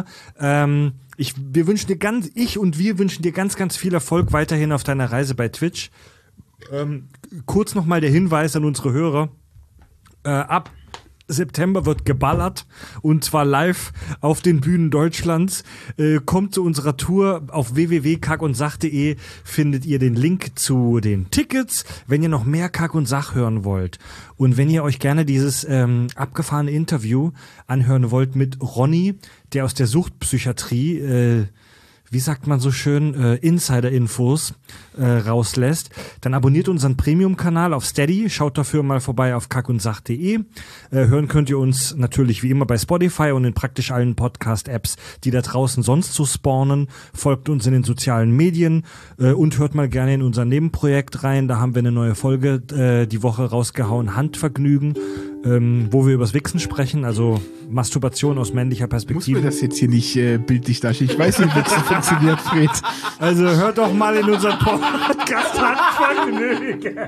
Wir wünschen dir ganz, ganz viel Erfolg weiterhin auf deiner Reise bei Twitch. Kurz nochmal der Hinweis an unsere Hörer. Ab September wird geballert und zwar live auf den Bühnen Deutschlands. Kommt zu unserer Tour auf www.kackundsach.de, findet ihr den Link zu den Tickets, wenn ihr noch mehr Kack und Sach hören wollt. Und wenn ihr euch gerne dieses abgefahrene Interview anhören wollt mit Ronny, der aus der Suchtpsychiatrie wie sagt man so schön, Insider-Infos rauslässt, dann abonniert unseren Premium-Kanal auf Steady, schaut dafür mal vorbei auf kackundsach.de. Hören könnt ihr uns natürlich wie immer bei Spotify und in praktisch allen Podcast-Apps, die da draußen sonst so spawnen. Folgt uns in den sozialen Medien und hört mal gerne in unser Nebenprojekt rein. Da haben wir eine neue Folge die Woche rausgehauen, Handvergnügen, wo wir übers Wichsen sprechen, also Masturbation aus männlicher Perspektive. Muss mir das jetzt hier nicht bildlich darstellen? Ich weiß nicht, wie das funktioniert, Fred. Also hört doch mal in unseren Podcast Handvergnügen.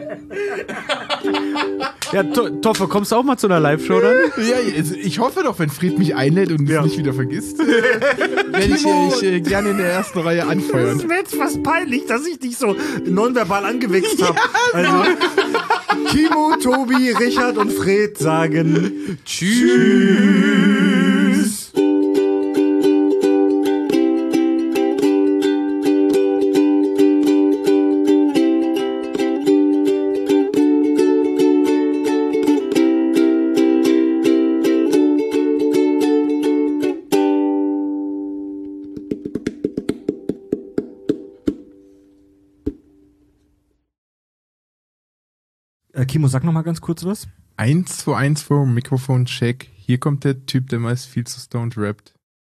Ja, Toffe, kommst du auch mal zu einer Live-Show dann? Ja, ich hoffe doch, wenn Fred mich einlädt und es nicht wieder vergisst, werde ich gerne in der ersten Reihe anfeuern. Das ist mir jetzt fast peinlich, dass ich dich so nonverbal angewichst habe. Also, Kimo, Tobi, Richard und Fred sagen Tschüss. Kimo, sag noch mal ganz kurz was. 1 2 1 für Mikrofon-Check. Hier kommt der Typ, der meist viel zu stoned rappt.